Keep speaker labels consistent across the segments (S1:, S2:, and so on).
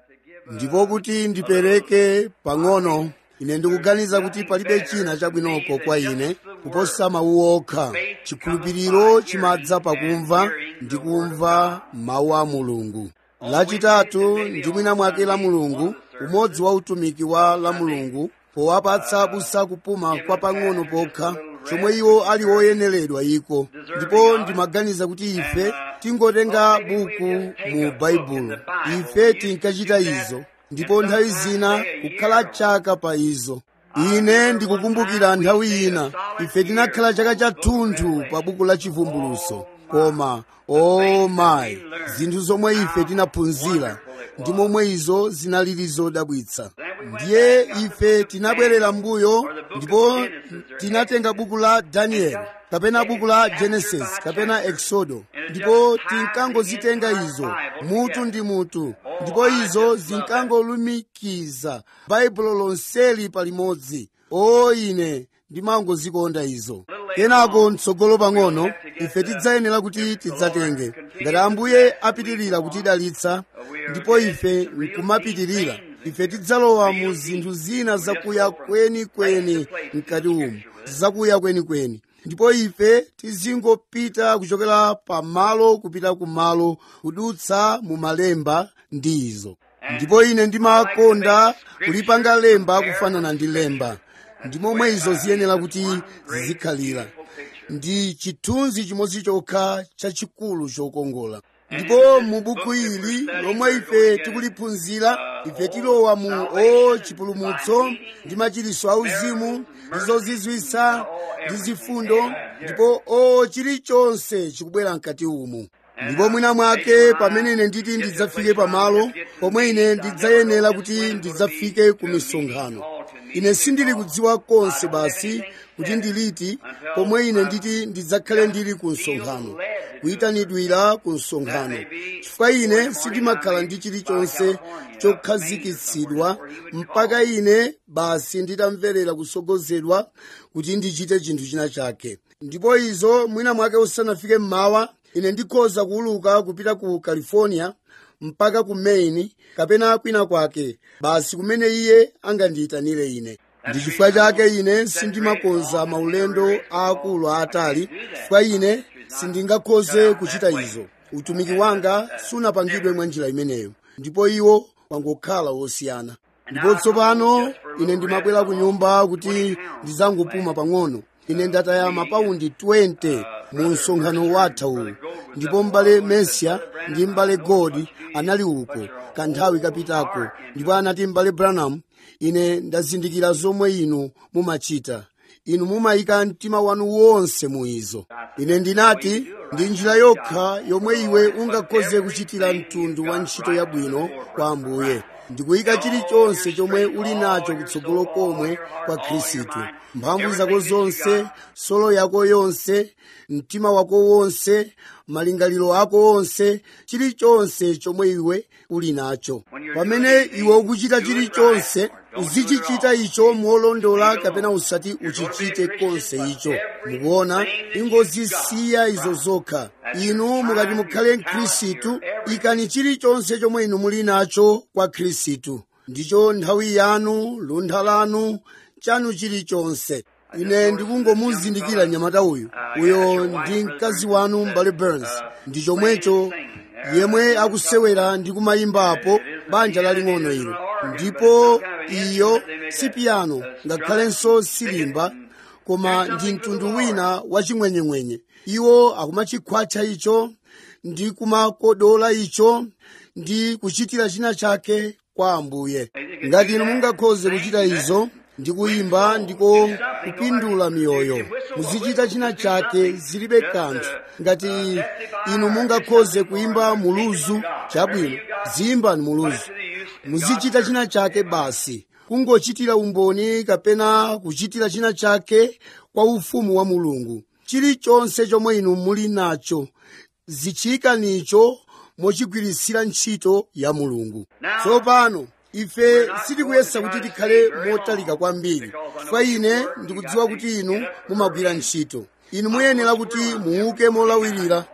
S1: ndipo kuti ndipereke pang'ono, ine ndikuganiza kuti palibe china chabwinoko kwa ine kuposa mawu okha. Chikhulupiriro chimadza pakumva ndi kumva mawu a Mulungu. Lachitatu ndi mwina mwake la Mulungu, umodzi wa utumiki wa la Mulungu powapatsa abusa kupuma kwa pang'ono pokha chomwe iwo ali oyeneredwa iko. Ndipo ndimaganiza kuti ife tingotenga buku mu Baibulo, ife tinkachita izo, ndipo nthawi zina kukhala chaka pa izo. Ine ndikukumbukira nthawi ina ife tinakhala chaka chathunthu pa buku la Chivumbulutso, koma mayi, zinthu zomwe ife tinaphunzira ndi momwe izo zinalili zodabwitsa. Ndiye ife tinabwerera mbuyo ndipo tinatenga buku la Daniel kapena buku la Genesis kapena Exodo, ndipo tinkangozitenga izo mutu ndi mutu, ndipo izo zinkangolumikiza Baibulo lonseli palimodzi. Ine ndimangozikonda izo. Kenako mtsogolo pang'ono ife tidzayenera kuti tidzatenge, ngati Ambuye apitirira kutidalitsa ndipo ife nkumapitirira, ife tidzalowa mu zinthu zina zakuya kwenikweni mkati umu, zakuya kwenikweni, ndipo ife tizingopita kuchokera pamalo kupita kumalo kudutsa mu malemba ndi izo. Ndipo ine ndimakonda kulipanga lemba kufanana ndi lemba, ndi momwe izo ziyenera kuti zizikhalira. Ndi chithunzi chimodzi chokha chachikulu chokongola. Ndipo mu buku ili lomwe ife tikuliphunzira, ife tilowa mu chipulumutso ndi machiritso auzimu ndi zozizwitsa ndi zifundo, ndipo chilichonse chikubwera mkati umu. Ndipo mwina mwake pamene ine nditi ndidzafike pamalo pomwe ine ndidzayenera kuti ndidzafike ku misonkhano, ine sindili kudziwa konse basi kuti ndiliti pomwe ine nditi ndidzakhale ndili ku msonkhano, kuyitanidwira ku msonkhano, chifukwa ine sindimakhala ndi chilichonse chokhazikitsidwa mpaka ine basi nditamverera kusogozedwa kuti ndichite chinthu china chake. Ndipo izo mwina mwake usanafike mmawa, ine ndikhoza kuuluka kupita ku California mpaka ku Maine kapena kwina kwake basi kumene iye angandiyitanire ine. Ndi chifukwa chake ine sindimakonza maulendo aakulu aatali, chifukwa ine sindingakhoze kuchita izo. Utumiki wanga sunapangidwe mwa njira imeneyo, ndipo iwo wangokhala wosiyana. Ndipo tsopano ine ndimabwera ku nyumba kuti ndizangopuma pang'ono. Ine ndataya mapaundi 20 mu msonkhano watha uwu, ndipo m'bale Mesia ndi m'bale Godi anali uko kanthawi kapitako, ndipo anati, m'bale Branham, ine ndazindikira zomwe inu mumachita. Inu mumayika mtima wanu wonse mu izo. Ine ndinati, ndi njira yokha yomwe iwe ungakhoze kuchitira mtundu wa ntchito yabwino kwa Ambuye, ndikuyika chilichonse chomwe uli nacho kutsogolo komwe kwa Khristu, mphamvu zako zonse, solo yako yonse, mtima wako wonse, malingaliro ako onse, chilichonse chomwe iwe uli nacho. Pamene iwe ukuchita chilichonse, uzichichita icho molondola kapena usati uchichite konse icho. Mukuona, ingozisiya izo zokha. Inu mukati mukhale Khristu, ikani chilichonse chomwe inu muli nacho kwa Khristu. Ndicho nthawi yanu, luntha lanu, chanu chilichonse. Ine ndikungomuzindikira mnyamata uyo ndi mkazi wanu m'bale Burns, ndi chomwecho yemwe akusewera ndi kumayimbapo banja laling'ono ilo. Ndipo iyo si piano ngakhalenso silimba, koma ndi mtundu wina wa chimwenyemwenye. Iwo akumachikhwacha icho ndi kumakodola icho ndi kuchitira china chake kwa Ambuye. Ngati inu mungakhoze kuchita izo ndi kuyimba ndiko kupindula miyoyo, muzichita china chake, zilibe kanthu. Ngati inu mungakhoze kuyimba muluzu, chabwino, ziyimbani muluzu. Muzichita china chake basi, kungochitira umboni kapena kuchitira china chake kwa ufumu wa Mulungu. Chilichonse chomwe inu muli nacho, zichiyikanicho mochigwirisira ntchito ya Mulungu. Tsopano ife sitikuyesa kuti tikhale motalika kwambiri, chifukwa ine ndikudziwa kuti inu mumagwira ntchito. Inu muyenera kuti muuke molawirira.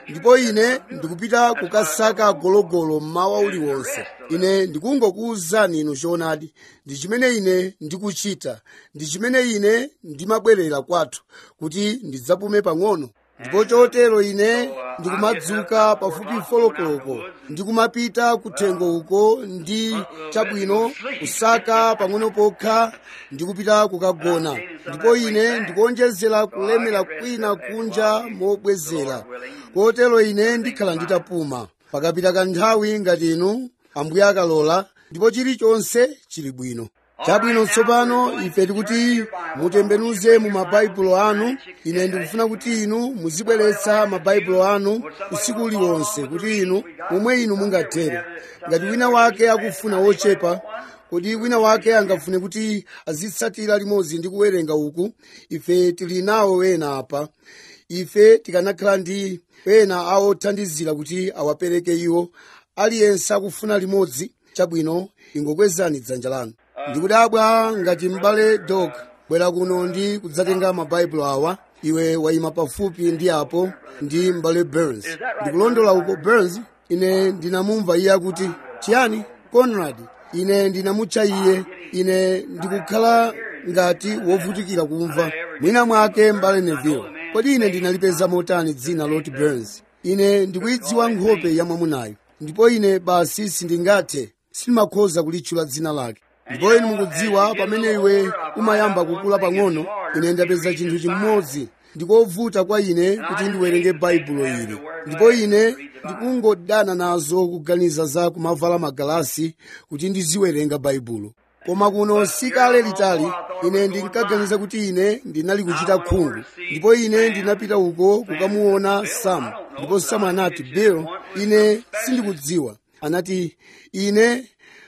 S1: ndipo ine ndikupita kukasaka gologolo mmawa uliwonse. Ine ndikungokuwuzani inu choonadi, ndi chimene ine ndikuchita, ndi chimene ine ndimabwerera kwathu kuti ndidzapume pang'ono. Ndipo chotero ine ndikumadzuka pafupi folokoloko, ndikumapita kuthengo uko ndi chabwino kusaka pang'ono pokha, ndikupita kukagona. Ndipo ine ndikuonjezera kulemera kwina kunja mobwezera, kotero ine ndikhala nditapuma. Pakapita kanthawi ngati inu Ambuye akalola, ndipo chilichonse chili bwino. Chabwino tsopano ife tikuti mutembenuze mu mabaibulo anu. Ine ndikufuna kuti inu muzibweretsa mabaibulo anu usiku uliwonse, kuti inu momwe inu mungathere. Ngati wina wake akufuna wochepa, kodi wina wake angafune kuti azitsatira limodzi ndi kuwerenga uku, ife tili nawo wena apa. Ife tikanakhala ndi wena awothandizira kuti awapereke iwo. Aliyense akufuna limodzi, chabwino ingokwezani dzanja lanu. Ndikudabwa ngati m'bale Dog bwera kuno ndi kudzatenga mabaibulo awa. Iwe wayima pafupi ndi apo ndi m'bale Burns. Ndikulondola uko Burns? Ine ndinamumva iye akuti chiyani Conrad. Ine ndinamutcha iye. Ine ndikukhala ngati wovutikira kumva. Mwina mwake m'bale Neville. Kodi ine ndinalipeza motani dzina loti Burns? Ine ndikuyidziwa nkhope ya mwamunayo, ndipo ine basi sindingathe, sindimakhoza kulitchula dzina lake. Ndipo inu mukudziwa, pamene iwe umayamba kukula pang'ono, ine ndapeza chinthu chimodzi ndikovuta kwa ine kuti ndiwerenge baibulo ili. Ndipo ine ndikungodana nazo kuganiza za kumavala magalasi kuti ndiziwerenga baibulo. Koma kuno sikale litali ine ndinkaganiza kuti ine ndinali kuchita khungu, ndipo ine ndinapita uko kukamuona Sam. Ndipo Sam anati, Bill, ine sindikudziwa. Anati, ine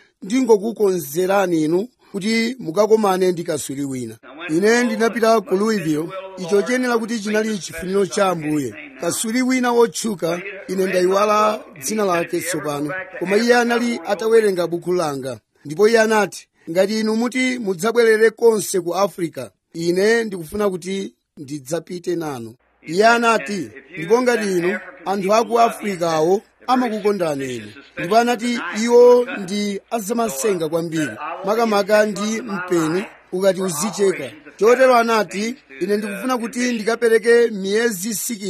S1: ndingokukonzerani inu kuti mukakomane ndi kaswiri wina. Ine ndinapita ku Louisville. Icho chiyenera kuti chinali chifuniro cha Ambuye. Kaswiri wina wotchuka, ine ndayiwala dzina lake tsopano, koma iye anali atawerenga buku langa. Ndipo iye anati, ngati inu muti mudzabwerere konse ku Afrika, ine ndikufuna kuti ndidzapite nanu. Iye anati, ndipo ngati inu anthu aku Afrikawo amakukondani inu. Ndipo anati iwo ndi azamasenga kwambiri, makamaka ndi mpeni ukati uzicheka. Chotero anati, ine ndikufuna kuti ndikapereke miyezi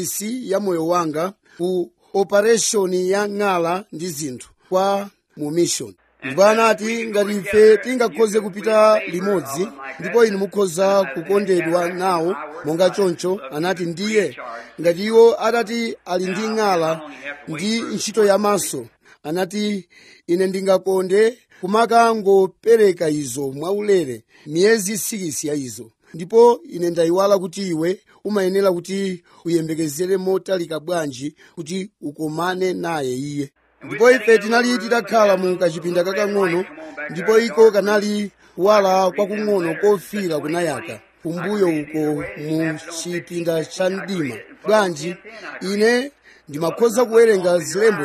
S1: 6 ya moyo wanga ku operation ya ng'ala ndi zinthu kwa mu mission. Ndipo anati, ngati ife tingakhoze kupita limodzi, ndipo inu mukhoza kukondedwa nawo monga choncho. Anati ndiye ngati iwo atati ali ndi ng'ala ndi ntchito yamaso, anati ine ndingakonde kumakangopereka izo mwaulere miyezi 6 ya izo. Ndipo ine ndayiwala kuti iwe umayenera kuti uyembekezere motalika bwanji kuti ukomane naye iye. Ndipo ife tinali titakhala mu kachipinda kakang'ono, ndipo iko kanali kuwala kwakung'ono kofira kunayaka kumbuyo uko mu chipinda cha mdima. Bwanji ine ndimakhoza kuwerenga zilembo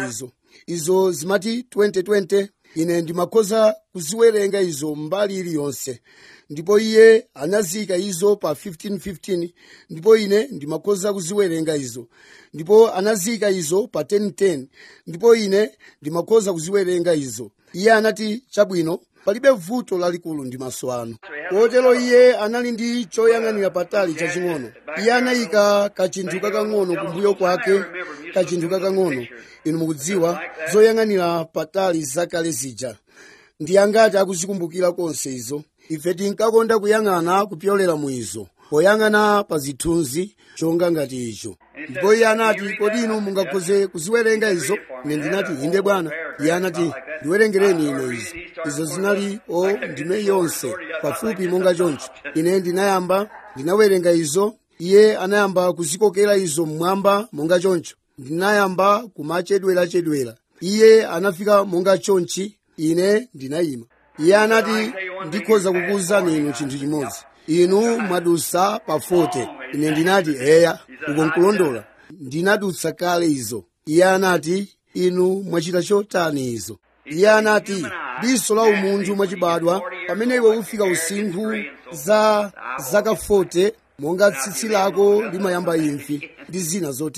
S1: izo zimati 2020. Ine ndimakhoza kuziwerenga izo mbali iliyonse. Ndipo iye anazika izo pa 1515, ndipo ine ndimakhoza kuziwerenga izo. Ndipo anazika izo pa 1010, ndipo ine ndimakhoza kuziwerenga izo. Iye anati, chabwino, palibe vuto lalikulu ndi maso anu. Kotero iye anali ndi choyang'anira patali chaching'ono. Iye anayika kachinthu kakang'ono kumbuyo kwake, kachinthu kakang'ono. Inu mukudziwa zoyang'anira patali zakale zija. Ndi angati akuzikumbukira konse izo? Ife tinkakonda kuyang'ana kupyolera mu izo, poyang'ana pa zithunzi chonga ngati icho. Ndipo iye anati, kodi inu mungakhoze kuziwerenga izo? Ine ndinati, inde bwana. Iye anati, ndiwerengereni ine izo zinali ndime yonse pafupi monga choncho. Ine ndinawerenga izo. Iye anayamba kuzikokera izo mmwamba monga choncho. Ndinayamba kumachedwerachedwera. Iye anafika monga chonchi. Ine ndinayima. Iye anati, ndikhoza kukuwuzani inu chinthu chimodzi. Inu mwadutsa pa 40. Ine ndinati, eya, uko nkulondola. Ndinadutsa kale izo. Iye anati, inu mwachita chotani izo? Iye anati, diso la umunthu mwachibadwa, pamene iwe ufika usinkhu zaka 40, monga tsitsi lako limayamba imvi ndi zina zotero.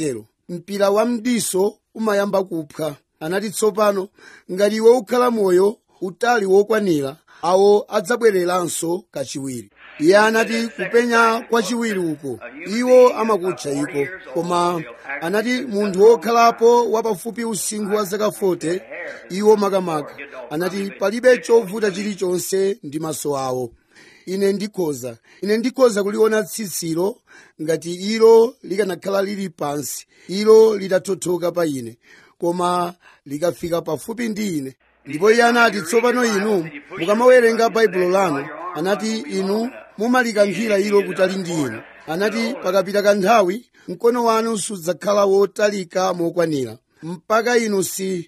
S1: mpira wa mdiso umayamba kupha. Anati tsopano ngati iwe ukhala moyo utali wokwanira, awo adzabwereranso kachiwiri. Iye anati kupenya kwachiwiri uko iwo amakutcha iko, koma anati munthu wokhalapo wapafupi usinkhu wa zaka 40 iwo makamaka anati palibe chovuta chilichonse ndi maso awo. Ine ndikhoza kuliona tsitsilo ngati ilo likanakhala lili pansi, ilo litathothoka pa ine, koma likafika pafupi ndi ine. Ndipo iye anati tsopano inu mukamawerenga baibulo lanu, anati inu mumalikankhira ilo kutali ndi inu. Anati pakapita kanthawi mkono wanu sudzakhala wotalika mokwanira, mpaka inu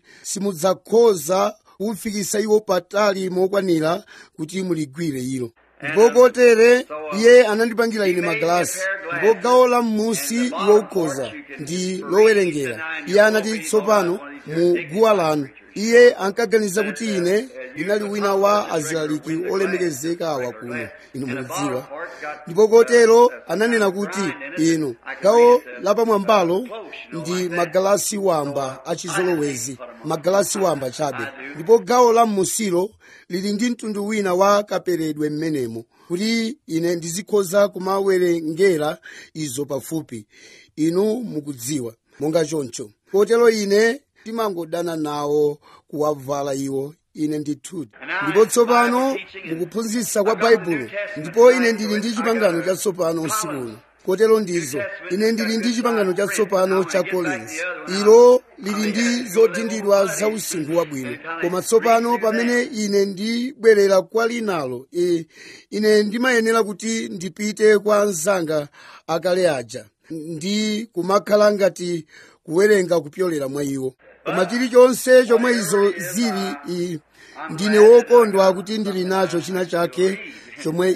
S1: simudzakhoza kufikisa iwo patali mokwanira kuti muligwire ilo. Ndipo kotere iye anandipangira ine magalasi, ndipo gawo la m'munsi iwo ukhoza ndi lowerengera. Iye anati tsopano mu guwa lanu, iye ankaganiza kuti ine ndinali wina wa azilaliki olemekezeka awa kuno, inu mukudziwa. Ndipo kotero ananena kuti inu gawo lapamwambalo ndi magalasi wamba achizolowezi, magalasi wamba chabe, ndipo gawo la m'munsilo lili ndi mtundu wina wa kaperedwe mmenemo, kuti ine ndizikhoza kumawerengera izo pafupi, inu mukudziwa. Monga choncho kotero ine timangodana nawo kuwavala iwo, ine ndithudi. Ndipo tsopano mukuphunzitsa kwa baibulo, ndipo ine ndili ndi chipangano chatsopano usiku uno. Kotero ndizo ine ndili ndi chipangano chatsopano cha Collins, ilo lili ndi zodindidwa za usinkhu wabwino. Koma tsopano pamene ine ndibwerera kwa linalo, ine ndimayenera kuti ndipite kwa anzanga akale aja ndi kumakhala ngati kuwerenga kupyolera mwa iwo. Koma chilichonse chomwe izo zili, ndine wokondwa kuti ndili nacho china chake chomwe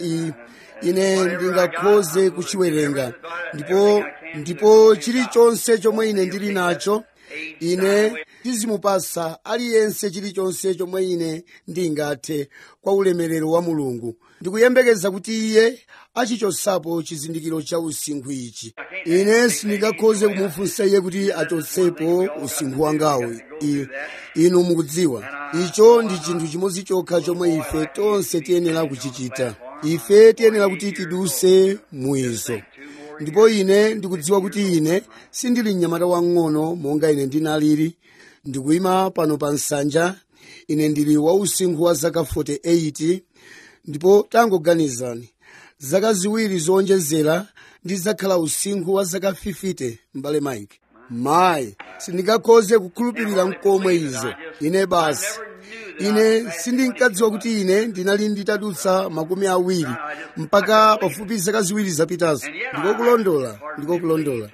S1: ine ndingakhoze kuchiwerenga. Ndipo chilichonse chomwe ine ndili nacho, ine ndizimupasa aliyense chilichonse chomwe ine ndingathe kwa ulemerero wa Mulungu. Ndikuyembekeza kuti iye achichotsapo chizindikiro cha usinkhu ichi. Ine sindingakhoze kumufunsa iye kuti achotsepo usinkhu wangawo. Inu mukudziwa, icho ndi chinthu chimodzi chokha chomwe ife tonse tiyenera kuchichita. Ife tiyenera kuti tiduse muizo. Ndipo ine ndikudziwa kuti ine sindili mnyamata wang'ono monga ine ndinalili. Ndikuyima pano pa nsanja, ine ndili wa usinkhu wa zaka 48, ndipo tangoganizani zaka ziwiri zowonjezera ndizakhala usinkhu wa zaka 50. M'bale Mike, mayi sindingakhoze kukhulupirira mkomwe izo. Ine sindinkadziwa kuti ine ndinali nditadutsa makumi awiri mpaka pafupi zaka ziwiri zapitazo. Ndikokulondola.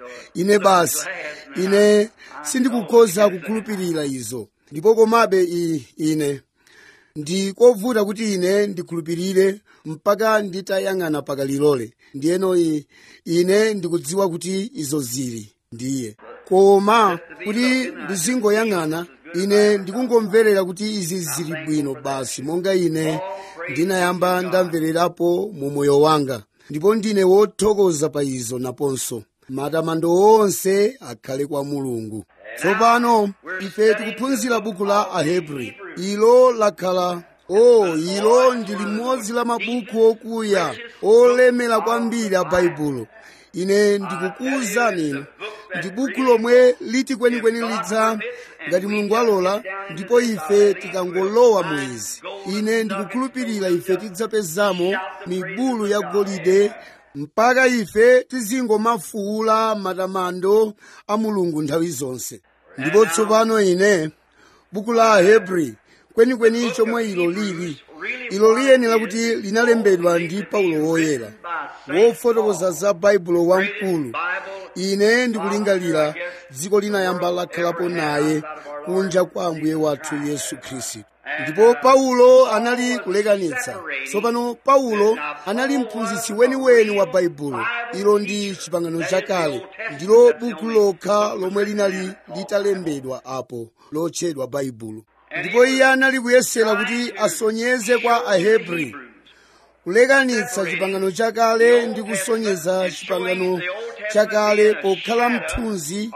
S1: Ine sindikukhoza kukhulupirira izo. Ndipo komabe ine ndikovuta kuti ine ndikhulupirire mpaka nditayang'ana pakalilole. Ndiyeno ine ndikudziwa kuti izo zili ndiye. Koma kuti ndizingoyang'ana, ine ndikungomverera kuti izi zili bwino basi monga ine ndinayamba ndamvererapo mu moyo wanga. Ndipo ndine wothokoza pa izo naponso. Matamando onse akhale kwa Mulungu. Tsopano ife tikuphunzira buku la Ahebri. Ilo lakhala ilo ndi limodzi la mabuku okuya olemera kwambiri a Baibulo. Ine ndikukuwuzani inu, ndi buku lomwe liti kwenikweni lidza ngati Mulungu alola, ndipo ife tikangolowa mu izi. Ine ndikukhulupirira ife tidzapezamo mibulu ya golide mpaka ife tizingomafuula matamando a Mulungu nthawi zonse. Ndipo tsopano ine buku la Ahebri kwenikweni chomwe ilo liyenera kuti linalembedwa ndi Paulo woyera, wofotokoza za Baibulo wamkulu. Ine ndikulingalira dziko linayamba lakhalapo naye kunja kwa Ambuye wathu Yesu Khristu. Ndipo Paulo anali kulekanitsa. Tsopano Paulo anali mphunzitsi weniweni wa Baibulo. Ilo ndi chipangano chakale, ndilo buku lokha lomwe linali litalembedwa apo lotchedwa Baibulo. Ndipo iye anali kuyesera kuti asonyeze kwa Ahebri kulekanitsa chipangano chakale ndi kusonyeza chipangano chakale pokhala mthunzi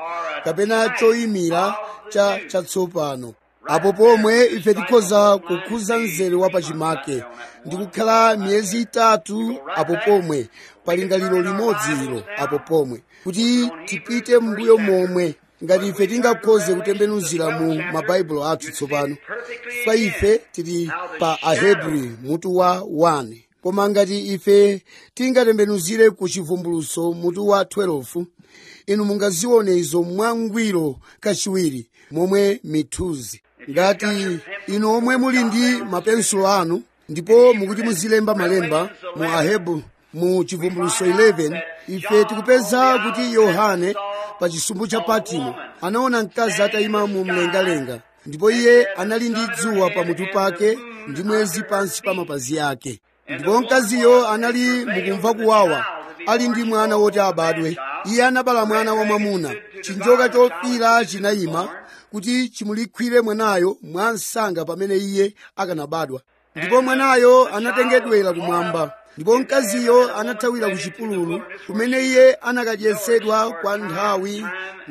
S1: kapena choyimira chatsopano. Apo pomwe ife tikhoza kukhuza mzere wa pachimake ndi kukhala miyezi 3 apo pomwe palingaliro limodzi ilo apo pomwe kuti tipite m'mbuyo momwe ngati ife tingakhoze kutembenuzira mu mabaibulo athu tsopano. Fa ife tili pa Ahebri mutu wa 1, koma ngati ife tingatembenuzire ku Chivumbulutso mutu wa 12, inu mungazione izo mwangwiro kachiwiri momwe mithuzi. Ngati inu omwe muli ndi mapensulo anu ndipo mukuti muzilemba malemba mu Ahebri mu Chivumbulutso 11, ife tikupeza kuti Yohane pa chisumbu cha Patimo anaona mkazi atayima mu mlengalenga, ndipo iye anali ndi dzuwa pamutu pake ndi mwezi pansi pa mapazi ake. Ndipo mkaziyo anali mukumva kuwawa, ali ndi mwana woti abadwe. Iye anabala mwana wamwamuna. Chinjoka chofira chinayima kuti chimulikwire mwanayo mwansanga pamene iye akanabadwa. Ndipo mwanayo anatengedwera kumwamba. Ndipo mkaziyo anathawira ku chipululu kumene iye anakadyesedwa kwa nthawi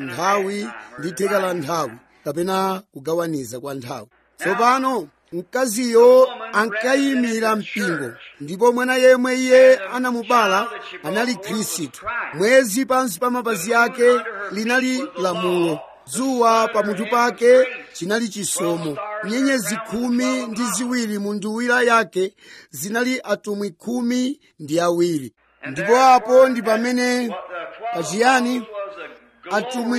S1: ndi theka la nthawi, kapena kugawaniza kwa nthawi. Tsopano mkaziyo ankayimira mpingo, ndipo mwana yemwe iye anamubala anali Khristu. Mwezi pansi pa mapazi ake linali lamulo, dzuwa pamutu pake chinali chisomo, nyenyezi 12 mu nduwira yake zinali atumwi 12. Ndipo apo ndi pamene pachiyani atumwi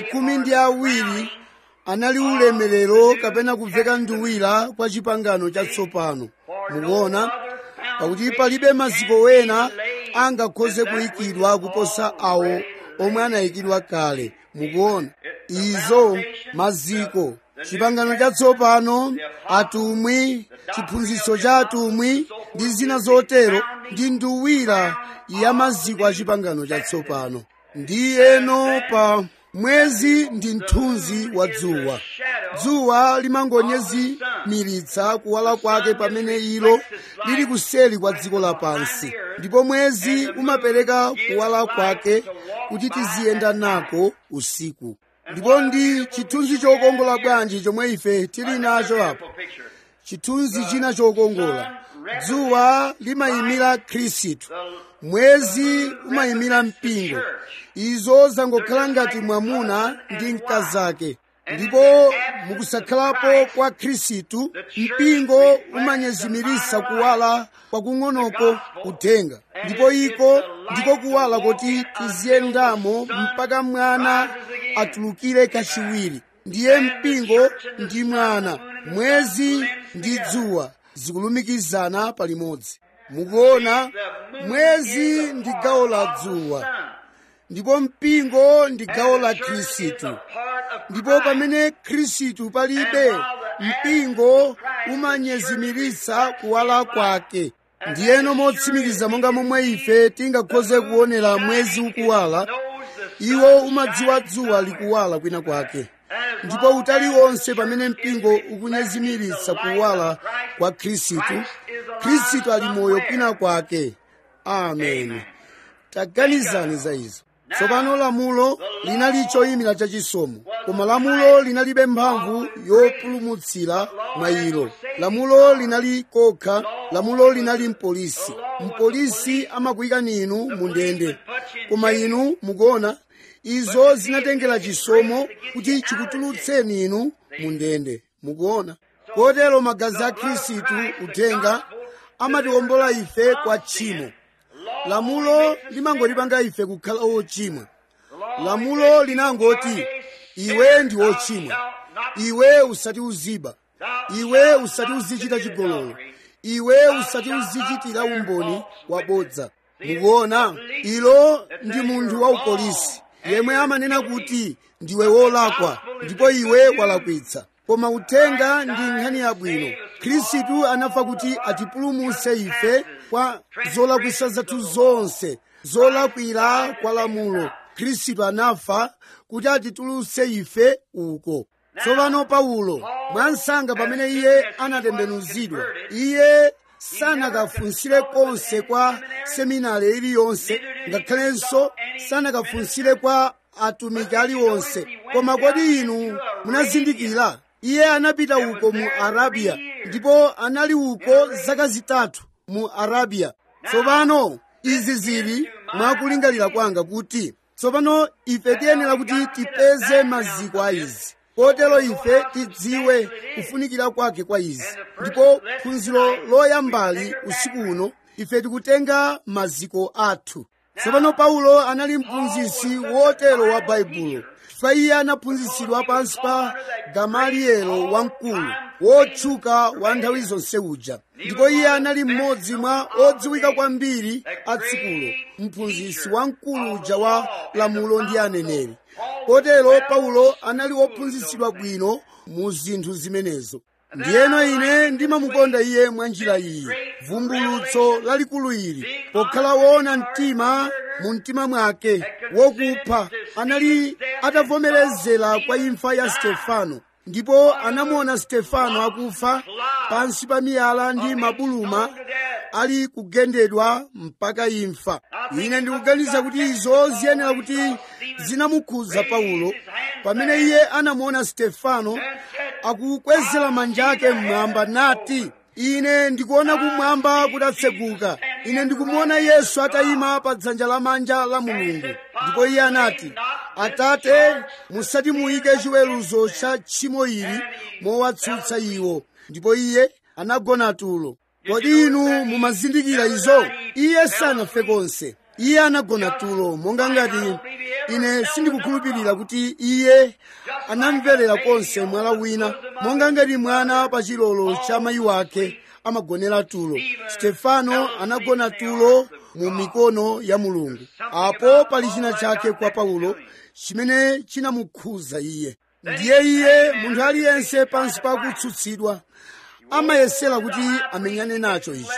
S1: 12 anali ulemerero kapena kubveka nduwira kwa chipangano chatsopano. Mukuona, pakuti palibe maziko wena angakhoze kuyikidwa kuposa awo omwe anayikidwa kale. Mukuona, izo maziko, chipangano chatsopano, atumwi, chiphunzitso cha atumwi ndi zina zotero ndi nduwira ya maziko a chipangano chatsopano. Ndiyeno pa mwezi ndi mthunzi wa dzuwa. Dzuwa limangonyezimiritsa kuwala kwake pamene ilo lili kuseri kwa dziko lapansi, ndipo mwezi umapereka kuwala kwake kuti tiziyenda nako usiku. Ndipo ndi chithunzi chokongola bwanji chomwe ife tili nacho apo. Chithunzi china chokongola. Dzuwa limayimira Khristu, mwezi umayimira mpingo. Izo zangokhala ngati mwamuna ndi mkazake. Ndipo mukusakhalapo kwa Khristu, mpingo umanyezimiritsa kuwala kwakung'onoko uthenga, ndipo iko ndiko kuwala kuti tiziyendamo mpaka mwana atulukire kachiwiri. Ndiye mpingo ndi mwana, mwezi ndi dzuwa zikulumikizana palimodzi. Mukuona, mwezi ndi gawo la dzuwa, ndipo mpingo ndi gawo la Khristu. Ndipo pamene Khristu palibe, mpingo umanyezimiritsa kuwala kwake. Ndiyeno motsimikiza monga momwe ife tingakhoze kuonera mwezi ukuwala, iwo umadziwa dzuwa likuwala kwina kwake. Ndipo utali wonse pamene mpingo ukunyezimiritsa kuwala kwa Khristu, Khristu ali moyo kwina kwake. Amen. Taganizani za izo. Tsopano lamulo linali choyimira chachisomo, koma lamulo linalibe mphamvu yopulumutsira mwa ilo. Lamulo linali kokha, lamulo linali mpolisi. Mpolisi amakuyikani inu mu ndende, koma inu mukuona, izo zinatengera chisomo kuti chikutulutseni inu mu ndende. Mukuona, kotero magazi a Khristu, uthenga, amatiwombola ife kwa tchimo. Lamulo limangotipanga ife kukhala ochimwa. Lamulo linangoti iwe ndi wochimwa, iwe usati uziba, iwe usati uzichita chigololo, iwe usati uzichitira umboni wabodza. Mukuona, ilo ndi munthu waupolisi yemwe amanena kuti ndiwe wolakwa ndipo iwe walakwitsa. Koma uthenga ndi nkhani yabwino. Khristu anafa kuti atipulumutse ife kwa zolakwisa zathu zonse, zolakwira kwa lamulo. Khristu anafa kuti atitulutse ife uko. Tsopano Paulo mwansanga pamene iye anatembenuzidwa, iye sanakafunsire konse kwa seminari iliyonse, ngakhalenso sanakafunsire kwa atumiki aliwonse. Koma kodi inu munazindikira iye anapita uko mu Arabia ndipo anali uko zaka zitatu mu Arabia. Tsopano izi zili mwakulingalira kwanga kuti tsopano ife tiyenera kuti tipeze maziko a izi, kotero ife tidziwe kufunikira kwake kwa izi. Ndipo phunziro loyambali usiku uno ife tikutenga maziko athu. Tsopano Paulo anali mphunzitsi wotero wa Baibulo. Iye anaphunzitsidwa pansi pa Gamalielo wamkulu wotchuka wa nthawi zonse uja, ndipo iye anali mmodzi mwa odziwika kwambiri a tsikulo, mphunzitsi wamkulu uja wa lamulo ndi aneneri. Kotero Paulo anali wophunzitsidwa bwino mu zinthu zimenezo. Ndiyeno ine ndimamukonda iye mwa njira iyi, vumbulutso lalikulu ili, pokhala woona mtima mu mtima mwake wokupha. Anali atavomerezera kwa imfa ya Stefano, ndipo anamuona Stefano akufa pansi pa miyala ndi mabuluma ali kugendedwa mpaka imfa. Ine ndikuganiza kuti izo ziyenera kuti zinamukhudza Paulo pamene iye anamuona Stefano akukwezera manja ake mmwamba nati, ine ndikuona kumwamba kutatseguka, ine ndikumuona Yesu atayima pa dzanja lamanja la Mulungu. Ndipo iye anati, Atate, musati muyike chiweruzo cha tchimo ili mowatsutsa iwo. Ndipo iye anagona tulo. Kodi inu mumazindikira izo? Iye sanafe konse. Iye anagona tulo monga ngati ine sindikukhulupirira kuti iye anamverera konse mwala wina, monga ngati mwana pa chilolo cha mayi wake amagonera tulo. Stefano anagona tulo mu mikono ya Mulungu. Apo pali china chake kwa Paulo chimene chinamukhudza iye. Ndiye iye, munthu aliyense pansi pa kutsutsidwa, amayesera kuti amenyane nacho ichi.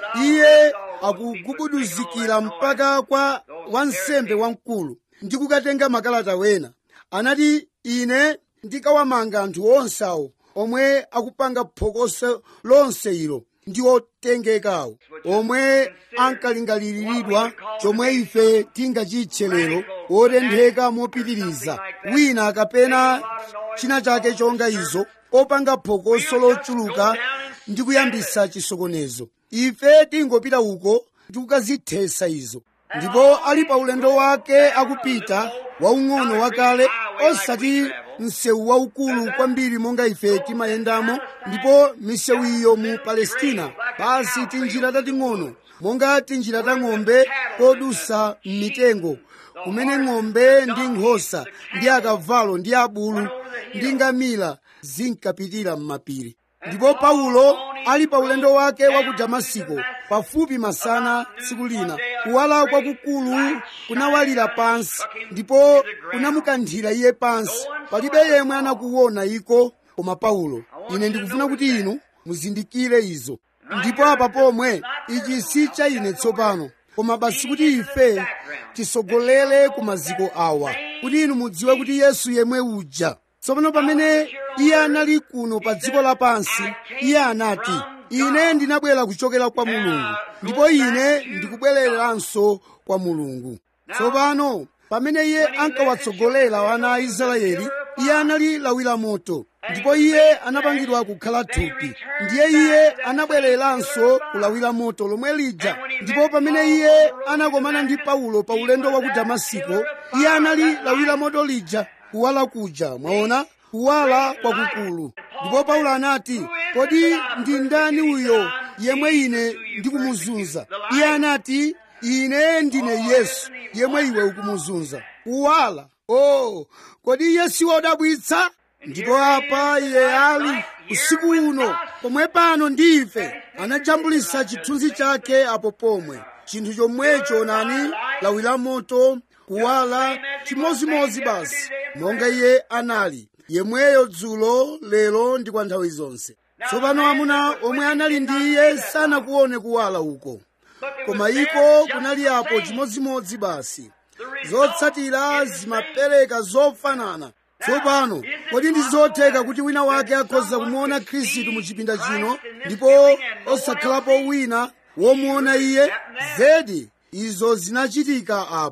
S1: Iye akugubuduzikira mpaka kwa wansembe wamkulu ndi kukatenga makalata wena. Anati, ine ndikawamanga anthu onse awo omwe akupanga phokoso lonse ilo ndi otengekawo, omwe ankalingaliridwa chomwe ife tingachitche lero otentheka mopitiriza, wina kapena china chake chonga izo, opanga phokoso lochuluka ndi kuyambisa chisokonezo. Ife tingopita uko ndi kukazithesa izo. Ndipo ali pa ulendo wake akupita, waung'ono wakale, osati msewu waukulu kwambiri monga ife timayendamo, ndipo misewu iyo mu Palestina basi tinjira tating'ono monga tinjira ta ng'ombe kodusa m'mitengo, kumene ng'ombe ndi nkhosa ndi akavalo ndi abulu ndi ngamira zinkapitira m'mapiri. Ndipo Paulo ali pa ulendo wake wa ku Damasiko, pafupi masana tsiku lina, kuwala kwakukulu kunawalira pansi ndipo kunamukanthira iye pansi. Palibe yemwe anakuona iko koma Paulo. Ine ndikufuna kuti inu muzindikire izo. Ndipo apa pomwe, ichi si cha ine tsopano, koma basi kuti ife tisogolere ku maziko awa, kuti inu mudziwe kuti Yesu yemwe uja. Tsopano pamene iye anali kuno pa dziko lapansi, iye anati, ine ndinabwera kuchokera kwa Mulungu, ndipo ine ndikubwereranso kwa Mulungu. Tsopano pamene iye ankawatsogolera ana a Israeli, iye anali lawira moto, ndipo iye anapangidwa kukhala thupi. Ndiye iye anabwereranso kulawira moto lomwe lija. Ndipo pamene iye anakomana ndi Paulo pa ulendo wa ku Damasiko, iye anali lawira moto lija, kuwala kuja, mwaona, kuwala kwakukulu. Ndipo Paulo anati, kodi ndi ndani uyo yemwe ine ndikumuzunza? Iye anati, ine ndine Yesu yemwe iwe ukumuzunza. Kuwala, kodi Yesu wodabwitsa? Ndipo apa iye ali usiku uno pomwe pano ndife. Anajambulisa chithunzi chake apo pomwe, chinthu chomwecho nani, lawira moto, kuwala, chimozimozi basi, monga iye anali yemweyo dzulo, lero ndi kwa nthawi zonse. Tsopano amuna omwe anali ndi iye sanakuone kuwala uko, koma iko kunali apo chimozimozi basi. Zotsatira zimapereka zofanana. Tsopano kodi ndi zotheka kuti wina wake akhoza kumuona Khristu mu chipinda chino ndipo osakhalapo wina womuona iye? Zedi izo zinachitika apo.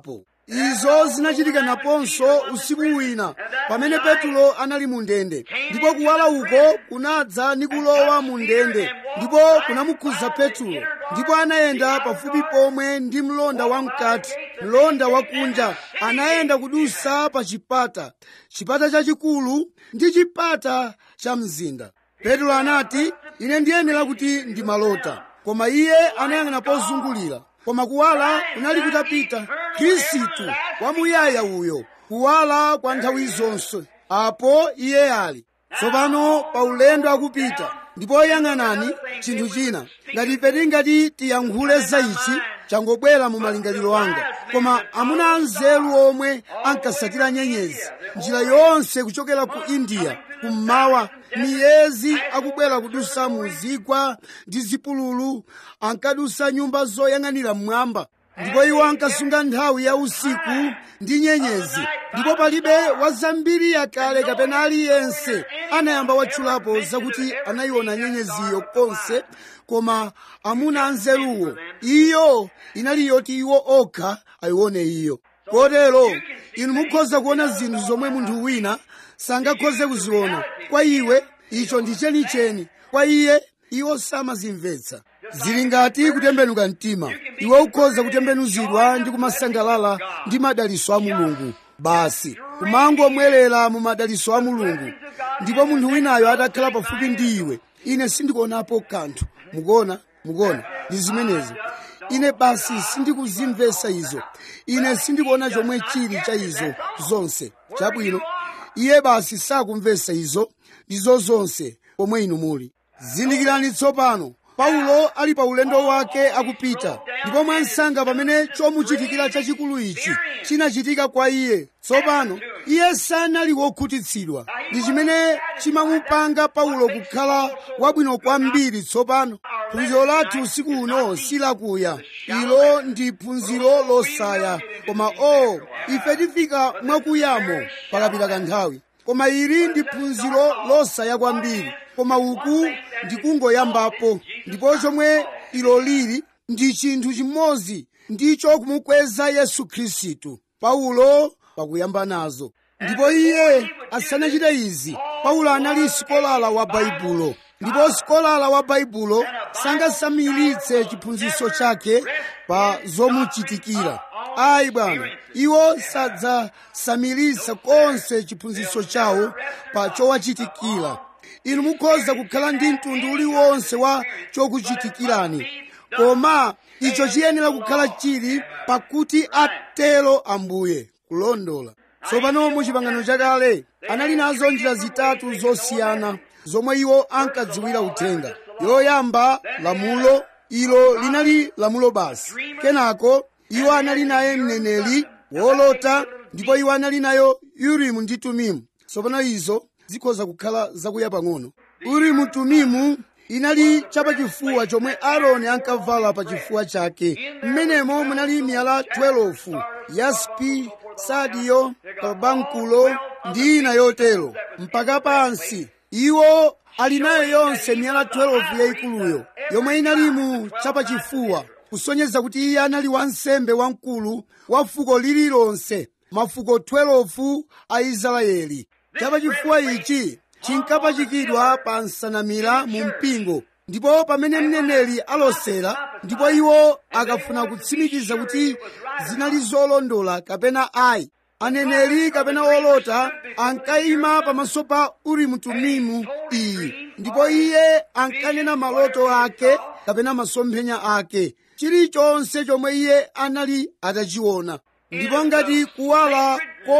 S1: izo zinachitika naponso usiku wina pamene Petulo anali mu ndende, ndipo kuwala uko kunadza ndi kulowa mu ndende ndipo kunamukhudza Petulo, ndipo anayenda pafupi pomwe ndi mlonda wamkati. Mlonda wakunja anayenda kudusa pa chipata chachikulu ndi chipata cha mzinda. Petulo anati, ine ndiyenera kuti ndimalota. Koma iye anayang'ana pozungulira, koma kuwala kunali kutapita. Khristu wamuyaya uyo, kuwala kwa nthawi zonse, apo iye ali tsopano pa ulendo akupita. Ndipo yang'anani chinthu china, ngati ife tingati tiyankhule za ichi changobwera mu malingaliro anga, koma amuna anzeru omwe ankasatira nyenyezi njira yonse kuchokera ku India kummawa, miyezi akubwera kudusa mu zigwa ndi zipululu, ankadusa nyumba zoyang'anira mmwamba, ndipo iwo ankasunga nthawi ya usiku ndi nyenyezi. Ndipo palibe wazambiri yakale kapena aliyense anayamba watchulapo zakuti anayiona nyenyeziyo konse, koma amuna anzeruwo, iyo inali yoti iwo okha ayione iyo. Kotero inu mukhoza kuona zinthu zomwe munthu wina sangakhoze kuziona. Kwa iwe icho ndi chenicheni, kwa iye iwo samazimvetsa. Zili ngati kutembenuka mtima. Iwe ukhoza kutembenuzidwa ndi kumasangalala ndi madalitso a Mulungu, basi kumangomwerera mu madalitso a Mulungu, ndipo munthu winayo atakhala pafupi ndi iwe, ine sindikuonapo kanthu. Mukuona ndi zimenezi. Ine basi sindikuzimvetsa izo, ine sindikuona chomwe chili cha izo zonse. Chabwino, iye basi sakumvetsa izo ndizo zonse pomwe inu muli. Zindikirani tsopano, Paulo ali pa ulendo wake akupita, ndipo mwansanga pamene chomuchitikira chachikulu ichi chinachitika kwa iye, tsopano iye sanali wokhutitsidwa. Ndi chimene chimamupanga Paulo kukhala wabwino kwambiri. Tsopano phunziro lathu usiku uno silakuya, ilo ndi phunziro losaya, koma ife tifika mwakuyamo pakapita kanthawi. Koma ili ndi phunziro losaya kwambiri, koma uku ndikungoyambapo. Ndipo chomwe ilo lili ndi chinthu chimodzi, ndicho kumukweza Yesu Khristu. Paulo pakuyamba nazo. Ndipo iye asanachite izi, Paulo anali sikolala wa Baibulo, ndipo sikolala wa Baibulo sangasamiritse chiphunzitso chake pa zomuchitikira. Ayi bwana, iwo sadzasamiritsa konse chiphunzitso chawo pa chowachitikira. Inu mukhoza kukhala ndi mtundu uliwonse wa chokuchitikirani, koma icho chiyenera kukhala chili pakuti atero Ambuye. Kulondola. Tsopano mu pangano chakale anali nazo njira zitatu zosiyana zomwe iwo ankadziwira uthenga. Yoyamba, lamulo. Ilo linali lamulo basi. Kenako iwo anali naye mneneri wolota, ndipo iwo anali nayo Urimu ndi Tumimu. Tsopano izo zikhoza kukhala zakuya pang'ono. Urimu Tumimu inali chapachifuwa chomwe Aaroni ankavala pa chifuwa chake. Mmenemo munali miyala 12, yaspi, sadiyo, karbankulo ndi ina yotero mpaka pansi. Iwo ali nayo yonse miyala 12 yayikuluyo yomwe inali mu chapachifuwa, kusonyeza kuti iye anali wansembe wamkulu wa fuko lililonse, mafuko 12 a Israeli. Chapachifuwa ichi chinkapachikidwa pa nsanamira mu mpingo, ndipo pamene mneneri alosera, ndipo iwo akafuna kutsimikiza kuti zinali zolondola kapena ayi, aneneri kapena olota ankayima pamaso pa Urimu Tumimu iyi, ndipo iye ankanena maloto ake kapena masomphenya ake, chilichonse chomwe iye anali atachiona. Ndipo ngati kuwala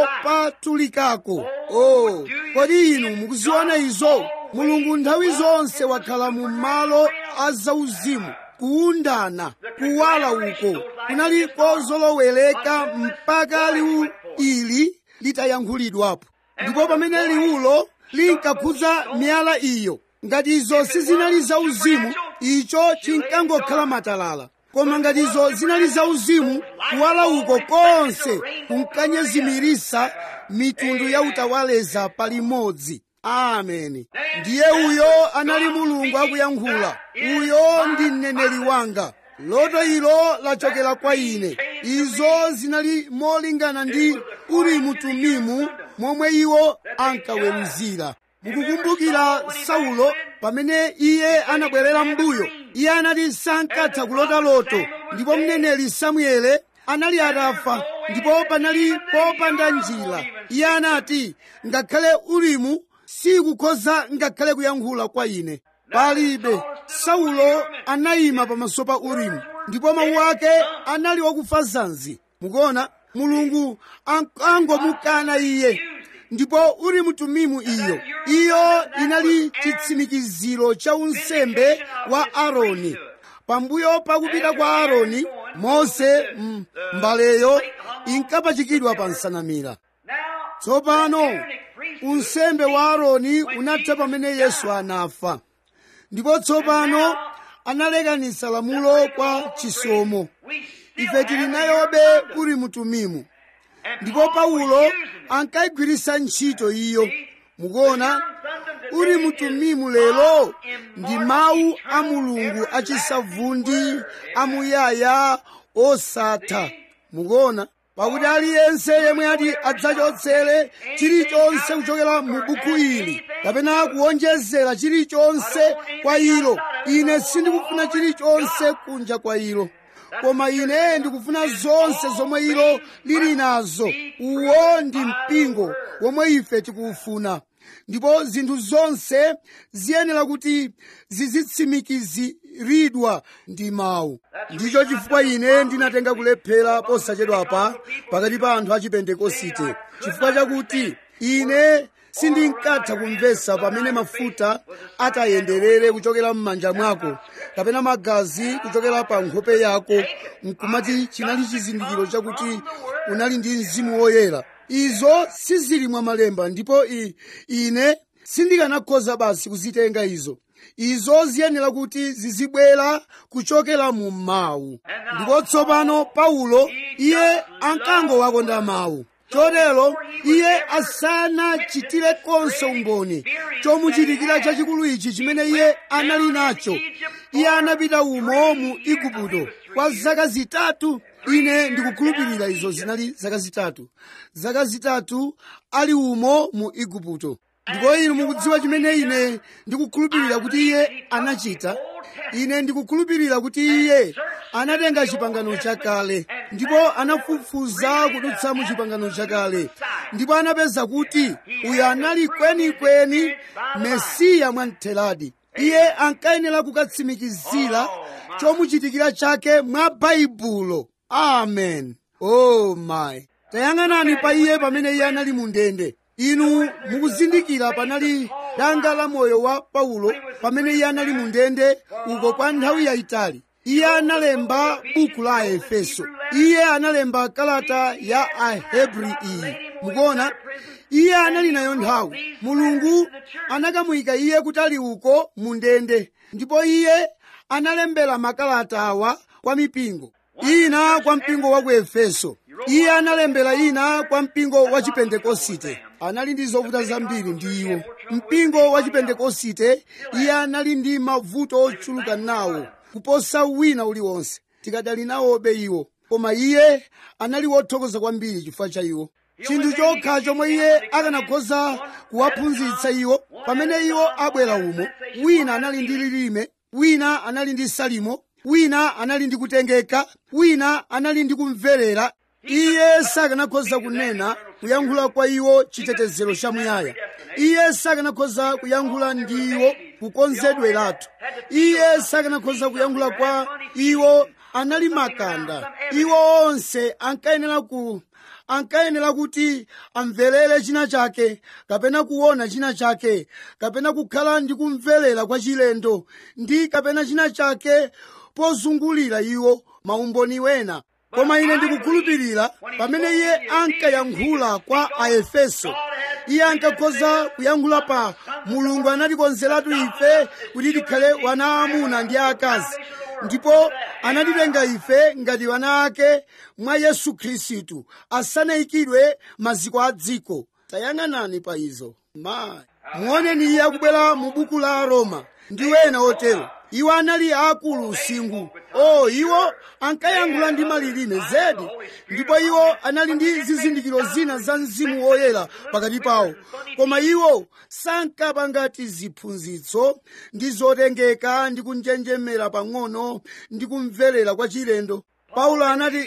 S1: kopatulikako. Kodi inu mukuziona izo? Mulungu nthawi zonse wakhala mu malo azauzimu, kuundana. Kuwala uko kunali kozolowereka mpaka liwu ili litayankhulidwapo. Ndipo pamene liwulo linkakhudza miyala iyo, ngati izo sizinali zauzimu, icho chinkangokhala matalala. Koma ngati izo zinali zauzimu, kuwala uko konse kunkanyezimirisa mitundu ya utawaleza palimodzi. Ameni. Ndiye uyo anali Mulungu akuyankhula. Uyo ndi mneneri wanga. Loto ilo lachokera kwa ine. izo zinali molingana ndi Urimu Tumimu momwe iwo ankaweruzira. Mukukumbukira Saulo pamene iye anabwerera mbuyo, iye anati sankatha kulota loto, ndipo mneneri Samuele anali atafa, ndipo panali popanda njira. Iye anati ngakhale Urimu sikukhoza ngakhale kuyankhula kwa ine. Palibe. Saulo anayima pamaso pa Urimu, ndipo mawu ake anali wakufa zanzi. Mukuona, Mulungu angomukana iye. Ndipo Urimu Tumimu iyo inali chitsimikiziro cha unsembe wa Aaroni. Pambuyo pakupita kwa Aaroni, Mose mbaleyo inkapachikidwa pa nsanamira. Tsopano unsembe wa Aaroni unatha pamene Yesu anafa, ndipo tsopano analekanitsa lamulo kwa chisomo. Ife tili nayobe Urimu Tumimu, ndipo Paulo ankayigwiritsa ntchito iyo. Mukuona, Urimu Tumimu lero ndi mawu a Mulungu achisavundi, amuyaya, osatha. Mukuona, pakuti aliyense yemwe ati adzachotsere chilichonse kuchokera mu buku ili kapena kuwonjezera chilichonse kwa ilo, ine sindikufuna chilichonse kunja kwa ilo, koma ine ndikufuna zonse zomwe ilo lili nazo. Uwo ndi mpingo womwe ife tikufuna, ndipo zinthu zonse ziyenera kuti zizitsimikiziridwa ndi mawu. Ndicho chifukwa ine ndinatenga kulephera posachedwapa pakati pa anthu a Chipentekosite, chifukwa chakuti ine sindinkatha kumvetsa pamene mafuta atayenderere kuchokera m'manja mwako kapena magazi kuchokera pa nkhope yako nkumati chinali chizindikiro chakuti unali ndi Mzimu Woyera. Izo sizili mwa malemba, ndipo ine sindikanakhoza basi kuzitenga izo. Izo ziyenera kuti zizibwera kuchokera mu mawu. Ndipo tsopano Paulo iye ankangowakonda mawu, chotero iye asanachitire konse umboni chomuchitikira chachikulu ichi chimene iye anali nacho. Iye anapita umo mu Igupto kwa zaka zitatu. Ine ndikukhulupirira izo zinali zaka zitatu ali umo mu Igupto. Ndipo inu mukudziwa chimene ine ndikukhulupirira kuti iye anachita. Ine ndikukhulupirira kuti iye anatenga chipangano chakale ndipo anafufuza kudutsa mu chipangano chakale, ndipo anapeza kuti uyu anali kwenikweni Mesiya mwamtheradi. Iye ankayenera kukatsimikizira chomuchitikira chake mwa Baibulo. Amen. Oh my. Tayang'anani pa iye pamene iye anali mu ndende. Inu mukuzindikira panali danga la moyo wa Paulo pamene iye anali mu ndende uko kwa nthawi yayitali. Iye analemba buku la Efeso. Iye analemba kalata ya Ahebri iyi. Mukuona, iye anali nayo nthawi. Mulungu anakamuyika iye kutali uko mu ndende, ndipo iye analembera makalata awa kwa mipingo. Ina kwa mpingo wa ku Efeso, iye analembera ina kwa mpingo wa Chipentekosite. Anali ndi zovuta zambiri ndi iwo. Mpingo wa Chipentekosite iye anali ndi mavuto ochuluka nawo kuposa wina uliwonse. Tikadali nawobe iwo, koma iye anali wothokoza kwambiri chifukwa cha iwo. Chinthu chokha chomwe iye akanakhoza kuwaphunzitsa iwo pamene iwo abwera umo, wina anali ndi lilime, wina anali ndi salimo, wina anali ndi kutengeka, wina anali ndi kumverera. Iye sakanakhoza kunena kuyankhula kwa iwo chitetezero chamuyaya. Iye sakanakhoza kuyankhula ndi iwo kukonzedweratu. Iye sakanakhoza kuyankhula kwa iwo anali makanda. Iwo onse ankayenera kuti amverere china chake, kapena kuona china chake, kapena kukhala ndi kumverera kwa chilendo, ndi kapena china chake pozungulira iwo maumboni wena. Koma ine ndikukhulupirira pamene iye ankayankhula kwa Aefeso, iye ankakhoza kuyankhula pa Mulungu anatikonzeratu ife kuti tikhale wana amuna ndi akazi, ndipo anatitenga ife ngati wana ake mwa Yesu Khristu asanayikidwe maziko a dziko. Tayang'anani pa izo. Muoneni iye akubwera mu buku la Roma ndi wena otero. Iwo anali akulu usingu iwo ankayankhula ndi malilime zedi, ndipo iwo anali ndi zizindikiro zina za Mzimu Woyera pakati pawo, koma iwo sankapanga tiziphunzitso ndi zotengeka ndi kunjenjemera pang'ono ndi kumverera kwa chilendo. Paulo anati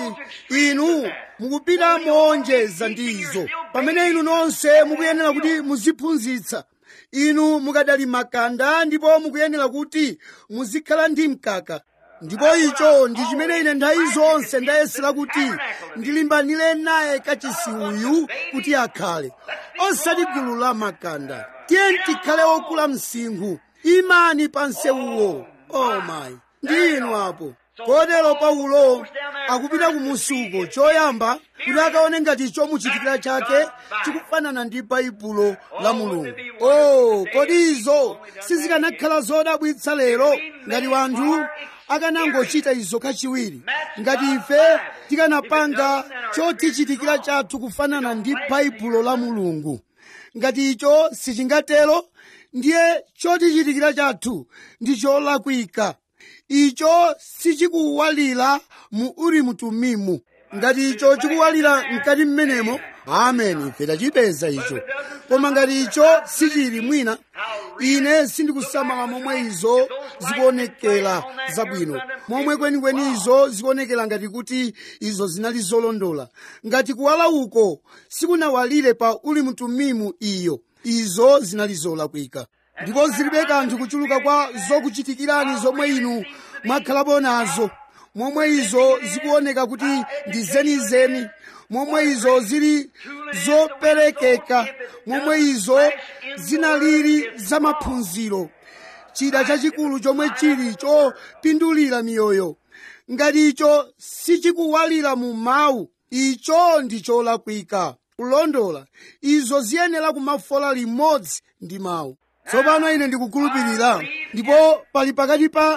S1: inu mukupita moonjeza ndi izo, pamene inu nonse mukuyenera kuti muziphunzitsa. Inu mukadali makanda ndipo mukuyenera kuti muzikhala ndi mkaka. Ndipo icho ndi chimene ine nthawi zonse ndayesera kuti ndilimbanire naye kachisi uyu kuti akhale, osati gulu la makanda. Tiye tikhale okula msinkhu, imani pa nsewuwo. Mayi, ndi inu apo. Kotero Paulo akupita kumusuko choyamba kuti akaone ngati chomuchitikira chake chikufanana ndi Baibulo la Mulungu. Kodi izo sizikanakhala zodabwitsa lero ngati wanthu akanangochita izo kachiwiri, ngati ife tikanapanga chotichitikira chathu kufanana ndi Baibulo la Mulungu. Ngati icho sichingatero, ndiye chotichitikira chathu ndi cholakwika. Icho sichikuwalira mu Urimu Tumimu. Ngati icho chikuwalira mkati mmenemo, ameni, ife tachipeza icho. Koma ngati icho sichili, mwina ine sindikusamala momwe izo zikuonekera zabwino, momwe kwenikweni izo zikuonekera ngati kuti izo zinali zolondola. Ngati kuwala uko sikunawalire pa Urimu Tumimu, izo zinali zolakwika. Ndipo zilibe kanthu kuchuluka kwa zokuchitikirani zomwe inu mwakhalapo nazo, momwe izo zikuoneka kuti ndi zenizeni, momwe izo zili zoperekeka, momwe izo zinalili za maphunziro. Chida chachikulu chomwe chili chopindulira miyoyo, ngati icho sichikuwalira mu mawu, icho ndi cholakwika. Kulondola, izo ziyenera kumafola limodzi ndi mawu. Tsopano ine ndikukhulupirira, ndipo pali pakati pa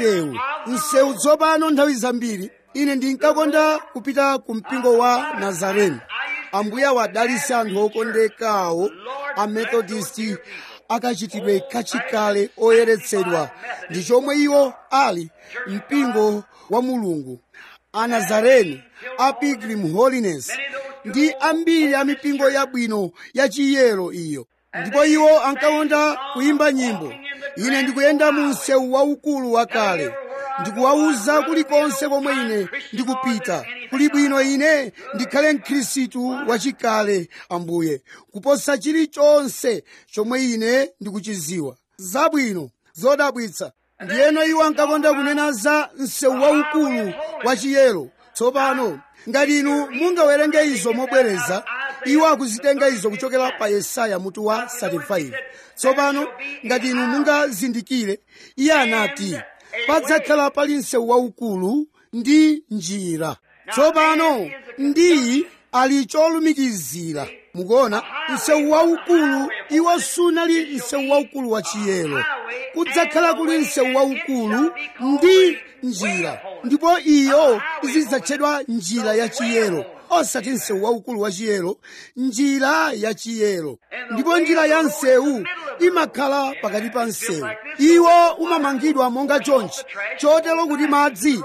S1: msewu tsopano. Nthawi zambiri ine ndinkakonda kupita ku mpingo wa Nazareni. Ambuye wadalitse anthu okondekawo a Methodist akachitidwe kachikale oyeretsedwa, ndi chomwe iwo ali, mpingo wa Mulungu, a Nazareni, a Pilgrim Holiness, ndi ambiri a mipingo yabwino ya chiyero iyo. Ndipo iwo ankakonda kuyimba nyimbo. Ine ndikuyenda mu msewu waukulu wakale, ndikuwawuza kulikonse komwe ine ndikupita, kuli bwino ine ndikhale Mkhristu wachikale, Ambuye, kuposa chilichonse chomwe ine ndikuchiziwa. Zabwino, zodabwitsa. Ndiyeno iwo ankakonda kunena za msewu waukulu wachiyero. Tsopano ngati inu mungawerenge izo mobwereza, iwo akuzitenga izo kuchokera pa Yesaya mutu wa 35. Tsopano ngati inu mungazindikire, iye anati padzakhala pali msewu waukulu ndi njira. Tsopano ndi ali cholumikizira. Mukuona, msewu waukulu, iwo sunali msewu waukulu wa chiyero. Kudzakhala kuli msewu waukulu ndi njira, ndipo iyo izidzatchedwa njira ya chiyero, osati msewu waukulu wa chiyero, njira ya chiyero. Ndipo njira ya msewu imakhala pakati pa msewu. Iwo umamangidwa monga chonchi, chotero kuti madzi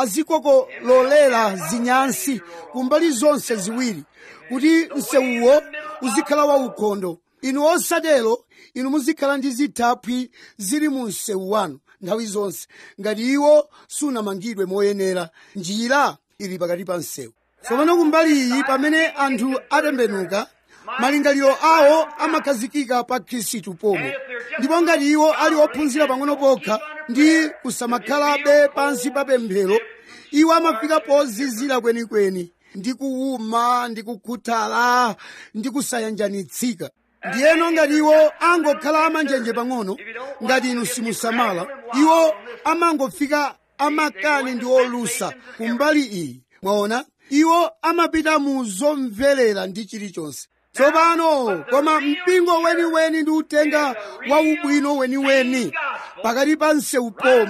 S1: azikokololera zinyansi kumbali zonse ziwiri, kuti msewuwo uzikhala waukhondo. Inu osatero, inu muzikhala ndi zithaphwi zili mu msewu wanu nthawi zonse, ngati iwo sunamangidwe moyenera. Njira ili pakati pa msewu. Tsopano kumbali iyi, pamene anthu atembenuka, malingaliro awo amakhazikika pa Khristu pomwe. Ndipo ngati iwo ali ophunzira pang'ono pokha ndi kusamakhalabe pansi pa pemphero, iwo amafika pozizira kwenikweni, ndi kuwuma, ndi kukhuthala, ndi kusayanjanitsika. Ndiyeno ngati iwo angokhala amanjenje pang'ono, ngati inu simusamala, iwo amangofika amakani ndi olusa kumbali iyi. Mwaona, iwo amapita mu zomverera ndi chilichonse. Tsopano koma mpingo weniweni ndi uthenga wa ubwino weniweni pakati pa msewu pomwe,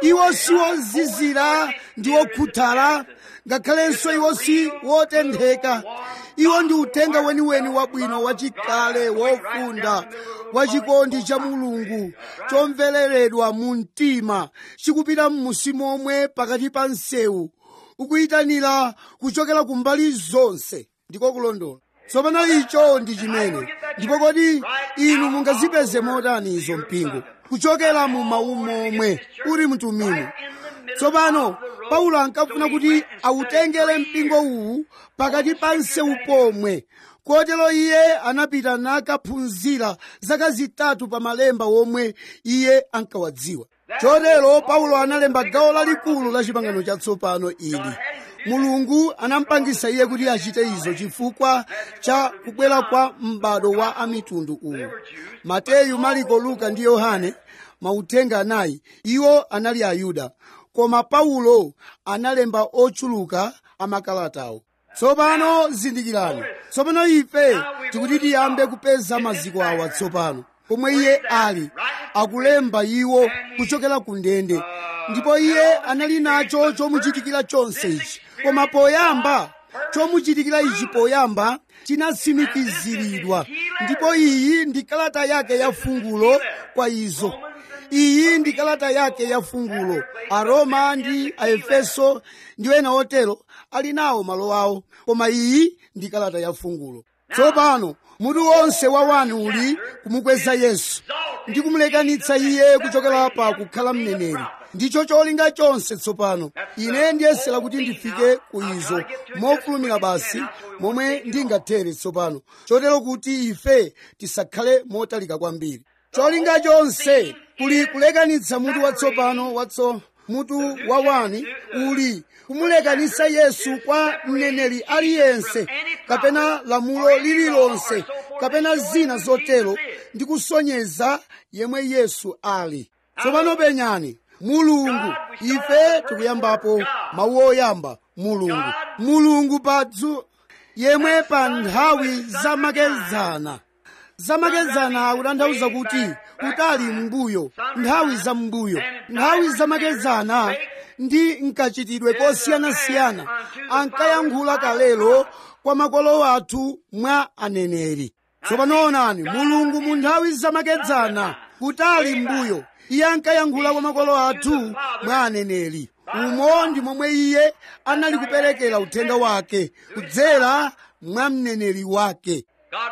S1: iwo si wozizira ndi wokhuthala, ngakhalenso iwo si wotentheka. Iwo ndi uthenga weniweni wabwino, wachikale, wofunda, wachikondi cha Mulungu, chomvereredwa mu mtima, chikupita m'munsi momwe pakati pa msewu, ukuyitanira kuchokera kumbali zonse. Ndiko kulondola. Tsopano icho ndi chimene. Ndipo kodi inu mungazipeze motani izo mpingo kuchokera mu mawu momwe uli mtumiki? Tsopano Paulo ankafuna kuti awutengere mpingo uwu pakati pa msewu pomwe. Kotero iye anapita nakaphunzira zaka zitatu pa malemba womwe iye ankawadziwa. Chotero Paulo analemba gawo lalikulu la chipangano chatsopano ili. Mulungu anampangisa iye kuti achite izo chifukwa cha kubwera kwa m'bado wa amitundu uwu. Mateyu, Mariko, Luka ndi Yohane, mauthenga anayi, iwo anali Ayuda. Koma Paulo analemba ochuluka amakalatawo. Tsopano zindikirani. Tsopano ife tikuti tiyambe kupeza maziko awa tsopano. Pomwe iye ali akulemba iwo kuchokera ku ndende. Ndipo iye anali nacho chomuchitikira chonse ichi. Koma poyamba, chomuchitikira ichi poyamba chinasimikiziridwa. Ndipo iyi ndi kalata yake ya fungulo kwa izo. Iyi ndi kalata yake ya fungulo. Aroma ndi Aefeso ndi ena otero ali nawo malo awo. Koma iyi ndi kalata ya fungulo. Tsopano mutu wonse wa wanu uli kumukweza Yesu ndi kumulekanitsa iye kuchokera pa kukhala mneneri. Ndicho cholinga chonse. Tsopano ine ndiyesera kuti ndifike ku izo mofulumira basi momwe ndingathere tsopano, chotero kuti ife tisakhale motalika kwambiri. Cholinga chonse kuli kulekanitsa mutu watsopano mutu wa wani uli kumulekanitsa Yesu kwa mneneri aliyense, kapena lamulo lililonse, kapena zina zotero, ndi kusonyeza yemwe Yesu ali. Tsopano penyani. Mulungu, ife tikuyambapo mawu oyamba. Mulungu padzu yemwe pa nthawi zamakedzana. Zamakedzana akutanthauza kuti kutali m'mbuyo, nthawi za m'mbuyo. Nthawi zamakedzana ndi nkachitidwe kosiyanasiyana ankayankhula kalelo kwa makolo athu mwa aneneri. Tsopano onani, Mulungu mu nthawi zamakedzana kutali m'mbuyo, iye ankayankhula kwa makolo athu mwa aneneri. Umo ndi momwe iye anali kuperekera uthenga wake kudzera mwa mneneri wake.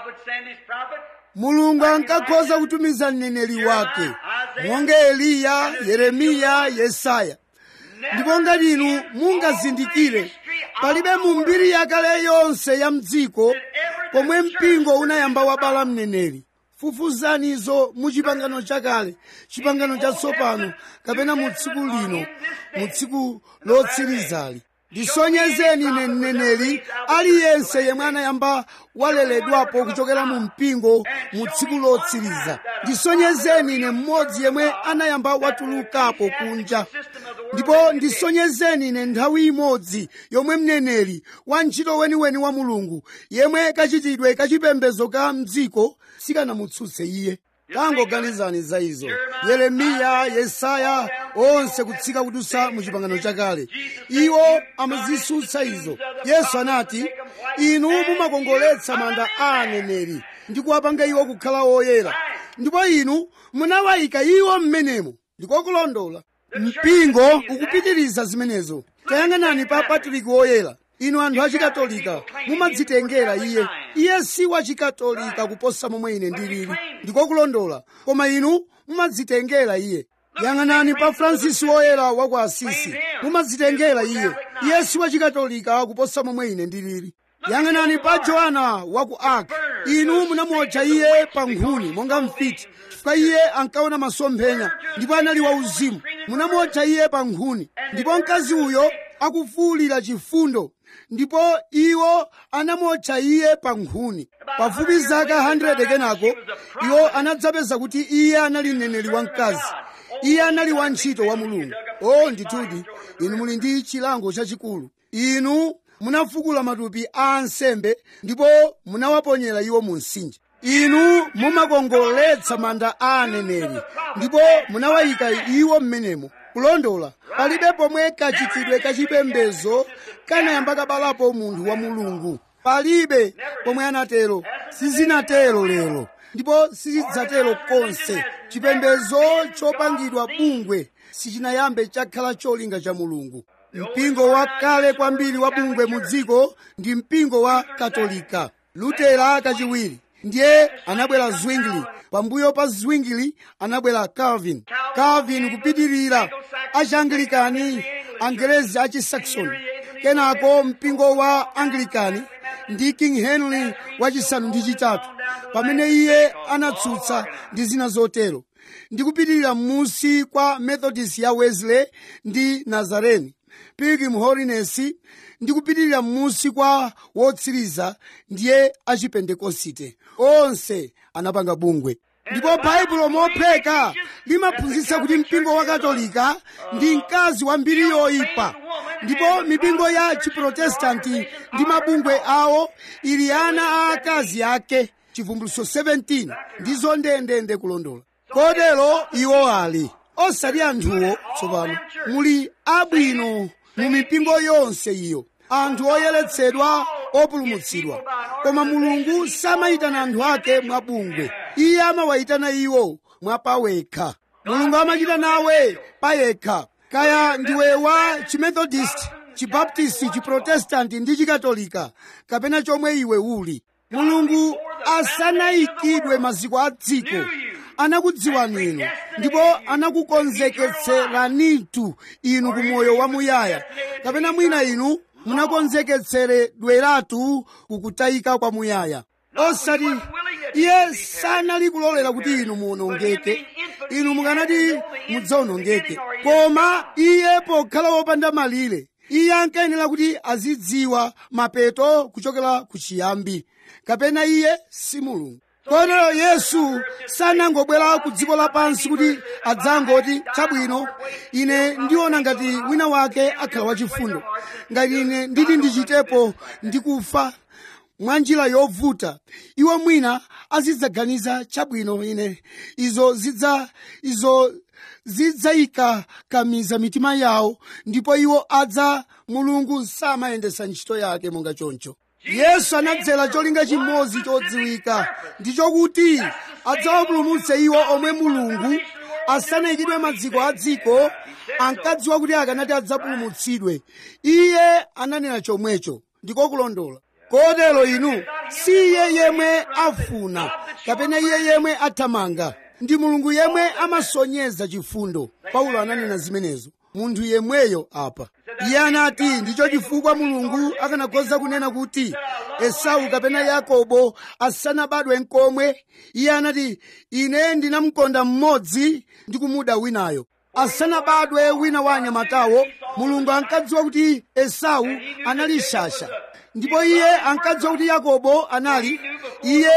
S1: Mulungu ankakhoza kutumiza mneneri wake monga Eliya, Yeremiya, Yesaya. Ndipo ngati inu mungazindikire, palibe mu mbiri yakale yonse ya mdziko pomwe mpingo unayamba wabala mneneri. Fufuzanizo mu chipangano chakale, chipangano chatsopano, kapena mu tsiku lino, mu tsiku lotsirizali. Ndisonyezeni ine mneneri aliyense yemwe anayamba waleledwapo kuchokera mu mpingo mu tsiku lotsiriza. Ndisonyezeni ine mmodzi yemwe anayamba watulukapo kunja. Ndipo ndisonyezeni ine nthawi imodzi yomwe mneneri wa ntchito weniweni wa Mulungu yemwe kachitidwe kachipembedzo ka mdziko sikanamutsutse iye. Tangoganizani za izo. Yeremiya, Yesaya, onse kutsika kudusa mu chipangano chakale, iwo amazisutsa izo. Yesu anati, inu mumakongoletsa manda a aneneri ndi kuwapanga iwo kukhala oyera, ndipo inu munawayika iwo m'menemo. Ndiko kulondola. Mpingo ukupitiriza zimenezo. Tayang'anani pa Patriki woyera. Inu anthu achikatolika mumadzitengera iye. Iye si wachikatolika kuposa momwe ine ndilili. Ndiko kulondola. Koma inu mumadzitengera iye. Yang'anani pa Francis woyera wa ku Asisi. Mumadzitengera iye. Iye si wachikatolika kuposa momwe ine ndilili. Yang'anani pa Joana wa ku Ark. Inu munamutcha iye pa nkhuni monga mfiti, chifukwa iye ankaona masomphenya ndipo anali wauzimu. Munamutcha iye pa nkhuni, ndipo mkazi uyo akufuwulira chifundo, ndipo iwo anamutcha iye pa nkhuni. Pafupi zaka 100 kenako, iwo anadzapeza kuti iye anali mneneri wamkazi. Iye anali wantchito wa Mulungu. Oh, ndithudi, inu muli ndi chilango chachikulu. Inu munafukula matupi a ansembe ndipo munawaponyera iwo mu mtsinje. Inu mumakongoletsa manda a aneneri ndipo munawayika iwo m'menemo. kulondola. Palibe pomwe kachitidwe kachipembedzo kanayamba kabalapo munthu wa Mulungu. Palibe pomwe anatero, sizinatero lero, ndipo sizidzatero konse. Chipembedzo chopangidwa bungwe sichinayambe chakhala cholinga cha Mulungu. Mpingo wakale kwambiri wa bungwe mu dziko ndi mpingo wa Katolika. Lutera kachiwiri, ndiye anabwera Zwingli. Pambuyo pa Zwingli anabwera Calvin kupitirira, Achianglikani, Angerezi achisaxoni, kenako mpingo wa Anglikani ndi King Henry wachisanu ndi chitatu, pamene iye anatsutsa ndi zina zotero, ndi kupitirira m'munsi kwa Methodist ya Wesley ndi Nazarene, Pilgrim Holiness, ndi kupitirira m'munsi kwa wotsiriza ndiye achipentekosite. Onse anapanga bungwe. Ndipo Baibulo mopheka limaphunzitsa kuti mpingo wa Katolika ndi mkazi wa mbiri yoyipa, ndipo mipingo ya Chiprotestanti ndi mabungwe awo ili ana a akazi ake. Chivumbulutso 17 ndizo ndendende kulondola. Kotero iwo ali osati anthuwo tsopano. Muli abwino mu mipingo yonse iyo, anthu oyeretsedwa, opulumutsidwa. Koma Mulungu samayitana anthu ake mwabungwe. Iye amawayitana iwo mwapawekha. Mulungu amachita nawe payekha. Kaya ndiwe wa Chimethodist, Chibaptist, Chiprotestanti ndi Chikatolika, kapena chomwe iwe uli, Mulungu asanayikidwe maziko a dziko anakudziwani inu, ndipo anakukonzeketseranitu inu ku moyo wamuyaya, kapena mwina inu munakonzeketseredweratu kukutayika kwa muyaya. Osati iye sanali kulolera kuti inu muwonongeke, inu mukanati mudzawonongeke, koma iye pokhala wopanda malire, iye ankayenera kuti azidziwa mapeto kuchokera ku chiyambi, kapena iye si Mulungu. Kotero Yesu sanangobwera ku dziko lapansi kuti adzangoti chabwino, ine ndiona ngati wina wake akhala wachifundo, ngati ine nditi ndichitepo ndikufa mwanjira yovuta, iwo mwina azidzaganiza chabwino, ine izo zidzayika kamiza mitima yawo, ndipo iwo adza. Mulungu samayendesa ntchito yake monga choncho. Yesu anadzera cholinga chimodzi chodziwika, ndicho kuti adzawapulumutse iwo omwe Mulungu asanayikidwe maziko a dziko ankadziwa kuti akanati adzapulumutsidwe. Iye ananena chomwecho, ndiko kulondola. Kotero inu si iye yemwe afuna, kapena iye yemwe athamanga, ndi Mulungu yemwe amasonyeza chifundo. Paulo ananena zimenezo, munthu yemweyo apa. Iye anati ndicho chifukwa Mulungu akanakhoza kunena kuti Esau kapena Yakobo asanabadwe nkomwe, iye anati ine ndinamukonda mmodzi ndi kumuda winayo. Asanabadwe wina wa anyamatawo, Mulungu ankadziwa kuti Esau anali shasha, ndipo iye ankadziwa kuti Yakobo anali. Iye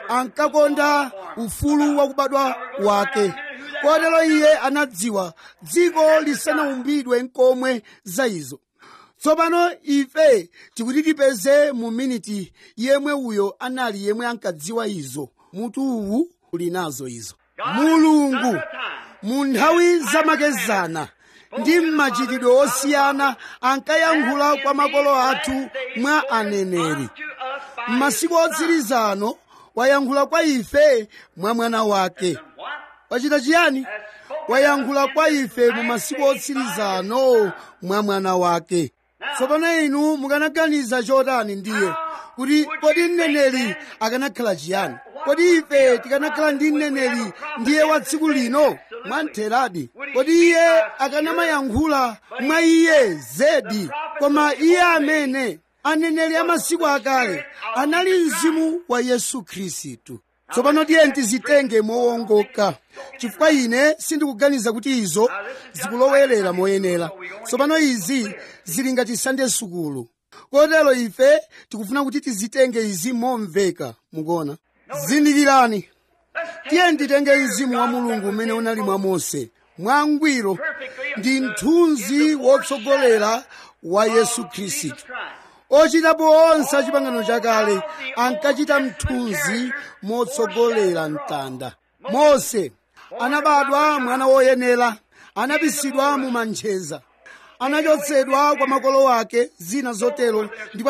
S1: ankakonda ufulu wa kubadwa wake. Kotero iye anadziwa dziko lisanaumbidwe nkomwe za izo. Tsopano ife tikuti tipeze mu miniti yemwe uyo anali yemwe ankadziwa izo. Mutu uwu uli nazo izo. Mulungu mu nthawi zamakezana ndi mmachitidwe osiyana ankayankhula kwa makolo athu mwa aneneri. M'masiku otsirizano wayankhula kwa ife mwa mwana wake. Wachita chiyani? Wayankhula kwa ife mu masiku otsirizano mwa mwana wake. Tsopano inu mukanaganiza chotani ndiye kuti kodi mneneri akanakhala chiyani? Kodi ife tikanakhala ndi mneneri ndiye wa tsiku lino? Mwantheradi. Kodi iye akanamayankhula mwa iye zedi? Koma iye amene aneneri amasiku akale anali mzimu wa Yesu Khristu. Tsopano tiye tizitenge mowongoka, chifukwa ine sindikuganiza kuti izo zikulowerera moyenera. Tsopano izi zili ngati Sunday sukulu. Kotero ife tikufuna kuti tizitenge izi momveka. Mukuona? Zindikirani, tiye titenge mzimu wa Mulungu umene unali mwa Mose mwangwiro, ndi mthunzi wotsogolera wa Yesu Khristu. Ochitapo onse achipangano chakale ankachita mthunzi motsogolera mtanda. Mose anabadwa mwana woyenera, anabisidwa mu manjeza, anachotsedwa kwa makolo ake, zina zotero, ndipo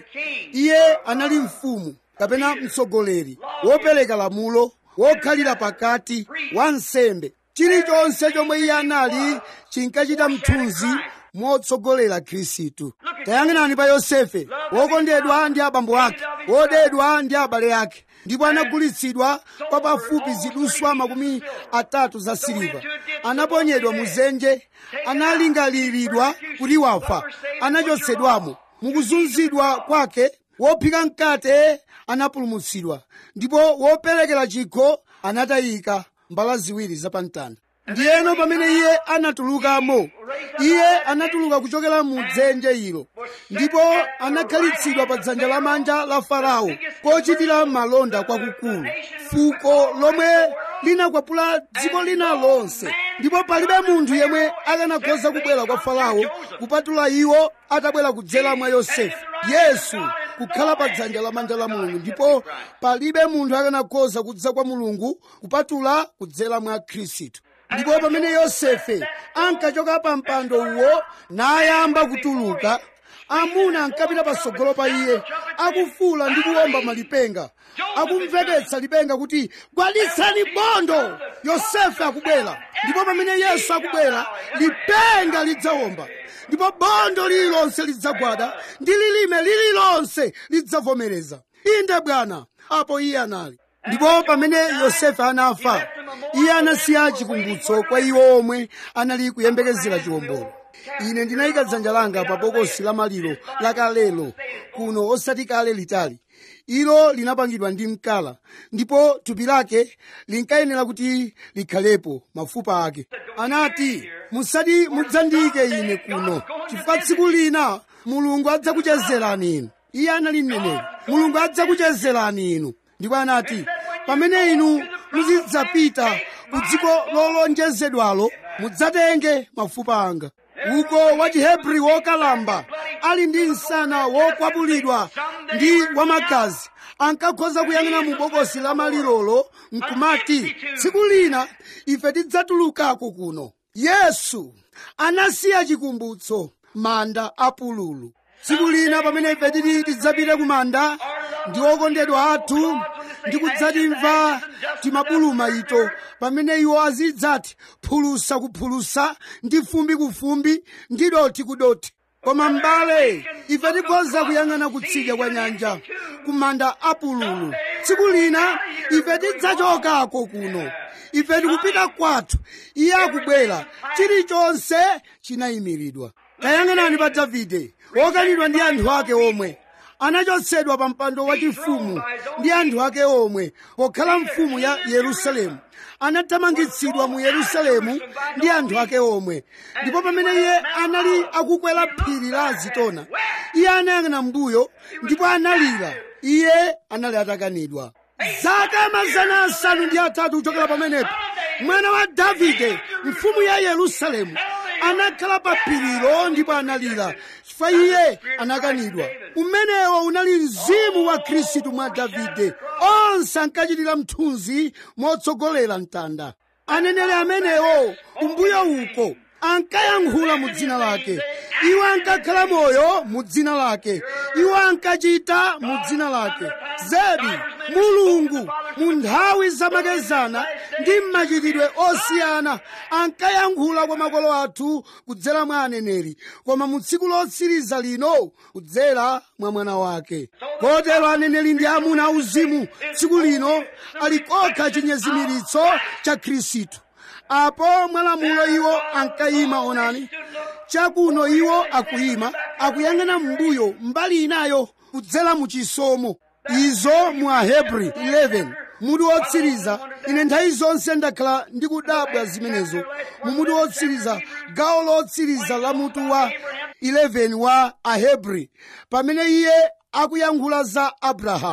S1: iye anali mfumu kapena mtsogoleri, wopereka lamulo, wokhalira pakati, wansembe. Chilichonse chomwe iye anali chinkachita mthunzi motsogolera Khristu. Tayang'anani pa Yosefe, wokondedwa ndi abambo ake, wodedwa ndi abale ake, ndipo anagulitsidwa kwa pafupi ziduswa 30 za siliva. Anaponyedwa mu dzenje, analingaliridwa kuti wafa, anachotsedwamo. Mukuzunzidwa kwake, wophika mkate anapulumutsidwa, ndipo woperekera chikho anatayika mbala ziwiri zapamtanda. Ndiyeno pamene iye anatulukamo, iye anatuluka kuchokera mu dzenje ilo, ndipo anakhalitsidwa pa dzanja lamanja la Farao, kochitira malonda kwakukulu, fuko lomwe linakwapula dziko lina lonse. Ndipo palibe munthu yemwe akanakhoza kubwera kwa Farao kupatula iwo atabwera kudzera mwa Yosefe, Yesu, kukhala pa dzanja lamanja la Mulungu. Ndipo palibe munthu akanakhoza kudza kwa Mulungu kupatula kudzera mwa Khristu. Ndipo pamene Yosefe ankachoka pa mpando uwo nayamba kutuluka, amuna ankapita patsogolo pa iye, akufuula ndi kuwomba malipenga, akumveketsa lipenga kuti gwadzitsani bondo, Yosefe akubwera. Ndipo pamene Yesu akubwera, lipenga lidzawomba, ndipo bondo lililonse lidzagwada, ndi lilime lililonse lidzavomereza, inde Bwana. Apo iye anali. Ndipo pamene Yosefe anafa, iye anasiya chikumbutso kwa iwo omwe anali kuyembekezera chiwombolo. Ine ndinayika dzanja langa pa bokosi la maliro lakalelo kuno osati kale litali. Ilo linapangidwa ndi mkala, ndipo thupi lake linkayenera kuti likhalepo mafupa ake. Anati, musati mudzandiyike ine kuno, chifukwa tsiku lina Mulungu adzakuchezerani inu. Iye anali mneneri, Mulungu adzakuchezerani inu. Ndipo anati, pamene inu muzidzapita ku dziko lolonjezedwalo, mudzatenge mafupa anga. Uko wa Chihebri wokalamba, ali ndi msana wokwapulidwa ndi wamagazi, ankakhoza kuyang'ana mu bokosi la malirolo nkumati, tsiku lina ife tidzatulukako kuno. Yesu anasiya chikumbutso, manda apululu. Tsiku lina pamene ife tidzapita ku manda ndi okondedwa athu, ndi kudzatimva timabuluma ito, pamene iwo azidzati phulusa ku phulusa, ndi fumbi ku fumbi, ndi doti ku doti. Koma m'bale, ife tikhoza kuyang'ana kutsidya kwa nyanja, ku manda apululu. Tsiku lina ife tidzachokako kuno, ife tikupita kwathu. Iye akubwera, chilichonse chinayimiridwa. Tayang'anani pa Davide, wokanidwa ndi anthu ake omwe, anachotsedwa pa mpando wachifumu ndi anthu ake omwe pokhala mfumu ya Yerusalemu. Anathamangitsidwa mu Yerusalemu ndi anthu ake omwe. Ndipo pamene iye anali akukwera phiri la Zitona, iye anayang'ana mbuyo ndipo analira. Iye anali atakanidwa. Zaka 500 kuchokera pamenepo, mwana wa Davide, mfumu ya Yerusalemu, anakhala pa phirilo ndipo analira, chifukwa iye anakanidwa. Umenewo unali mzimu wa Khristu mwa Davide. Onse ankachitira mthunzi motsogolera mtanda. Aneneri amenewo kumbuyo uko ankayankhula mu dzina lake, iwo ankakhala moyo mu dzina lake, iwo ankachita mu dzina lake. Zedi, Mulungu mu nthawi zamakezana ndi mmachitidwe osiyana ankayankhula kwa makolo athu kudzera mwa aneneri, koma mu tsiku lotsiriza lino kudzera mwa mwana wake. Kotero aneneri ndi amuna auzimu tsiku lino ali kokha chinyezimiritso cha Khristu. Apo mwalamulo iwo ankayima, onani, chakuno iwo akuyima, akuyang'ana m'mbuyo mbali inayo kudzera mu chisomo. Izo mu Ahebri 11 mutu wotsiriza. Ine nthawi zonse ndakhala ndikudabwa zimenezo. Mu mutu wotsiriza, gawo lotsiriza la mutu wa 11 wa Ahebri, pamene iye akuyankhula za Abrahamu,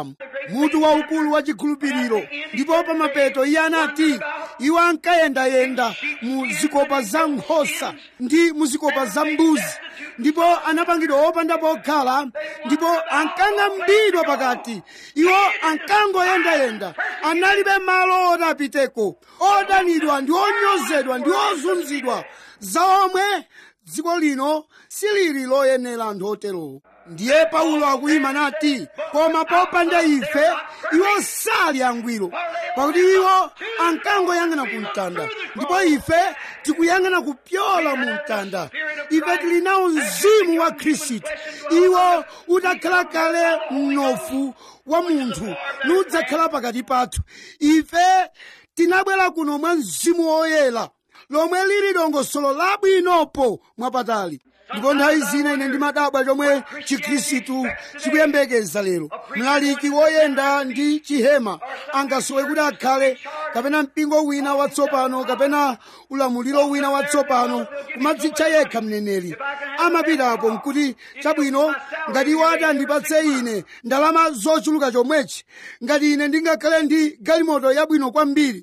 S1: mutu waukulu wa chikhulupiriro. Ndipo pamapeto iye anati iwo ankayendayenda mu zikopa za nkhosa ndi mu zikopa za mbuzi, ndipo anapangidwa opanda pokhala, ndipo ankang'ambidwa pakati. Iwo ankangoyendayenda, analibe malo oti apiteko, odanidwa ndi onyozedwa ndi ozunzidwa, za omwe dziko lino silili loyenera anthu oterowo. Ndiye Paulo akuyima nati, koma popanda ife iwo sali angwiro, pakuti iwo ankangoyang'ana ku mtanda, ndipo ife tikuyang'ana kupyola mu mtanda. Ife tili nawo mzimu wa Khristu, iwo utakhala kale mnofu wa munthu nudzakhala pakati pathu. Ife tinabwera kuno mwa Mzimu Woyera, lomwe lili dongosolo labwinopo mwapatali. Ndipo nthawi zina ine ndimadabwa chomwe Chikhristu chikuyembekeza lero. Mlaliki woyenda ndi chihema angasowe kuti akhale kapena mpingo wina watsopano kapena ulamuliro wina watsopano kumadzitcha yekha mneneri. Amapitapo nkuti chabwino, ngati iwo atandipatse ine ndalama zochuluka chomwechi, ngati ine ndingakhale ndi galimoto yabwino kwambiri,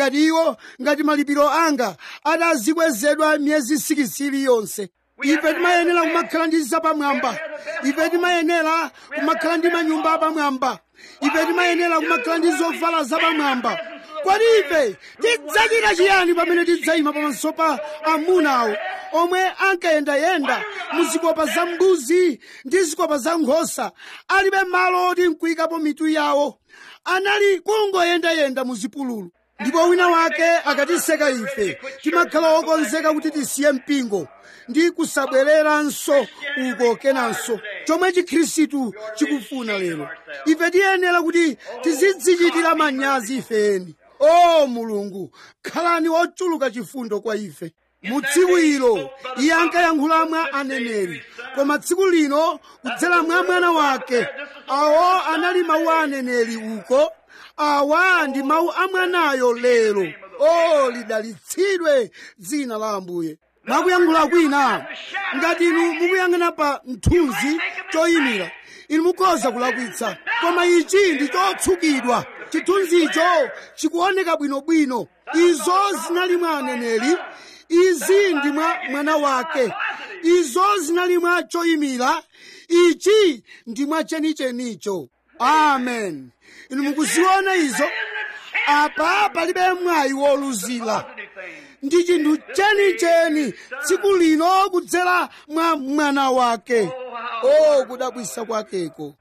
S1: ngati malipiro anga adazikwezedwa miyezi 6 iliyonse. Ife timayenera kumakhala ndi zapamwamba. Ife timayenera kumakhala ndi manyumba apamwamba. Ife timayenera kumakhala ndi zovala zapamwamba. Kodi ife tidzachita chiyani pamene tidzayima pamaso pa amunawo omwe ankayendayenda mu zikopa za mbuzi ndi zikopa za nkhosa, alibe malo oti nkuyikapo mitu yawo, anali kungoyendayenda mu zipululu? Ndipo wina wake akatiseka ife, timakhala okonzeka kuti tisiye mpingo ndi kusabwereranso uko kenanso. Chomwe Chikhristu chikufuna lero, ife tiyenera kuti tizidzichitira manyazi ifeni. O Mulungu, khalani ochuluka chifundo kwa ife. Mu tsiku ilo iye ankayankhula mwa aneneri, koma tsiku lino kudzera mwa mwana wake. Awo anali mawu a aneneri uko, awa ndi mawu a mwanayo lero. O lidalitsidwe dzina la Ambuye. Mwakuyankhula kwina, ngati inu mukuyang'ana pa mthunzi choyimira, inu mukhoza kulakwitsa, koma ichi ndi chotsukidwa. Chithunzicho chikuoneka bwinobwino. Izo zinali mwa aneneri, izi ndi mwa mwana wake. Izo zinali mwa choyimira, ichi ndi mwa chenichenicho. Amen. Inu mukuziona izo? Apa palibe mwayi woluzira. Ndi chinthu chenicheni tsiku lino kudzera mwa mwana wake. O kudabwisa kwakeko,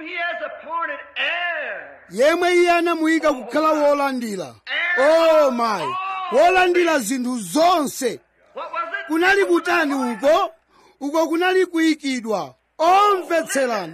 S1: yemwe iye anamuyika kukhala wolandira. O mayi, wolandira zinthu zonse. Kunali kutani uko? Uko kunali kuyikidwa. Omvetserani,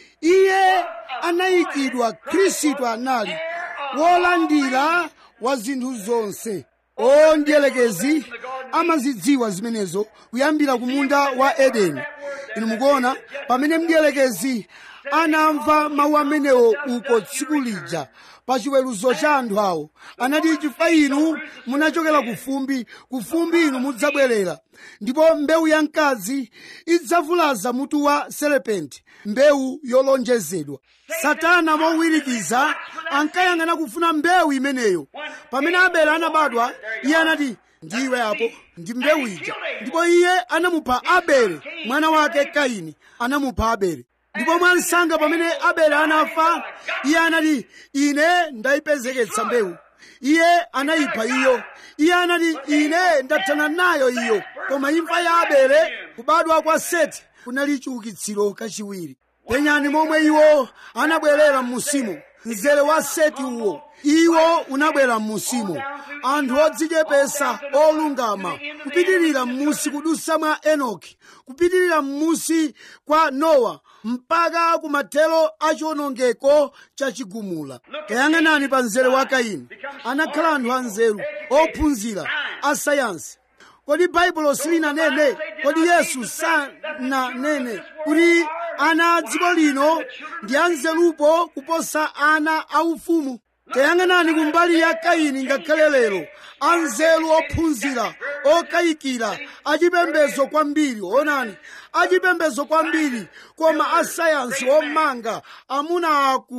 S1: iye anayikidwa. Khristu anali wolandira wa zinthu zonse. O ndiyelekezi amazidziwa zimenezo kuyambira ku munda wa Edeni. Inu mukuona, pamene mdiyelekezi anamva mawu amenewo uko tsiku lija pa chiweruzo cha anthu awo, anati chifukwa inu munachokera ku fumbi inu mudzabwerera, ndipo mbewu ya mkazi idzavulaza mutu wa serepenti, mbewu yolonjezedwa. Satana mowirikiza ankayang'ana kufuna mbewu imeneyo. Pamene Abele anabadwa, iye anati ndiwe apo, ndi mbewu ija, ndipo iye anamupha Abele. Mwana wake Kaini anamupha Abele. Ndipo mwansanga pamene Abele anafa, iye anati ine ndayipezeketsa mbewu. Iye anayipha iyo. Iye anati ine ndathana nayo iyo. Koma imfa ya Abele, kubadwa kwa Seti, kunali chiukitsiro kachiwiri. Penyani momwe iwo anabwerera m'musimo. Mzere wa Seti uwo, iwo unabwera m'musimo. Anthu odzichepesa, olungama, kupitirira m'musi kudusa mwa Enoki, kupitirira m'musi kwa Nowa, mpaka kumathero a chiwonongeko chachigumula. Kayang'anani pa mzere wa Kaini. Anakhala anthu anzeru, ophunzira, asayansi. Kodi Baibulo silinanene? Kodi Yesu sananene kuti ana a dziko lino ndi anzerupo kuposa ana aufumu? Tayang'anani kumbali ya Kaini. Ngakhale lero anzeru, ophunzira, okayikira, achipembedzo kwambiri, onani, achipembedzo kwambiri, koma asayansi omanga, amuna akulu,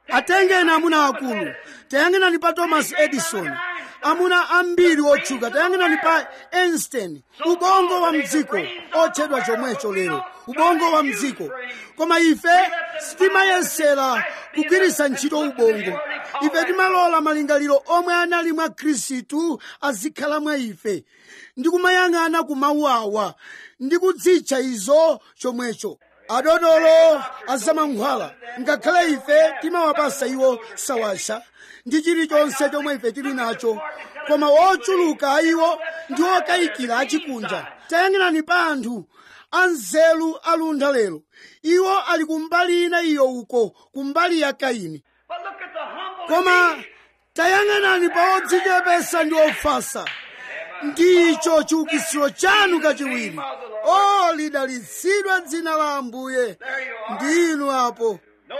S1: atengeni amuna akulu, tayang'anani pa Thomas Edison, amuna ambiri otchuka, tayang'anani pa Einstein, ubongo wa mdziko otchedwa chomwecho lero, ubongo wa mdziko. Koma ife sitimayesera kugwiritsa ntchito ubongo. Ife timalola malingaliro omwe anali mwa Khristu azikhala mwa ife, ndi kumayang'ana ku mawu awa ndi kudzitcha izo chomwecho. Adodolo azamankhwala, ngakhale ife timawapasa iwo sawasha ndi chilichonse chomwe ife tili nacho, koma ochuluka iwo ndi okayikira achikunja. Tayang'anani pa anthu anzeru aluntha lero, iwo ali kumbali ina iyo uko, kumbali ya Kaini. Koma tayang'anani pa odzichepesa ndi ofasa, ndicho chiukitsiro chanu kachiwiri. O, lidalitsidwe dzina la Ambuye. Ndinu apo.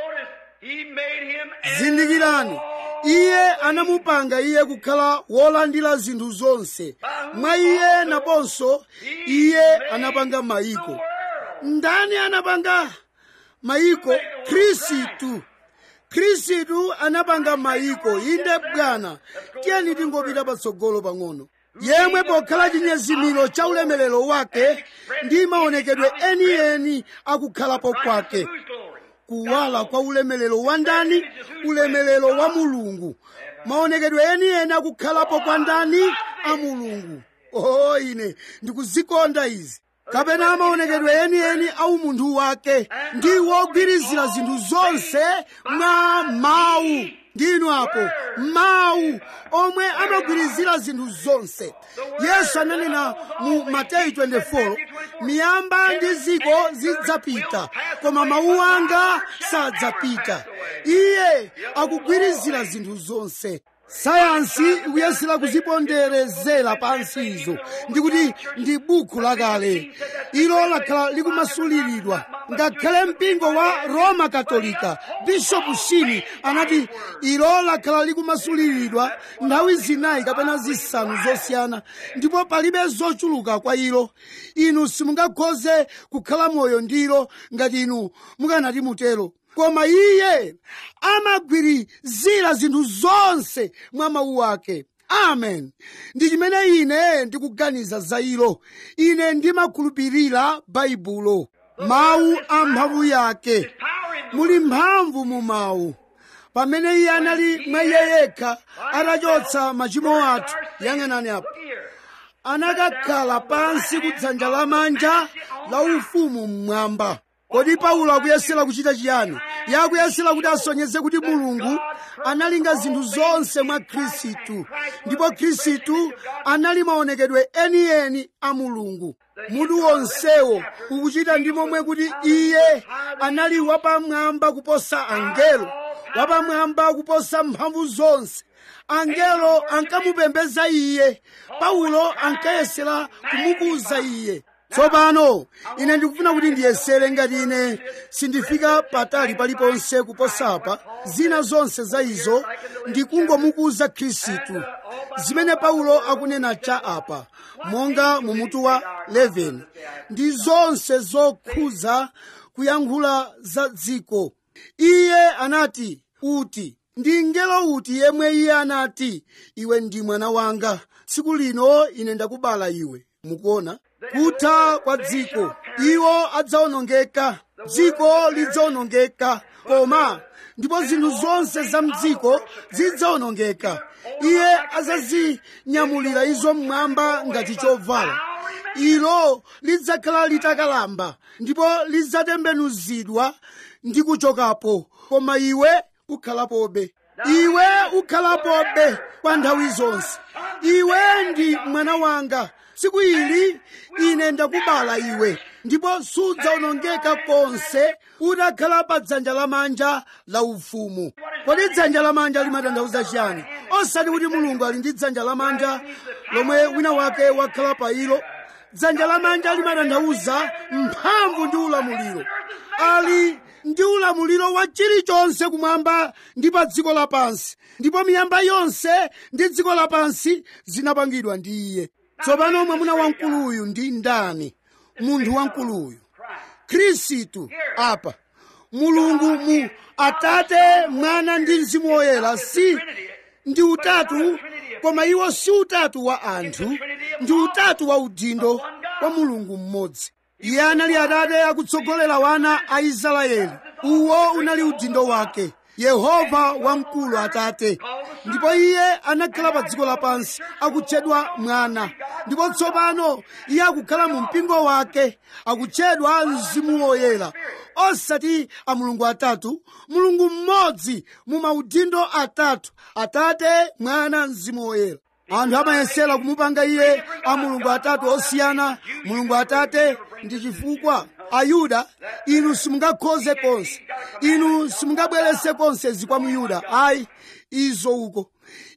S1: Zindikirani, iye anamupanga iye kukhala wolandira zinthu zonse. Mwa iye naponso iye anapanga mayiko. Ndani anapanga mayiko? Khristu. Khristu anapanga mayiko. Inde Bwana, tiyeni tingopita patsogolo pang'ono. Yemwe pokhala chinyezimiro cha ulemerero wake ndi maonekedwe enieni akukhalapo kwake. Kuwala kwa ulemerero wa ndani? Ulemerero wa Mulungu. Maonekedwe enieni akukhalapo kwa ndani? A Mulungu. Oh, ine ndikuzikonda izi. Kapena maonekedwe enieni au munthu wake ndi wogwirizira zinthu zonse mwa mawu. Ndinu apo, mawu omwe amagwirizira zinthu zonse. Yesu ananena mu Mateyu 24, miyamba ndi ziko zidzapita, koma mawu anga sadzapita. Iye akugwirizira zinthu zonse. Sayansi ikuyesera kuziponderezera pansi izo, ndikuti ndi buku lakale. Ilo lakhala likumasuliridwa. Ngakhale mpingo wa Roma Katolika, Bishop Shini anati ilo lakhala likumasuliridwa nthawi zinayi kapena zisanu zosiyana, ndipo palibe zochuluka kwa ilo. Inu simungakhoze kukhala moyo ndilo ngati inu mukanati mutero. Koma iye amagwirizira zinthu zonse mwa mawu ake. Amen. Ndi chimene ine ndikuganiza za ilo. Ine ndimakhulupirira Baibulo, mawu a mphamvu yake. Muli mphamvu mu mawu. Pamene iye anali mwa iye yekha atachotsa machimo athu, yang'anani apo, anakakhala pansi kudzanja lamanja la ufumu mmwamba. Kodi Paulo akuyesera kuchita chiyani? Yakuyesera kuti asonyeze kuti Mulungu analinga zinthu zonse mwa Khristu, ndipo Khristu anali maonekedwe enieni a Mulungu. Mutu wonsewo ukuchita ndi momwe kuti iye anali wapamwamba kuposa angelo, wapamwamba kuposa mphamvu zonse. Angelo ankamupembedza iye, Paulo ankayesera kumukuza iye. Tsopano ine ndikufuna kuti ndiyesere ngati ine sindifika patali paliponse kuposapa. Zina zonse za izo ndikungomukuza Khristu, zimene Paulo akunena cha apa, monga mu mutu wa 11, ndi zonse zokhuza kuyankhula za dziko. Iye anati uti, ndi ngelo uti yemwe iye anati, iwe ndi mwana wanga, tsiku lino ine ndakubala iwe. Mukuona? Kutha kwa dziko, iwo adzawonongeka, dziko lidzawonongeka, koma ndipo zinthu zonse za mdziko zidzawonongeka. Iye azazinyamulira izo mmwamba ngati chovala. Ilo lidzakhala litakalamba, ndipo lidzatembenuzidwa ndi kuchokapo, koma iwe ukhalapobe. Iwe ukhalapobe kwa nthawi zonse. Iwe ndi mwana wanga, tsiku ili ine ndakubala iwe, ndipo sudzawonongeka konse utakhala pa dzanja lamanja la ufumu. Kodi dzanja lamanja limatanthauza chiyani? Osati kuti Mulungu ali ndi dzanja lamanja lomwe wina wake wakhala pa ilo. Dzanja lamanja limatanthauza mphamvu ndi ulamuliro. Ali ndi ulamuliro wa chilichonse kumwamba ndi pa dziko lapansi, ndipo miyamba yonse ndi dziko lapansi zinapangidwa ndi iye. Tsopano mwamuna wamkuluyu ndi ndani? Munthu wamkuluyu Khristu. Apa mulungu mu Atate, Mwana ndi Mzimu Woyera si ndi utatu, koma iwo si utatu wa anthu, ndi utatu wa udindo wa mulungu mmodzi. Iye anali Atate akutsogolera wana a Israeli. Uwo unali udindo wake, Yehova wamkulu Atate. Ndipo iye anakhala pa dziko lapansi akutchedwa Mwana. Ndipo tsopano iye akukhala mu mpingo wake akutchedwa Mzimu Woyera. Osati a mulungu atatu, mulungu mmodzi mu maudindo atatu, Atate, Mwana, Mzimu Woyera. Anthu amayesera kumupanga iye a mulungu atatu osiyana, mulungu Atate, ndi chifukwa Ayuda, inu simungakhoze konse, inu simungabwerese konse zikwa mu Yuda. Ayi, izo uko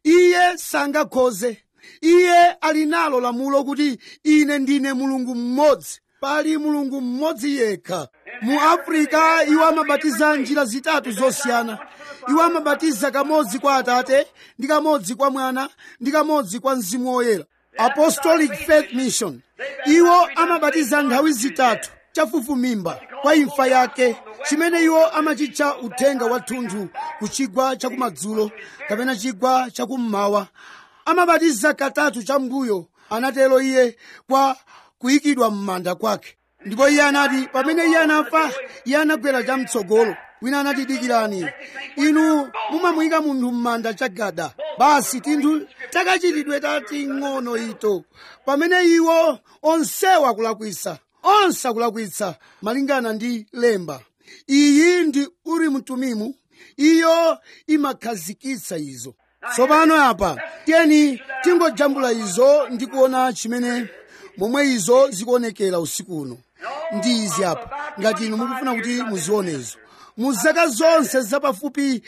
S1: iye sangakhoze. Iye ali nalo lamulo kuti ine ndine mulungu mmodzi. Pali mulungu mmodzi yekha. Mu Afrika iwo amabatiza njira zitatu zosiyana. Iwo amabatiza kamodzi kwa Atate, ndi kamodzi kwa Mwana, ndi kamodzi kwa Mzimu Woyera. Apostolic Faith Mission. Iwo amabatiza nthawi zitatu, chafufumimba kwa imfa yake, chimene iwo amachitcha uthenga wathunthu ku chigwa chakumadzulo kapena chigwa chakummawa. Amabatiza katatu chambuyo, anatero iye kwa kuyikidwa m'manda kwake. Ndipo iye anati pamene iye anafa, iye anagwera chamtsogolo. Wina anati dikirani, inu mumamuyika munthu m'manda chagada, basi tinthu takachitidwe tating'ono ito. Pamene iwo onsewa akulakwitsa, onse akulakwitsa malingana ndi lemba. Iyi ndi Urimu Tumimu, iyo imakhazikitsa izo. Tsopano apa tiyeni tingojambula izo ndi kuona chimene momwe izo zikuonekera usiku uno. Ndi izi apa, ngati inu mukufuna kuti muzionezo. Mu zaka zonse zapafupi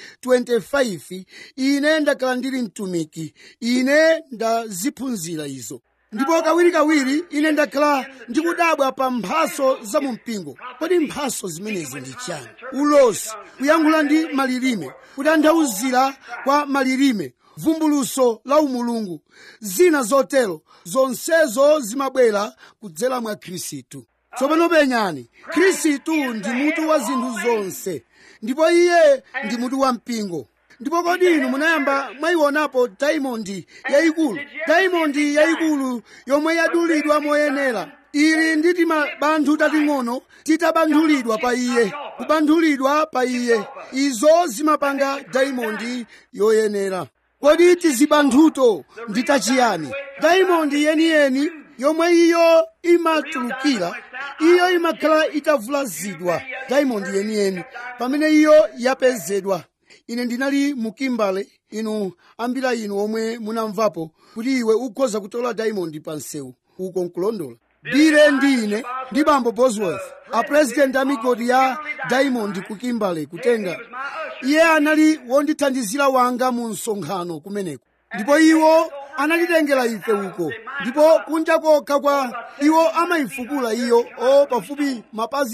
S1: 25 ine ndakhala ndili mtumiki, ine ndaziphunzira izo. Ndipo kawirikawiri ine ndakhala ndikudabwa pa mphaso za mu mpingo. Kodi mphaso zimenezi ndi chani? Ulosi, kuyankhula ndi malilime, kutanthauzira kwa malilime, vumbuluso la umulungu, zina zotero, zonsezo zimabwera kudzera mwa Khristu. Tsopano penyani, Khristu ndi mutu wa zinthu zonse, ndipo iye ndi mutu wa mpingo. Ndipo kodi inu munayamba mwayionapo daimondi yayikulu? Daimondi yayikulu yomwe yadulidwa moyenera. Ili ndi timabanthu tating'ono titabanthulidwa pa iye, kubanthulidwa pa iye. Izo zimapanga daimondi yoyenera. Kodi tizibanthuto ndi tachiyani? Daimondi yeniyeni yomwe iyo imatulukira, iyo imakhala itavulazidwa. Daimondi yeniyeni pamene iyo yapezedwa. Ine ndinali mu Kimberley, inu ambira inu omwe munamvapo kuti iwe ukhoza kutola diamond pa msewu uko nkulondola. Bire ndine ndi bambo Bosworth, a president amigodi ya Diamond ku Kimberley kutenga. Iye anali wondithandizira wanga mu msonkhano kumeneko. Ndipo iwo anatitengera ife uko. Ndipo kunja kokha kwa iwo amayifukula iyo pafupi mapazi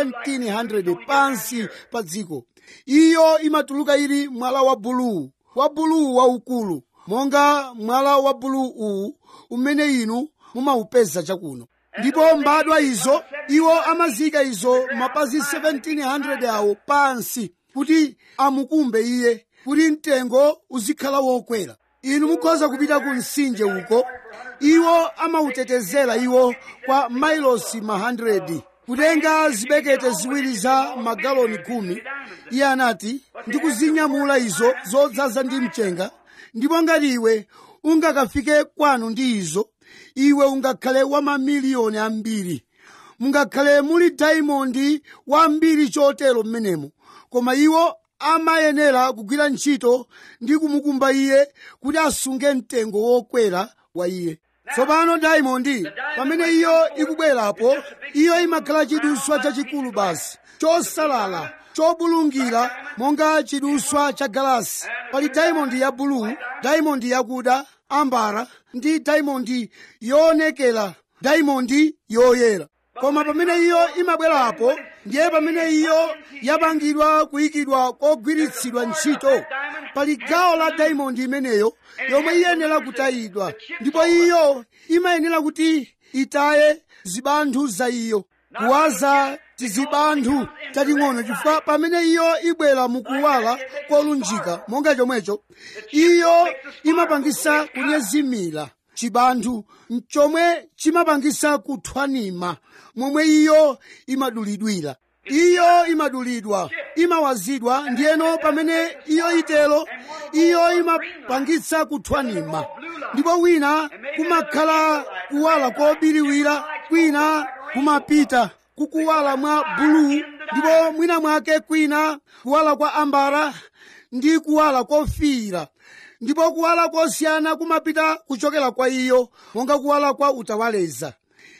S1: 1700 pansi pa dziko. Iyo imatuluka ili mwala wa buluu waukulu, monga mwala wa buluu uwu umene inu mumaupeza chakuno. Ndipo mbadwa izo, iwo amazika izo mapazi 1700 awo pansi kuti amukumbe iye, kuti mtengo uzikhala wokwera. Inu mukhoza kupita ku mtsinje uko, iwo amautetezera iwo kwa mailosi 100, kutenga zibekete ziwiri za magaloni 10. Iye anati ndikuzinyamula izo zodzaza ndi mchenga, ndipo ngati iwe ungakafike kwanu ndi izo, iwe ungakhale wa mamiliyoni ambiri. Mungakhale muli diamond wambiri chotero mmenemo, koma iwo amayenera kugwira ntchito ndi kumukumba iye kuti asunge mtengo wokwera wa iye. Tsopano diamond pamene iyo ikubwerapo, iyo imakhala chiduswa chachikulu basi, chosalala, chobulungira monga chiduswa cha galasi. Pali diamond ya buluu, diamond yakuda, ambara, ndi diamond yoonekera, diamond yoyera. Koma pamene iyo imabwerapo, ndiye pamene iyo yapangidwa kuyikidwa kogwiritsidwa ntchito. Pali gawo la diamond imeneyo yomwe iyenera kutayidwa, ndipo iyo imayenera kuti itaye zibanthu za iyo. kuwaza tizibanthu tating'ono, chifukwa pamene iyo ibwera mukuwala kolunjika monga chomwecho, iyo imapangisa kunyezimira chibanthu chomwe chimapangisa kuthwanima momwe iyo imadulidwira. Iyo imadulidwa, imawazidwa, ndiyeno pamene iyo itelo, iyo imapangitsa kuthwanima, ndipo wina kumakhala kuwala kobiriwira, kwina kumapita kukuwala mwa buluu, ndipo mwina mwake kwina kuwala kwa ambara ndi kuwala kofiira, ndipo kuwala kosiyana kumapita kuchokera kwa iyo monga kuwala kwa utawaleza.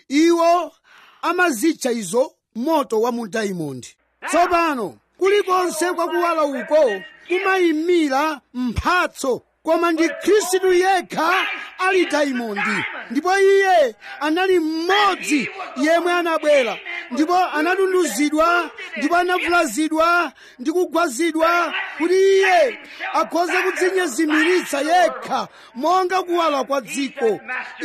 S1: Iwo amazitcha izo moto wa mu diamond. Tsopano kulikonse kwa kuwala uko kumayimira mphatso, koma ndi Khristu yekha ali diamond, ndipo iye anali mmodzi yemwe anabwera ndipo anatunduzidwa ndipo anavulazidwa ndi kugwazidwa kuti iye akhoze kudzinyezimiritsa yekha monga kuwala kwa dziko.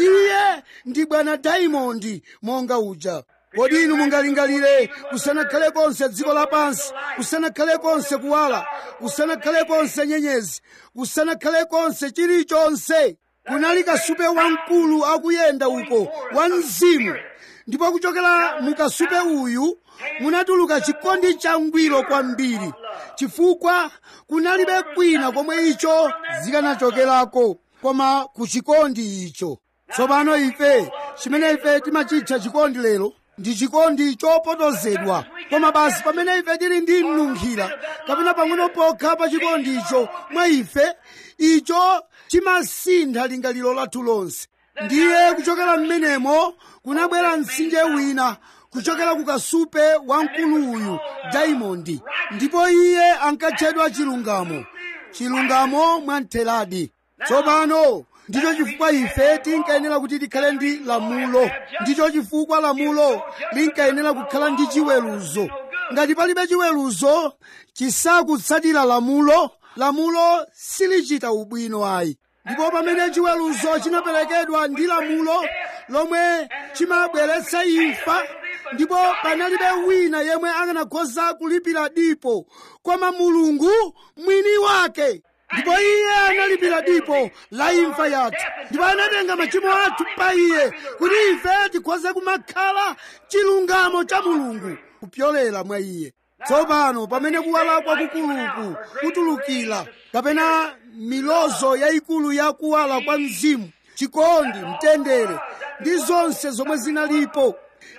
S1: Iye ndi bwana diamond monga uja. Kodi inu mungalingalire kusanakhale konse dziko lapansi, kusanakhale konse kuwala, kusanakhale konse nyenyezi, kusanakhale konse chilichonse, kunali kasupe wamkulu akuyenda uko wa mzimu, ndipo kuchokera mu kasupe uyu munatuluka chikondi changwiro kwambiri, chifukwa kunalibe kwina komwe icho zikanachokerako koma ku chikondi icho. Tsopano ife chimene ife timachitcha chikondi lero ndi chikondi chopotozedwa, koma basi pamene ife tili ndi mnunkhira kapena pang'ono pokha pa chikondi icho mwa ife, icho chimasintha lingaliro lathu lonse. Ndiye kuchokera mmenemo kunabwera mtsinje wina kuchokera ku kasupe wamkulu uyu diamond, ndipo iye ankatchedwa chilungamo, chilungamo mwamtheradi. Tsopano ndicho chifukwa ife tinkayenera kuti tikhale ndi lamulo, ndicho chifukwa lamulo linkayenera kukhala ndi chiweruzo. Ngati palibe chiweruzo chisakutsatira lamulo, lamulo silichita ubwino ayi. Ndipo pamene chiweruzo chinaperekedwa ndi lamulo lomwe chimabweretsa imfa, ndipo panalibe wina yemwe akanakhoza kulipira dipo koma Mulungu mwini wake. Ndipo iye analipira dipo la imfa yathu, ndipo anatenga machimo athu pa iye kuti ife tikhoze kumakhala chilungamo cha Mulungu kupyolera mwa iye. Tsopano pamene kuwala kwakukuluku kutulukira, kapena milozo yayikulu ya kuwala kwa mzimu, chikondi, mtendere ndi zonse zomwe zinalipo,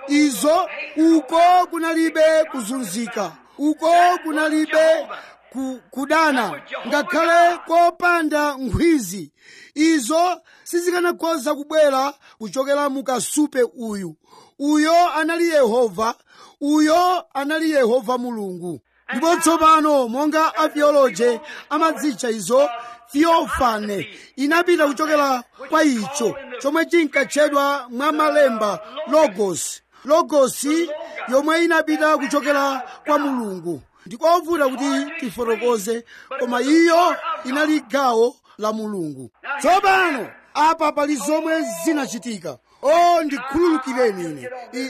S1: izo uko kunalibe kuzunzika, uko kunalibe kudana, ngakhale kopanda nkhwizi. Izo sizikanakhoza kubwera kuchokera mu kasupe uyu. Uyo anali Yehova, uyo anali Yehova Mulungu. Ndipo tsopano monga atheology amadzitcha izo theophane, inapita kuchokera kwa icho chomwe chinkatchedwa mwa malemba logos. Logosi yomwe inapita kuchokera kwa Mulungu. Ndikovuta kuti tifotokoze, koma iyo inali gawo la Mulungu. Tsopano apa pali zomwe zinachitika. Ndikhululukireni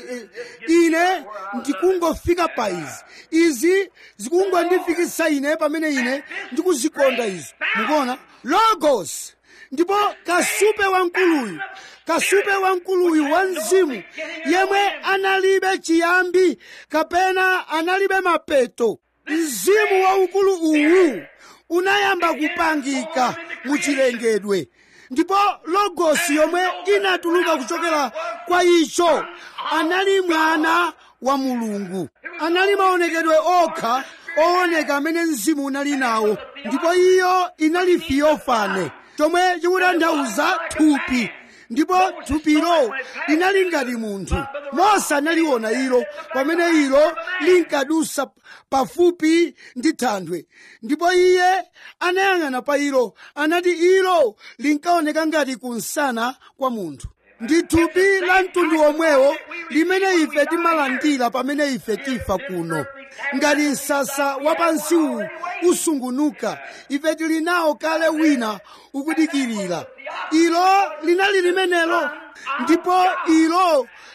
S1: ine ndikungofika pa izi zikungondifikisa ine pamene ine ndikuzikonda izi. Mukuona, logos ndipo kasupe wamkuluyu, kasupe wamkuluyu wa mzimu yemwe analibe chiyambi kapena analibe mapeto. Mzimu waukulu uwu unayamba kupangika muchilengedwe, ndipo logosi yomwe inatuluka kuchokera kwa icho anali mwana wa Mulungu. Anali maonekedwe okha ooneka amene mzimu unali nawo, ndipo iyo inali theophane, chomwe chikutanthauza thupi. Ndipo thupilo linali ngati munthu. Mose analiona ilo pamene ilo linkadusa pafupi ndi thanthwe, ndipo iye anayang'ana pa ilo, anati ilo linkaoneka ngati kunsana kwa munthu. Ndi thupi la mtundu omwewo limene ife timalandira pamene ife tifa kuno. Ngati msasa wapansi uwu usungunuka, ife tili nawo kale wina ukudikirira. Ilo linali limenelo, ndipo ilo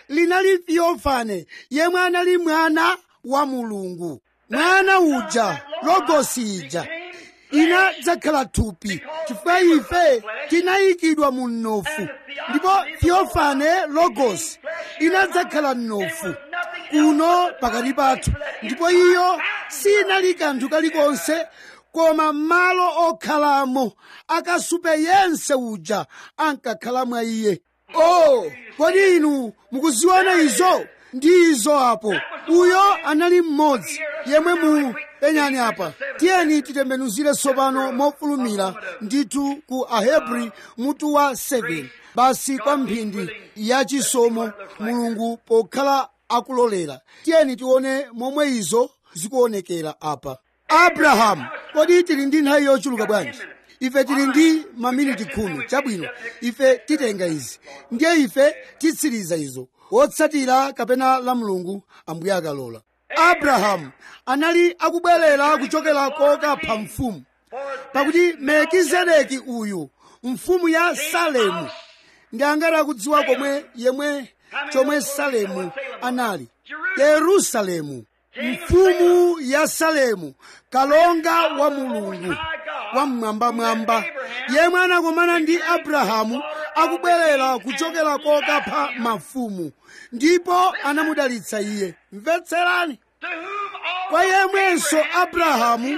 S1: linali Theophane yemwe anali mwana wa Mulungu. Mwana uja, logosi ija, inadzakhala thupi chifukwa ife tinayikidwa mu mnofu. Ndipo Theophane, logosi, inadzakhala mnofu kuno pakati pathu. Ndipo iyo sinali kanthu kalikonse koma malo okhalamo akasupe yense uja ankakhala mwa iye. Kodi inu mukuziona izo? Ndi izo apo. Uyo anali mmodzi yemwe mu penyani apa. Tiyeni titembenuzire tsopano mofulumira ndithu ku Ahebri mutu wa 7. Basi kwa mphindi ya chisomo Mulungu pokhala akulolera. Tiyeni tione momwe izo zikuonekera apa. Abrahamu, kodi tili ndi nthawi yochuluka bwanji? Ife tili ndi maminiti 10. Chabwino, ife titenga izi ndiye ife titsiriza izo wotsatira kapena la Mulungu Ambuye akalola. Abrahamu anali akubwerera kuchokera kokapha mfumu, pakuti Melkizedeki uyu mfumu ya Salemu ndi angati akudziwa chomwe Salemu anali? Yerusalemu, mfumu ya Salemu, kalonga wa Mulungu wamwambamwamba yemwe anakomana ndi Abrahamu akubwerera kuchokera kokapha mafumu, ndipo anamudalitsa iye. Mvetserani, kwa yemwenso Abrahamu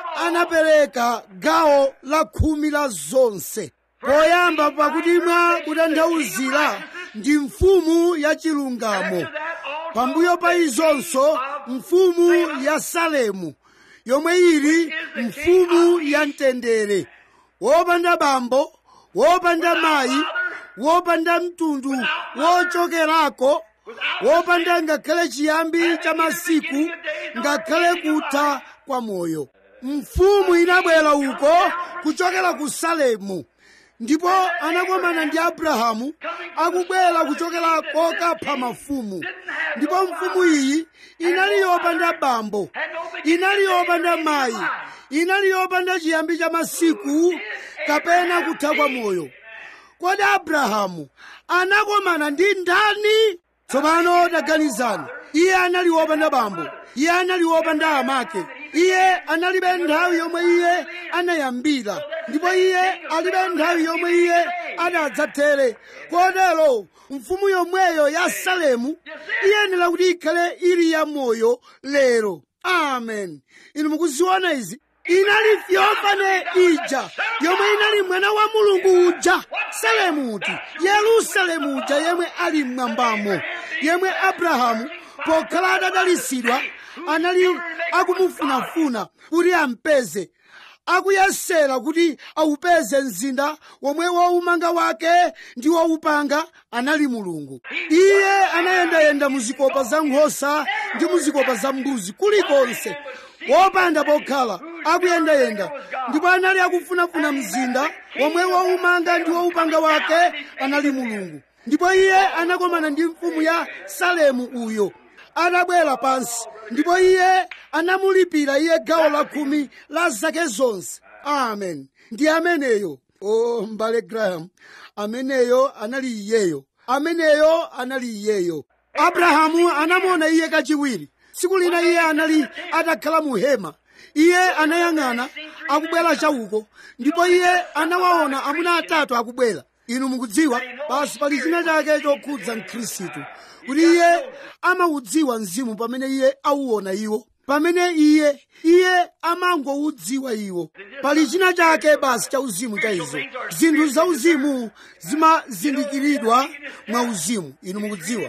S1: anapereka gawo la 10 la zonse. Poyamba pakuti mwa kutanthauzira ndi mfumu ya chilungamo. Pambuyo pa izonso mfumu ya Salemu yomwe ili mfumu ya mtendere, wopanda bambo, wopanda mayi, wopanda mtundu wochokerako, wopanda ngakhale chiyambi cha masiku, ngakhale kutha kwa moyo. Mfumu inabwera uko kuchokera ku Salemu, ndipo anakomana ndi Abrahamu akubwera kuchokera kokapha mafumu. Ndipo mfumu iyi inali yopanda bambo, inali yopanda mayi, inali yopanda chiyambi cha masiku kapena kutha kwa moyo. Kodi Abrahamu anakomana ndi ndani? Tsopano taganizani, iye anali wopanda bambo, iye anali wopanda amake, iye analibe nthawi yomwe iye anayambira, ndipo iye alibe nthawi yomwe iye adadzathere. Kotero mfumu yomweyo ya Salemu iyenera kuti ikhale ili ya moyo lero. Amen. Inu mukuziona izi? Inali Theophane ija yomwe inali mwana wa Mulungu uja. Salemu uti, Yerusalemu uja yemwe ali mmwambamo, yemwe Abrahamu pokhala adadalitsidwa anali akumufunafuna kuti ampeze, akuyesera kuti awupeze mzinda womwe waumanga wake ndi waupanga anali Mulungu. Iye anayendayenda muzikopa za nkhosa ndi muzikopa za mbuzi kulikonse, wopanda pokhala akuyendayenda, ndipo anali akufunafuna mzinda womwe waumanga ndi waupanga wake anali Mulungu. Ndipo iye anakomana ndi mfumu ya Salemu uyo anabwera pansi, ndipo iye anamulipira iye gawo la 10 la zake zonse. Amen. Ndi ameneyo, m'bale Graham, ameneyo anali iyeyo, ameneyo anali iyeyo. Abrahamu anamuona iye kachiwiri. Tsiku lina iye anali atakhala mu hema. Iye anayang'ana akubwera chauko, ndipo iye anawaona amuna atatu akubwera. Inu mukudziwa, basi pali china chake chokhudza Mkhristu, kuti iye amaudziwa mzimu pamene iye auona iwo, pamene iye amangoudziwa iwo. Pali china chake basi cha uzimu cha izo. Zinthu za uzimu zimazindikiridwa mwa uzimu. Inu mukudziwa,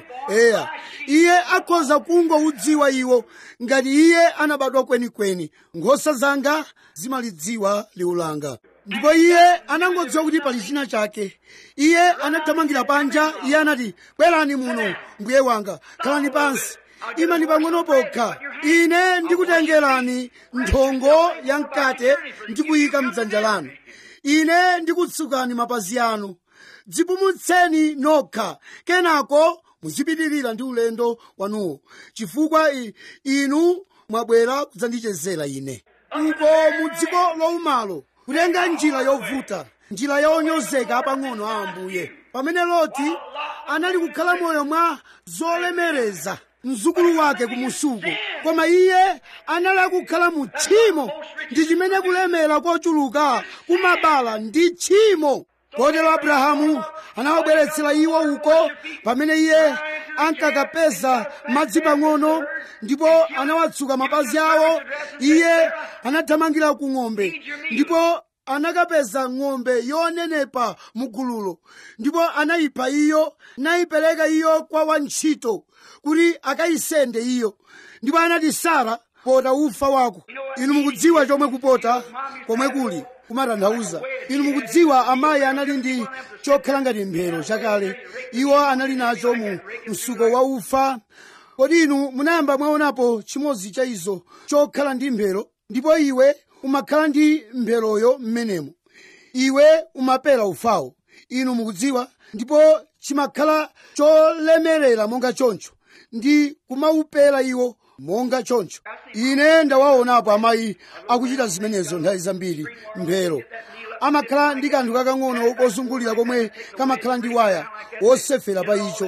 S1: iye akhoza kungoudziwa iwo ngati iye anabadwa kwenikweni. Nkhosa zanga zimalidziwa liwu langa. Ndipo iye anangodziwa kuti pali china chake. Iye anathamangira panja. Iye anati, bwerani muno mbuye wanga, khalani pansi, imani pang'ono pokha. Ine ndikutengerani nthongo ya mkate ndikuyika mdzanja lanu. Ine ndikutsukani mapazi anu. Dzipumutseni nokha, kenako muzipitirira ndi ulendo wanuwo, chifukwa inu mwabwera kudzandichezera ine. Uko mu dziko loumalo kutenga njira yovuta, njira yonyozeka pang'ono a Ambuye. pamene Loti anali kukhala moyo mwa zolemereza mzukulu wake kumusuko, koma iye anali akukhala mu tchimo. Ndi chimene kulemera kochuluka kumabala ndi tchimo. Kotero Abrahamu anawabweretsera iwo uko pamene iye ankakapeza madzi pang'ono, ndipo anawatsuka mapazi awo. Iye anathamangira ku ng'ombe, ndipo anakapeza ng'ombe yonenepa mugululo, ndipo anayipha iyo, nayipereka iyo kwa wantchito kuti akayisende iyo. Ndipo anati, Sara, pota ufa wako. Inu mukudziwa chomwe kupota komwe kuli kumatanthauza. Inu mukudziwa amayi anali ndi chokhala ngati mphero chakale. Iwo anali nacho mu msuko wa ufa. Kodi inu munayamba mwaonapo chimodzi cha izo chokhala ndi mphero? Ndipo iwe umakhala ndi mpheroyo m'menemo, iwe umapera ufawo. Inu mukudziwa, ndipo chimakhala cholemerera monga choncho, ndi kumaupera iwo monga choncho. Ine ndawaonapo amayi akuchita zimenezo nthawi zambiri. Mphero amakhala ndi kanthu kakang'ono kozungulira komwe kamakhala ndi waya wosefera pa icho.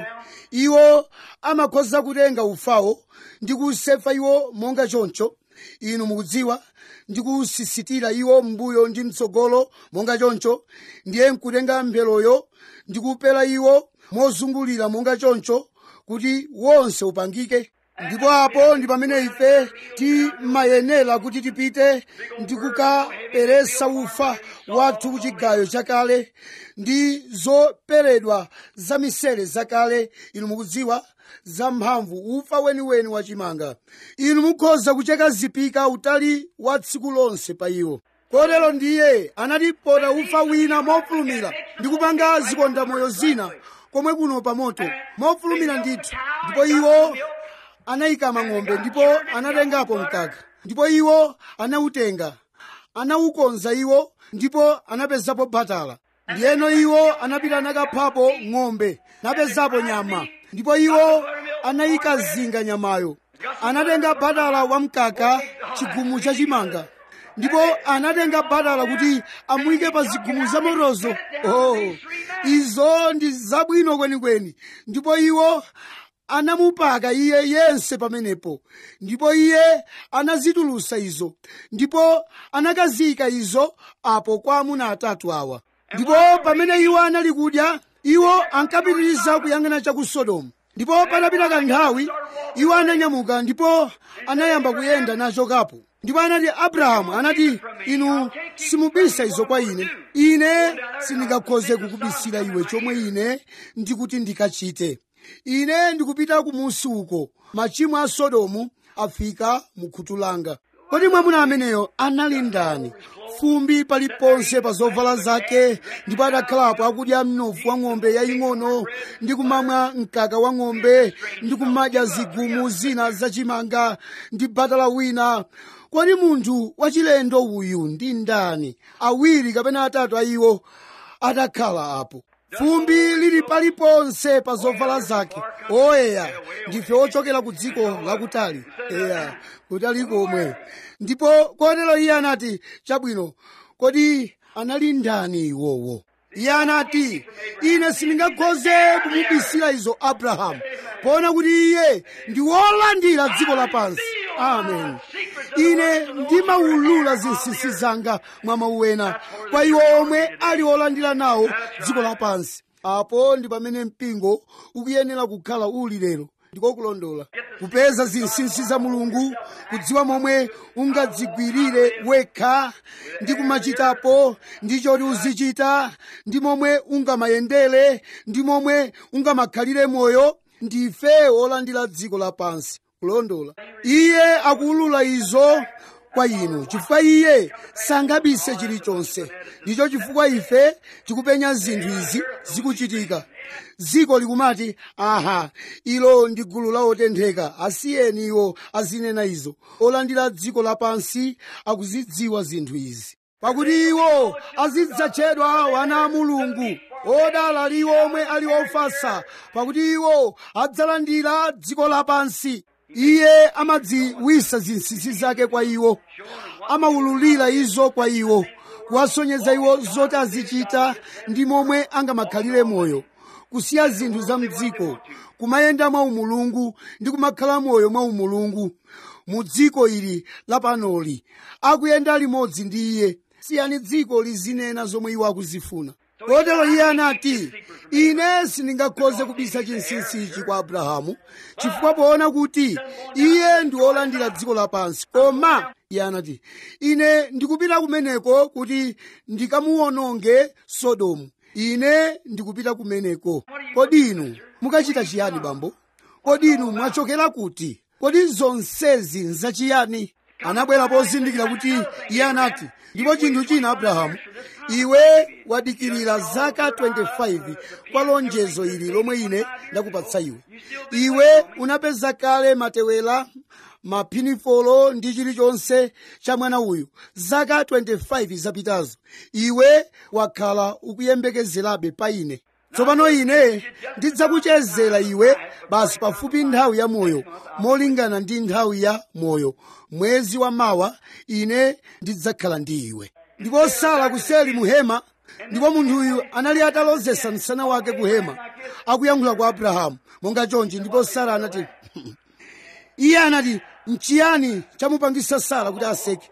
S1: Iwo amakhoza kutenga ufawo ndi kusefa iwo monga choncho. Inu mukudziwa, ndi kusisitira iwo mbuyo ndi mtsogolo monga choncho. Ndiye nkutenga mpheroyo ndi kupera iwo mozungulira monga choncho kuti wonse upangike. Ndipo apo ndi pamene ife timayenera kuti tipite ndi kukaperesa ufa wathu kuchigayo chakale ndi zoperedwa za misere zakale. Inu mukudziwa, zamphamvu, ufa weniweni wachimanga. Inu mukhoza kucheka zipika utali wa tsiku lonse pa iwo. Kotero ndiye anatipota ufa wina mofulumira ndi kupanga zikondamoyo zina komwe kuno pa moto mofulumira ndithu. Ndipo iwo anayikama ng'ombe, ndipo anatengapo mkaka, ndipo iwo anawutenga, anawukonza iwo, ndipo anapezapo batala. Ndiyeno iwo anapita nakaphapo ng'ombe, napezapo nyama, ndipo iwo anayikazinga nyamayo. Anatenga batala wa mkaka, chigumu chachimanga, ndipo anatenga batala kuti amuyike pa zigumu za motozo. Izo ndi zabwino kwenikweni. Ndipo iwo anamupaka iye yense pamenepo, ndipo iye anazitulusa izo, ndipo anakazika izo apo kwa amuna atatu awa. Ndipo pamene iwo anali kudya, iwo ankapitiriza kuyang'ana cha ku Sodomu. Ndipo patapita kanthawi, iwo ananyamuka ndipo anayamba kuyenda nachokapo. Ndipo anati, Abrahamu anati, inu simubisa izo kwa ine. Ine sindingakhoze kukubisira iwe chomwe ine ndikuti ndikachite. Ine ndikupita kumusi uko. Machimo a Sodomu afika mu khutu langa. Kodi mwamuna ameneyo anali ndani? Fumbi paliponse pa zovala zake, ndipo adakhalapo akudya mnofu wa ng'ombe yaying'ono ndi kumamwa mkaka wa ng'ombe ndi kumadya zigumu zina zachimanga ndi batala wina. Kodi munthu wachilendo uyu ndi ndani? Awiri kapena atatu a iwo adakhala apo. Fumbi lili paliponse pa zovala zake. Oyeya, ndife ochokera ku dziko lakutali. Eya, kutali komwe. Ndipo kotero iye anati, chabwino, kodi anali ndani iwowo? Iye anati, ine sindingakhoze kumubisira izo Abrahamu, poona kuti iye ndi wolandira dziko lapansi. Amen. Ine ndimawulula zinsinsi zanga mwa mawu ena kwa iwo omwe ali olandira nawo dziko lapansi. Apo ndi pamene mpingo ukuyenera kukhala uli lero. Ndiko kulondola kupeza zinsinsi za Mulungu, kudziwa momwe ungadzigwirire wekha ndi kumachitapo ndi choti uzichita, ndi momwe ungamayendere, ndi momwe ungamakhalire moyo. Ndife olandira dziko lapansi. Kulondola, iye akuulula izo kwa inu chifukwa iye sangabise chilichonse. Ndicho chifukwa ife tikupenya zinthu izi zikuchitika. Dziko likumati, aha, ilo ndi gulu la otentheka, asiyeni iwo azinena izo. Olandira dziko lapansi akuzidziwa zinthu izi, pakuti iwo azidzatchedwa wana a Mulungu. Odala ali omwe ali ofasa, pakuti iwo adzalandira dziko lapansi. Iye amadziwisa zinsinsi zake kwa iwo, amawululira izo kwa iwo, kuwasonyeza iwo zoti azichita ndi momwe angamakhalire moyo. kusiya zinthu za mdziko, kumayenda mwa umulungu ndi kumakhala moyo mwa umulungu mu dziko ili lapanoli, akuyenda limodzi ndi iye. Siyani dziko lizinena zomwe iwo akuzifuna. Kotero iye anati, ine sindingakhoze kubisa chinsinsi ichi kwa Abrahamu, chifukwa poona kuti iye ndi wolandira dziko lapansi. Koma iye anati, ine ndikupita kumeneko kuti ndikamuwononge Sodomu. Ine ndikupita kumeneko. Kodi inu mukachita chiyani bambo? Kodi inu mwachokera kuti? Kodi zonsezi nzachiyani? Anabwera pozindikira kuti iye anati, ndipo chinthu china Abrahamu, iwe wadikirira zaka 25 kwa lonjezo ili lomwe ine ndakupatsa iwe. Iwe unapeza kale matewera, maphinifolo ndi chilichonse cha mwana uyu. Zaka 25 zapitazo iwe wakhala ukuyembekezerabe pa ine. Tsopano ine ndidzakuchezera iwe basi pafupi nthawi ya moyo, molingana ndi nthawi ya moyo. Mwezi wa mawa ine ndidzakhala ndi iwe. Ndipo Sara kuseli muhema, ndipo munthu uyu anali atalozesa msana wake kuhema, akuyankhula kwa Abrahamu monga chonchi. Ndipo Sara anati iye anati, nchiyani chamupangisa Sara kuti aseke?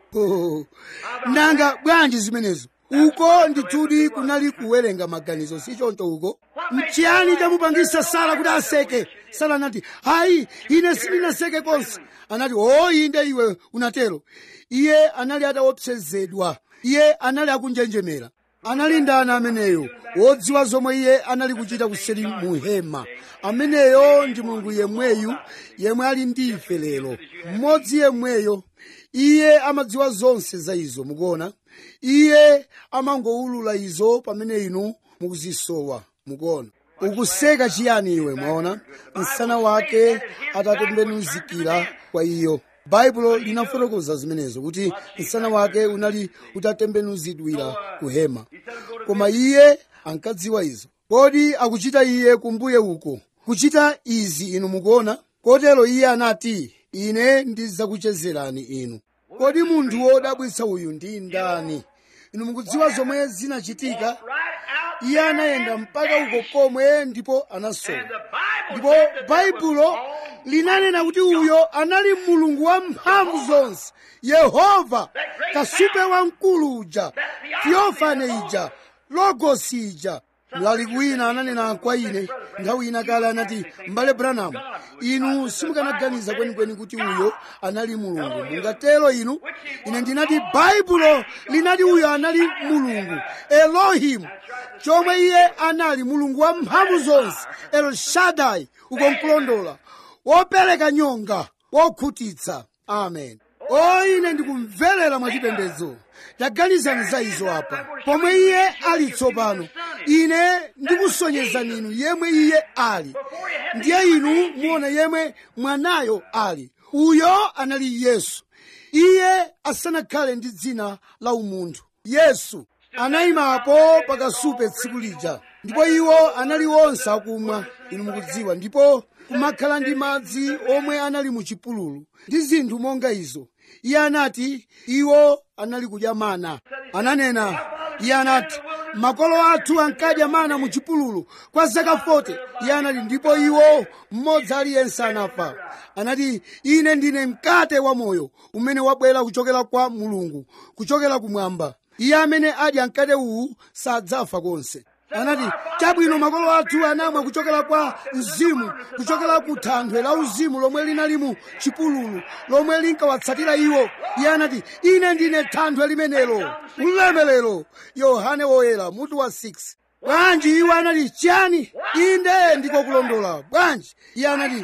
S1: Nanga bwanji zimenezo? Uko ndithudi kunali kuwerenga maganizo, si choncho uko? Nchiyani chamupangisa Sara kuti aseke? Sara anati, hayi, ine sindinaseke konse. Anati, inde iwe unatero. Iye anali ataopsezedwa. Iye anali akunjenjemera. Anali ndani ameneyo? Wodziwa zomwe iye anali kuchita kuseri muhema. Ameneyo ndi Mulungu yemweyu yemwe ali ndi ife lero. Mmodzi yemweyo. Iye amadziwa zonse za izo, mukuona? Iye amangowulula izo pamene inu mukuzisowa, mukuona? Ukuseka chiyani iwe, mwaona? Msana wake atatembenuzikira kwa iyo. Baibulo linafotokoza zimenezo kuti msana wake unali utatembenuzidwira kuhema. Koma iye ankadziwa izo. Kodi akuchita iye kumbuye uko kuchita izi, inu mukuona? Kotero iye anati, ine ndidzakuchezerani inu. Kodi munthu wodabwitsa uyu ndi ndani? Inu mukudziwa zomwe zinachitika? Iye anayenda mpaka uko komwe ndipo anasowa. Ndipo Baibulo linanena kuti uyo anali Mulungu wa mphamvu zonse, Yehova, kasupe wamkulu uja, Theofane ija, Logosi ija. Mlaliki wina ananena kwa ine nthawi ina kale, anati, m'bale Branham, inu simukanaganiza kwenikweni kuti uyo anali Mulungu. Mungatero inu? Ine ndinati Baibulo linati uyo anali Mulungu, Elohim, chomwe iye anali Mulungu wa mphamvu zonse, El Shaddai, ukonkulondola, wopereka nyonga, wokhutitsa. Amen. Ine ndikumverera mwachipembedzo. Taganizani za izo apa. Pomwe iye ali tsopano, ine ndikusonyezani inu yemwe iye ali. Ndiye inu muone yemwe mwanayo ali. Uyo anali Yesu. Iye asanakhale ndi dzina la umunthu. Yesu anayimapo pakasupe tsiku lija, ndipo iwo anali onse akumwa, inu mukudziwa, ndipo kumakhala ndi madzi omwe anali mu chipululu ndi zinthu monga izo. Iye anati iwo anali kudya mana. Ananena, iye anati, makolo athu ankadya mana mu chipululu kwa zaka 40. Iye anati, ndipo iwo mmodzi aliyense anafa. Anati, ine ndine mkate wa moyo umene wabwera kuchokera kwa Mulungu, kuchokera kumwamba. Iye amene adya mkate uwu sadzafa konse. Anati, chabwino makolo athu anamwa kuchokera kwa mzimu, kuchokera ku thanthwe la uzimu lomwe linali mu chipululu, lomwe linkawatsatira iwo. Iye anati, ine ndine thanthwe limenelo. Ulemerero, Yohane woyera mutu wa 6. Bwanji iwo anati, chiyani? Inde ndiko kulondola. Bwanji iye anati,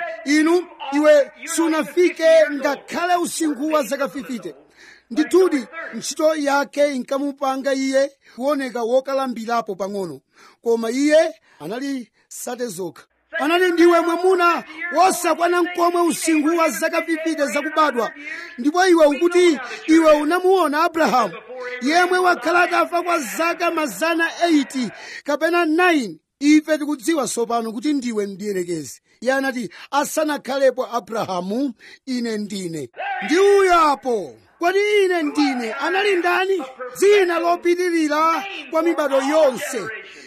S1: iwe sunafike ngakhale usinkhu wa zaka 50. Ndithudi ntchito yake inkamupanga iye kuoneka wokalambirapo pang'ono, koma iye anali sate zokha. Anati, ndiwe mwamuna wosakwana n'komwe usinkhu wa zaka 50 zakubadwa, ndipo iwe ukuti iwe unamuona Abrahamu yemwe wakhala atafa kwa zaka 180 kapena 9. Ife tikudziwa tsopano kuti ndiwe mdierekezi. Iye anati, asanakhalepo Abrahamu, ine ndine. Ndi uyo apo. Kodi ine ndine anali ndani? Dzina lopitirira kwa mibado yonse.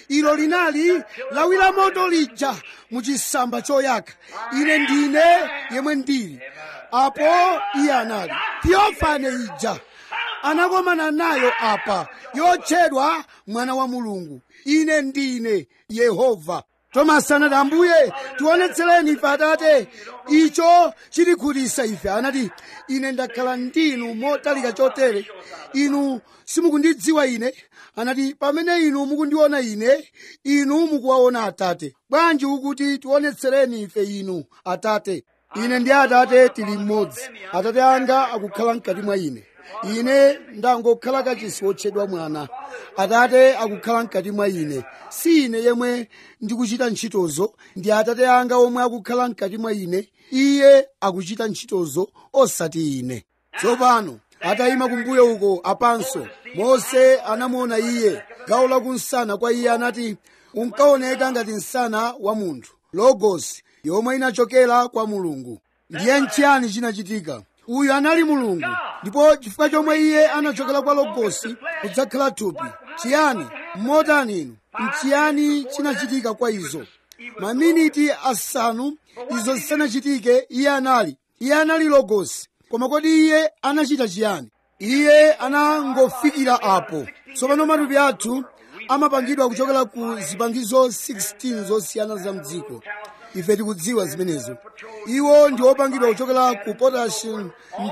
S1: ilo linali lawi la moto lija muchisamba choyaka. Ine ndine yemwe ndili. Apo iye anali. Theophane ija anakomana nayo apa, yotchedwa mwana wa Mulungu. Ine ndine Yehova. Tomasi anati, Ambuye tionetsereni ife Atate icho chitikhutitsa ife. Anati, ine ndakhala ndinu motalika chotere, inu simukundidziwa ine. Anati, pamene inu mukundiona ine, inu mukuwaona Atate. Bwanji ukuti tionetsereni ife inu Atate? Ine ndi Atate tili mmodzi. Atate anga akukhala mkati mwa ine. Ine ndangokhala kachisi wotchedwa mwana. Atate akukhala mkati mwa ine. Si ine yemwe ndikuchita ntchitozo, ndi Atate anga omwe akukhala mkati mwa ine. Iye akuchita ntchitozo osati ine. Tsopano atayima kumbuyo uko apanso, Mose anamuona iye. Gawo lakunsana kwa iye anati unkaoneka ngati msana wa munthu, Logos, yomwe inachokera kwa Mulungu. Ndiye nchiyani chinachitika? Uyu anali Mulungu, ndipo chifukwa chomwe iye anachokera kwa Logosi kudzakhala thupi. Chiyani? Mmotani inu? Nchiyani chinachitika kwa izo? Maminiti asanu izo zisanachitike iye anali Logosi. Koma kodi iye anachita chiyani? Iye anangofikira apo. Tsopano matupi athu amapangidwa kuchokera ku zipangizo 16 zosiyana za mdziko. Ife tikudziwa zimenezo. Iwo ndi opangidwa kuchokera ku potassium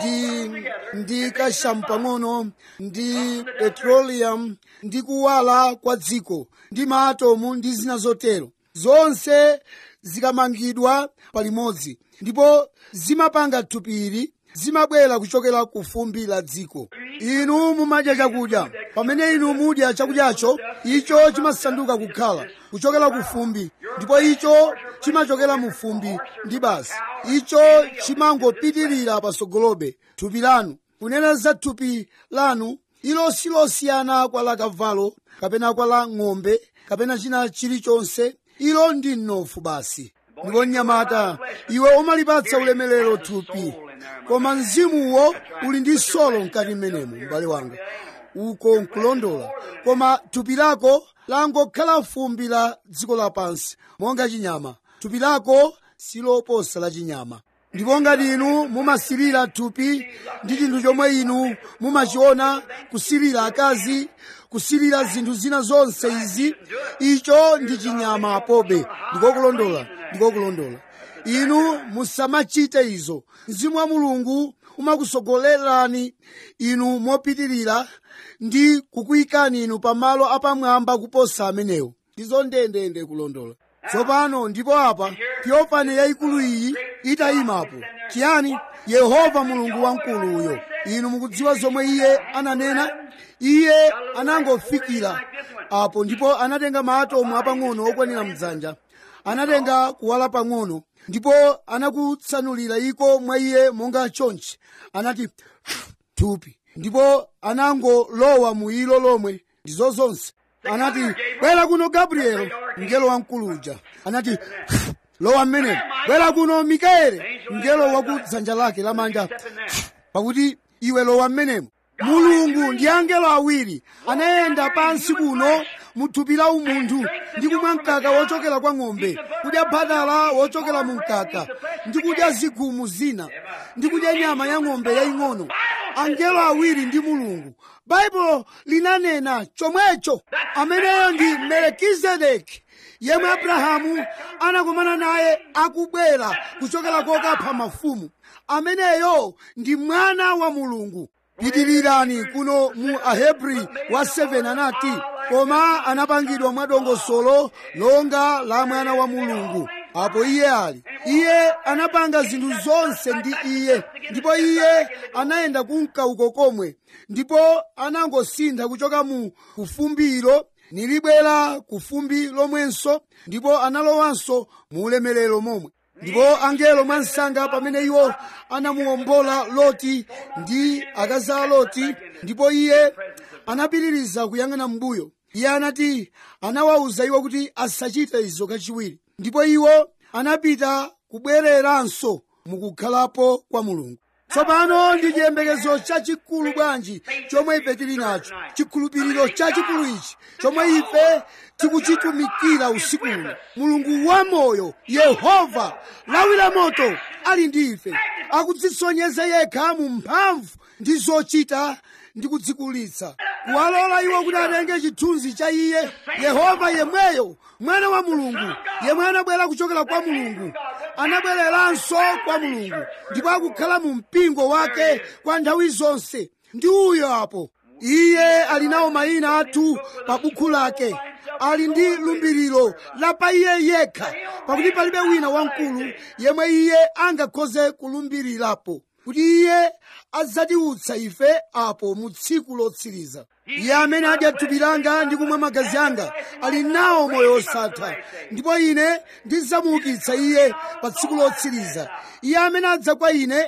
S1: ndi calcium pang'ono ndi petroleum ndi kuwala kwa dziko ndi maatomu ndi zina zotero. Zonse zikamangidwa palimodzi ndipo zimapanga thupiri, zimabwera kuchokera ku fumbi la dziko. Inu mumadya chakudya. Pamene inu mudya chakudyacho, icho chimasanduka kukhala kuchokera ku fumbi, ndipo icho chimachokera mu fumbi ndi basi. Icho chimangopitirira pasogolobe. Thupi lanu, kunena za thupi lanu, ilo silosiyana kwa la kavalo kapena kwa la ng'ombe kapena china chilichonse. Ilo ndi mnofu basi. Ndipo mnyamata, iwe umalipatsa ulemerero thupi, koma mzimuwo uli ndi solo mkati mmenemo. M'bale wanga, uko nkulondola. Koma thupi lako langokhala fumbi la dziko lapansi monga chinyama. Thupi lako siloposa la chinyama. Ndipo ngati inu mumasirira thupi ndi chinthu chomwe inu mumachiona, kusirira akazi, kusirira zinthu zina zonse izi, icho ndi chinyama apobe. Ndikokulondola. Inu musamachite izo. Mzimu wa Mulungu umakusogolerani inu mopitirira ndi kukuyikani inu pamalo apamwamba kuposa amenewo. Ndizo ndendende kulondola. Tsopano ndipo apa Theophane yayikulu iyi itayimapo. Chiyani? Yehova Mulungu wamkulu uyo. Inu mukudziwa zomwe iye ananena? Iye anangofikira apo ndipo anatenga maatomu apang'ono okwanira mdzanja. Anatenga kuwala pang'ono ndipo anakutsanulira iko mwa iye monga chonchi. Anati thupi, ndipo anangolowa mu ilo lomwe. Ndizo zonse. Anati, bwera kuno Gabrielo, mngelo wamkulu uja. Anati, lowa mmene. Bwera kuno Mikaeli, mngelo wa ku dzanja lake lamanja. Pakuti iwe lowa mmenemo. Mulungu ndi angelo awiri anayenda pansi kuno muthupi la umunthu ndi kumwa mkaka wochokera kwa ng'ombe, kudya bhatala wochokera mu mkaka, ndi kudya zigumu zina, ndi kudya nyama ya ng'ombe yaying'ono. Angelo awiri ndi Mulungu. Baibulo linanena chomwecho. Ameneyo ndi Melkizedeki, yemwe Abrahamu anakumana naye akubwera kuchokera kokapha mafumu. Ameneyo ndi mwana wa Mulungu. Pitirirani kuno mu Ahebri wa 7 anati, koma anapangidwa mwadongosolo longa la mwana wa Mulungu. Apo iye ali. Iye anapanga zinthu zonse ndi iye, ndipo iye anayenda kunka uko komwe, ndipo anangosintha kuchoka mu kufumbiro nilibwera kufumbi lomwenso, ndipo analowanso mu ulemerero momwe. Ndipo angelo mwansanga pamene iwo anamuwombola Loti ndi akazi a Loti, ndipo iye anapitiriza kuyang'ana mbuyo. Iye anati anawawuza iwo kuti asachite izo kachiwiri, ndipo iwo anapita kubwereranso mukukhalapo kwa Mulungu. tsopano ndi chiyembekezo chachikulu bwanji chomwe ife tili nacho, chikhulupiriro chachikulu ichi chomwe ife tikuchitumikira usiku uno. Mulungu wamoyo, Yehova lawi la moto ali ndi ife, akudzisonyeza yekha mu mphamvu ndi zochita ndi kudzikulitsa, kuwalola iwo kuti atenge chithunzi cha iye Yehova yemweyo, mwana wa Mulungu, yemwe anabwera kuchokera kwa Mulungu, anabwereranso kwa Mulungu, ndipo akukhala mu mpingo wake kwa nthawi zonse. Ndi uyo apo iye ali nawo mayina athu pa buku lake, ali ndi lumbiriro la pa iye yekha, pakuti palibe wina wamkulu yemwe iye angakhoze kulumbirirapo kuti iye adzatiutsa ife apo mu tsiku lotsiriza. Iye amene adya thupi langa ndi kumwa magazi anga ali nawo moyo osatha, ndipo ine ndidzamuukitsa iye pa tsiku lotsiriza. Iye amene adza kwa ine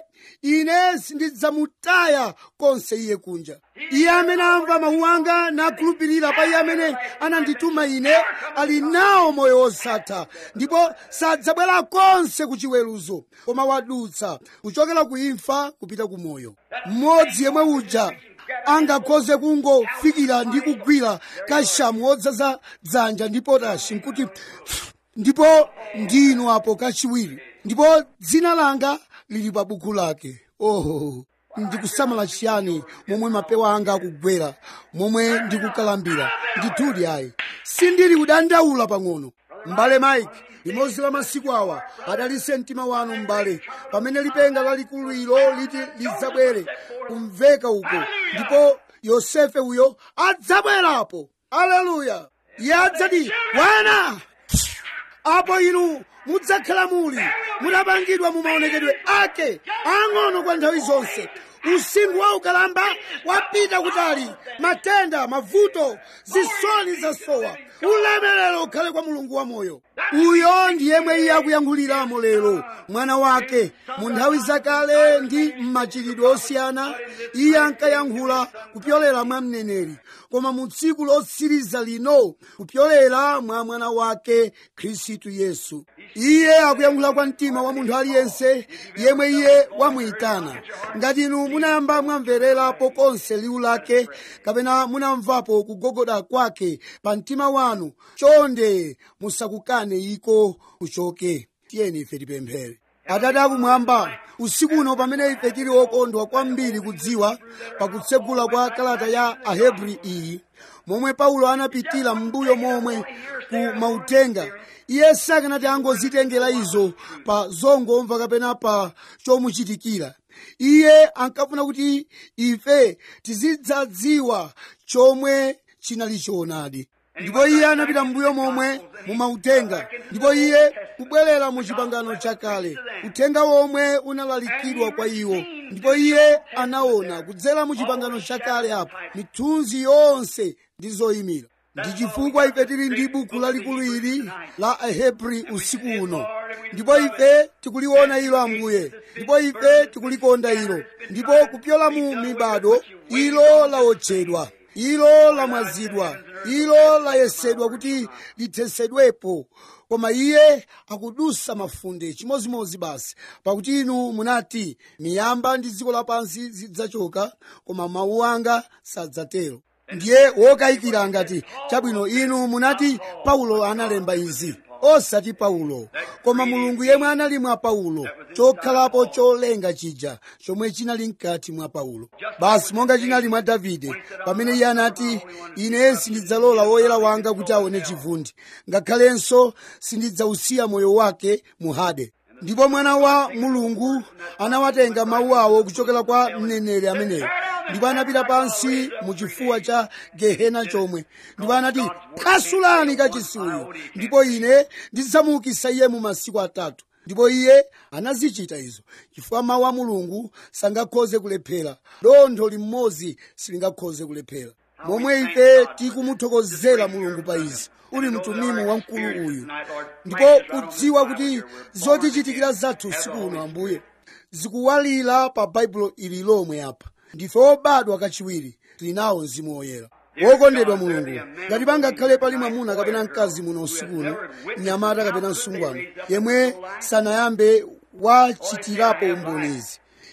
S1: sindidzamutaya konse iye kunja. Iye amene amva mawu anga nakhulupirira pa iye amene anandituma ine ali nawo moyo osatha, ndipo sadzabwera konse ku chiweruzo, koma wadutsa kuchokera ku imfa kupita ku moyo. Mmodzi yemwe uja angakhoze kungofikira ndi kugwira kashamu wodzaza dzanja ndi potashi nkuti ndipo ndinu apo kachiwiri, ndipo dzina langa lili pa buku lake. Ndikusamala chiyani momwe mapewa anga akugwera, momwe ndikukalambira. Ndithudi ayi, sindili kudandaula pang'ono. M'bale Mike, limodzi la masiku awa adalitse mtima wanu m'bale, pamene lipenga lalikulu ilo liti lidzabwere kumveka uko, ndipo Yosefe uyo adzabwerapo. Aleluya! Iye adzati, Bwana, apo inu mudzakhala mutapangidwa mu maonekedwe ake ang'ono kwa nthawi zonse. Usiku wa ukalamba wapita kutali, matenda, mavuto, zisoni zasowa. Ulemerero ukhale kwa Mulungu wa moyo. Uyo ndi yemwe iye akuyankhuliramo lero, mwana wake. Mu nthawi zakale ndi m'machitidwe osiyana iye ankayankhula kupyolera mwa mneneri, koma mu tsiku lotsiriza lino kupyolera mwa mwana wake Khristu Yesu. Iye akuyankhula kwa mtima wa munthu aliyense yemwe iye wamuyitana. Ngati inu munayamba mwamvererapo konse liwu lake, kapena munamvapo kugogoda kwake pa mtima wanu, chonde musakukane iko kuchoke. Tiyeni ife tipemphere. Atate akumwamba, usiku uno pamene ife tili okondwa kwambiri kudziwa pakutsegula kwa kalata ya Ahebri iyi, momwe Paulo anapitira m'mbuyo momwe ku mautenga, iye sakanati angozitengera izo pa zongomva kapena pa chomuchitikira. Iye ankafuna kuti ife tizidzadziwa chomwe chinali choonadi. Ndipo iye anapita m'mbuyo momwe mumautenga, ndipo iye kubwerera mu chipangano chakale, uthenga womwe unalalikidwa kwa iwo. Ndipo iye anaona kudzera mu chipangano chakale apo mithunzi yonse ndi zoyimira. Ndi chifukwa ife tili ndi buku lalikulu ili la Ahebri usiku uno, ndipo ife tikuliona ilo Ambuye, ndipo ife tikulikonda ilo. Ndipo kupyola mu mibado ilo laotchedwa, ilo lamwazidwa, ilo layesedwa kuti lithesedwepo, koma iye akudusa mafunde chimozimozi basi, pakuti inu munati miyamba ndi dziko lapansi zidzachoka, koma mawu anga sadzatero. Ndiye wokayikira angati, chabwino inu munati Paulo analemba izi. Osati Paulo, koma Mulungu yemwe anali mwa Paulo, chokhalapo cholenga chija chomwe chinali mkati mwa Paulo. Basi monga chinali mwa Davide pamene iye anati, ine sindidzalola woyera wanga kuti aone chivundi, ngakhalenso sindidzausiya moyo wake mu Hade. Ndipo mwana wa Mulungu anawatenga mawu awo kuchokera kwa mneneri ameneyo, ndipo anapita pansi mu chifuwa cha Gehena chomwe, ndipo anati, phasulani kachisi uyu, ndipo ine ndidzamuukitsa iye mu masiku atatu. Ndipo iye anazichita izo, chifukwa mawu a Mulungu sangakhoze kulephera, dontho limodzi silingakhoze kulephera. Momwe ife tikumuthokozera Mulungu pa izi, uli mtumimu wamkulu uyu, ndipo kudziwa kuti zotichitikira zathu usiku uno Ambuye zikuwalira pa Baibulo ili lomwe apa. Ndife obadwa kachiwiri, tili nawo Mzimu Woyera. Wokondedwa Mulungu, ngati pangakhale pali mwamuna kapena mkazi muno usiku uno, mnyamata kapena msungwana, yemwe sanayambe wachitirapo umbonizi,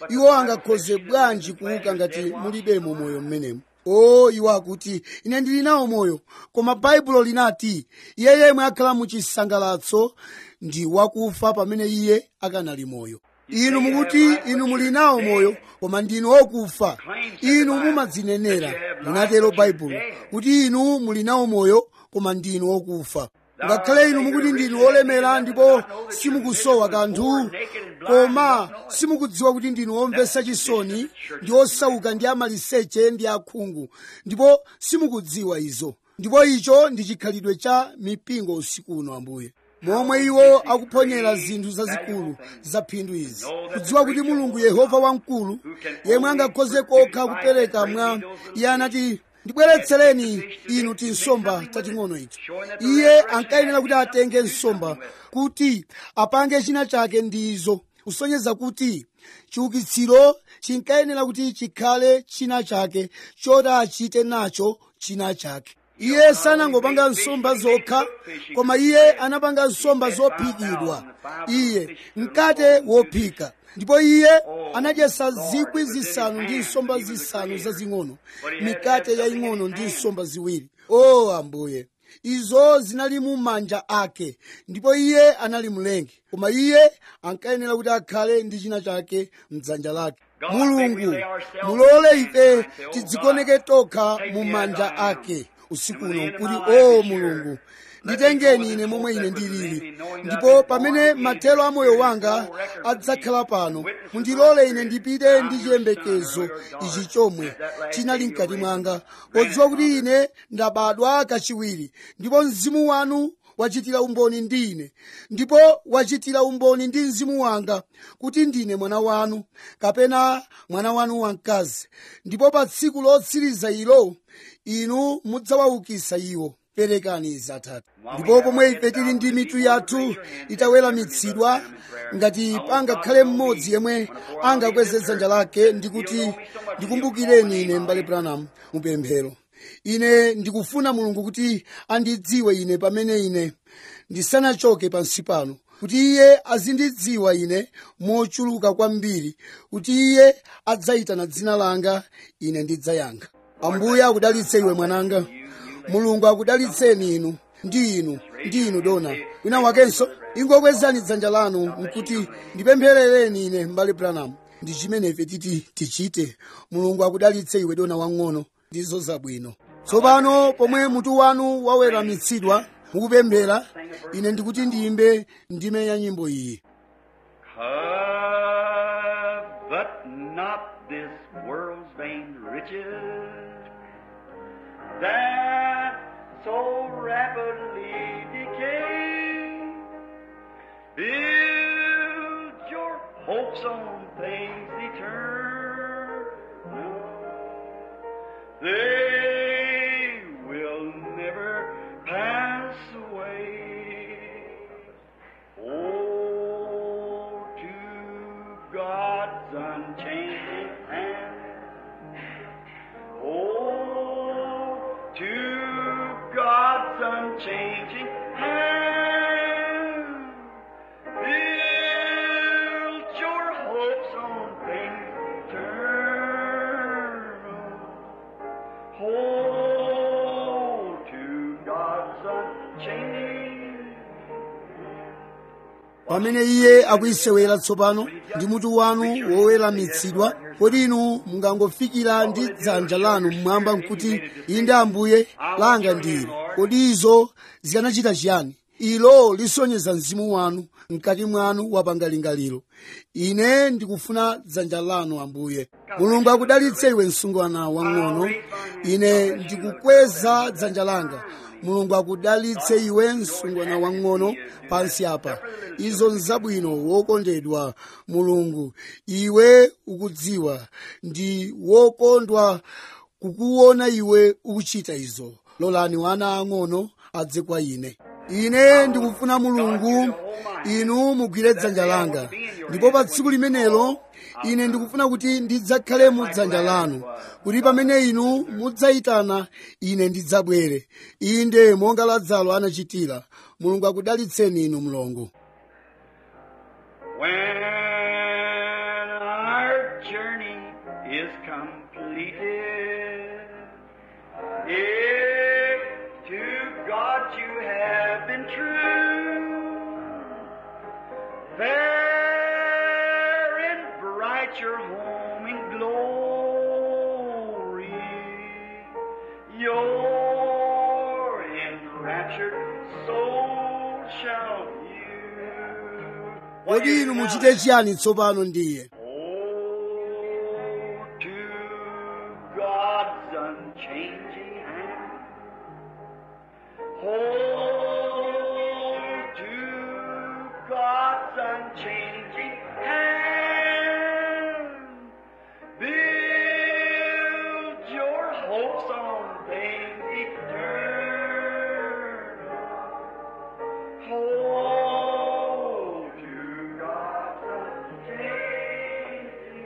S1: iwo angakhoze bwanji kuuka ngati mulibemo moyo mmenemo? Iwo akuti ine ndili nawo moyo, koma baibulo linati iye yemwe akhala mu chisangalatso ndi wakufa pamene iye akanali moyo. Inu mukuti inu muli nawo moyo, koma ndinu okufa. Inu mumadzinenera, linatero baibulo, kuti inu muli nawo moyo, koma ndinu okufa. Ngakhale inu mukuti ndinu olemera ndipo simukusowa kanthu, koma simukudziwa kuti ndinu omvetsa chisoni ndi osauka ndi amaliseche ndi akhungu, ndipo simukudziwa izo. Ndipo icho ndi chikhalidwe cha mipingo usiku uno, Ambuye. Momwe iwo akuphonyera zinthu zazikulu za phindu izi, kudziwa kuti Mulungu Yehova wamkulu, yemwe angakhoze kokha kupereka mwa iye anati, ndibweretsereni inu tinsomba tating'ono ichi. Iye ankayenera kuti atenge nsomba kuti apange china chake ndizo, kusonyeza kuti chiukitsiro chinkayenera kuti chikhale china chake choti achite nacho china chake. Iye sanangopanga nsomba zokha, koma iye anapanga nsomba zophikidwa, iye mkate wophika. Ndipo iye anadyesa 5,000 ndi nsomba zisanu zazing'ono, mikate yaying'ono ndi nsomba ziwiri. Ambuye, izo zinali mu manja ake, ndipo iye anali mlengi, koma iye ankayenera kuti akhale ndi china chake mdzanja lake. Mulungu, mulole ife tidzikoneke tokha mu manja ake usiku uno kuti Mulungu, nditengeni ine momwe ine ndilili, ndipo pamene mathero a moyo wanga adzakhala pano, mundilole ine ndipite ndi chiyembekezo ichi chomwe chinali mkati mwanga, podziwa kuti ine ndabadwa kachiwiri, ndipo mzimu wanu wachitira umboni ndi ine, ndipo wachitira umboni ndi mzimu wanga kuti ndine mwana wanu, kapena mwana wanu wamkazi. Ndipo pa tsiku lotsiriza ilo inu mudzawaukitsa iwo. Perekani izi Atate. Ndipo pomwe ife tili ndi mitu yathu itaweramitsidwa, ngati pangakhale mmodzi yemwe angakweze dzanja lake ndikuti, ndikumbukireni ine m'bale Branham mupemphero. Ine ndikufuna Mulungu kuti andidziwe ine pamene ine ndisanachoke pansi pano, kuti iye azindidziwa ine mochuluka kwambiri, kuti iye adzayitana dzina langa, ine ndidzayankha. Ambuye akudalitse iwe mwananga. Mulungu akudalitseni inu ndi inu dona. Wina wakenso ingokwezani dzanja lanu nkuti ndipempherereni ine m'bale Branham. Ndi chimene ife titi tichite. Mulungu akudalitse iwe dona wang'ono, ndizo zabwino. Tsopano pomwe mutu wanu waweramitsidwa mukupemphera, ine ndikuti ndiyimbe ndime ya nyimbo iyi.
S2: But not this world's vain riches that so rapidly decay. Build your hopes on things eternal. They will never pass away. Oh, to God's unchanging hand. Oh, to God's unchanging hand. Build your hopes on things eternal. Oh, to God's unchanging.
S1: Pamene iye akuyisewera tsopano ndi mutu wanu woweramitsidwa, kodi inu mungangofikira ndi dzanja lanu mmwamba nkuti, inde Ambuye, langa ndilo. Kodi izo zikanachita chiyani? Ilo lisonyeza mzimu wanu mkati mwanu wapanga lingaliro. Ine ndikufuna dzanja lanu Ambuye. Mulungu akudalitse iwe msungwana wang'ono. Ine ndikukweza dzanja langa. Mulungu akudalitse iwe msungwana wang'ono pansi apa. Izo nzabwino wokondedwa Mulungu. Iwe ukudziwa, ndi wokondwa kukuona iwe ukuchita izo. Lolani wana ang'ono adze kwa ine. Ine ndikufuna Mulungu, inu mugwire dzanja langa. Ndipo pa tsiku limenelo, ine ndikufuna kuti ndidzakhale mu dzanja lanu, kuti pamene inu mudzayitana, ine ndidzabwere. Inde monga Lazaro anachitira. Mulungu akudalitseni inu mlongo.
S2: When our is completed. If to God you have been true, fair and bright your home in glory, your enraptured soul shall view.
S1: Kodi inu muchite chiyani tsopano ndiye?
S2: Hold to God's unchanging hand. Build your hopes on things eternal. Hold to God's unchanging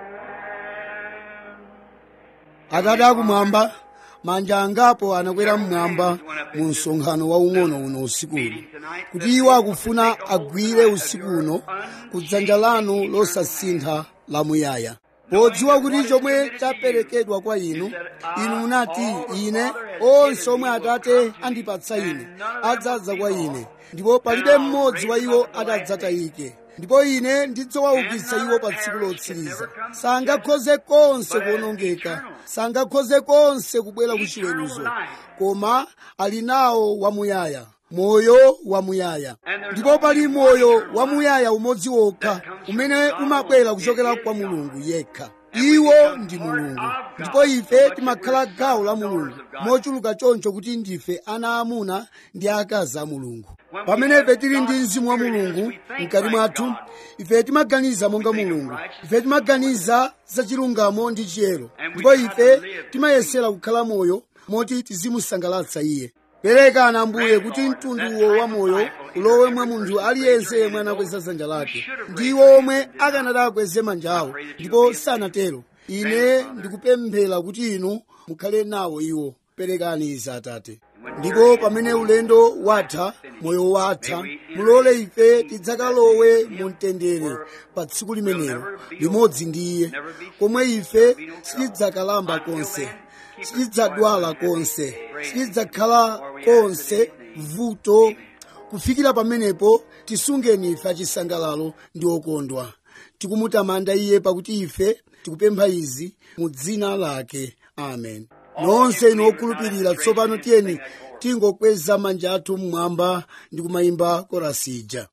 S2: hand.
S1: Atate akumwamba, manja angapo anakwera mmwamba mu msonkhano waung'ono uno usiku uno, kuti iwo akufuna agwire usiku uno kudzanja lanu losasintha lamuyaya. Podziwa kuti chomwe chaperekedwa kwa inu, inu munati, ine onse omwe Atate andipatsa ine adzadza kwa ine, ndipo palibe mmodzi wa iwo adzatayike. Ndipo ine ndidzawaukitsa iwo pa tsiku lotsiriza. Sangakhoze konse kuwonongeka, sangakhoze konse kubwera ku chiweruzo, koma ali nawo wamuyaya, moyo wamuyaya. Ndipo pali moyo wamuyaya umodzi wokha umene umabwera kuchokera kwa Mulungu yekha. Iwo ndi Mulungu, ndipo ife timakhala gawo la Mulungu, mochuluka choncho kuti ndife ana amuna ndi akazi a Mulungu. Pamene ife tili ndi mzimu wa Mulungu mkati mwathu, ife timaganiza monga Mulungu, ife timaganiza za chilungamo ndi chiyero, ndipo ife timayesera kukhala moyo moti tizimusangalatsa Iye. Perekani Ambuye kuti mtunduwo wa moyo ulowe mwa munthu aliyense yemwe anakweza dzanja lake, ndiwo omwe akanati akweze manjawo ndipo sanatero. Ine ndikupemphera kuti inu mukhale nawo iwo. Perekani izi Atate. Ndipo pamene ulendo watha, moyo watha, mulole ife tidzakalowe mu mtendere pa tsiku limenelo limodzi ndi Iye, komwe ife sitidzakalamba konse, sitidzadwala konse, sitidzakhala konse vuto. Kufikira pamenepo tisungeni ife achisangalalo ndi okondwa. Tikumutamanda Iye pakuti ife tikupempha izi mu dzina lake. Amen. Nonse inu okhulupirira tsopano tiyeni tingokweza manja athu mmwamba ndi kumayimba korasi ija.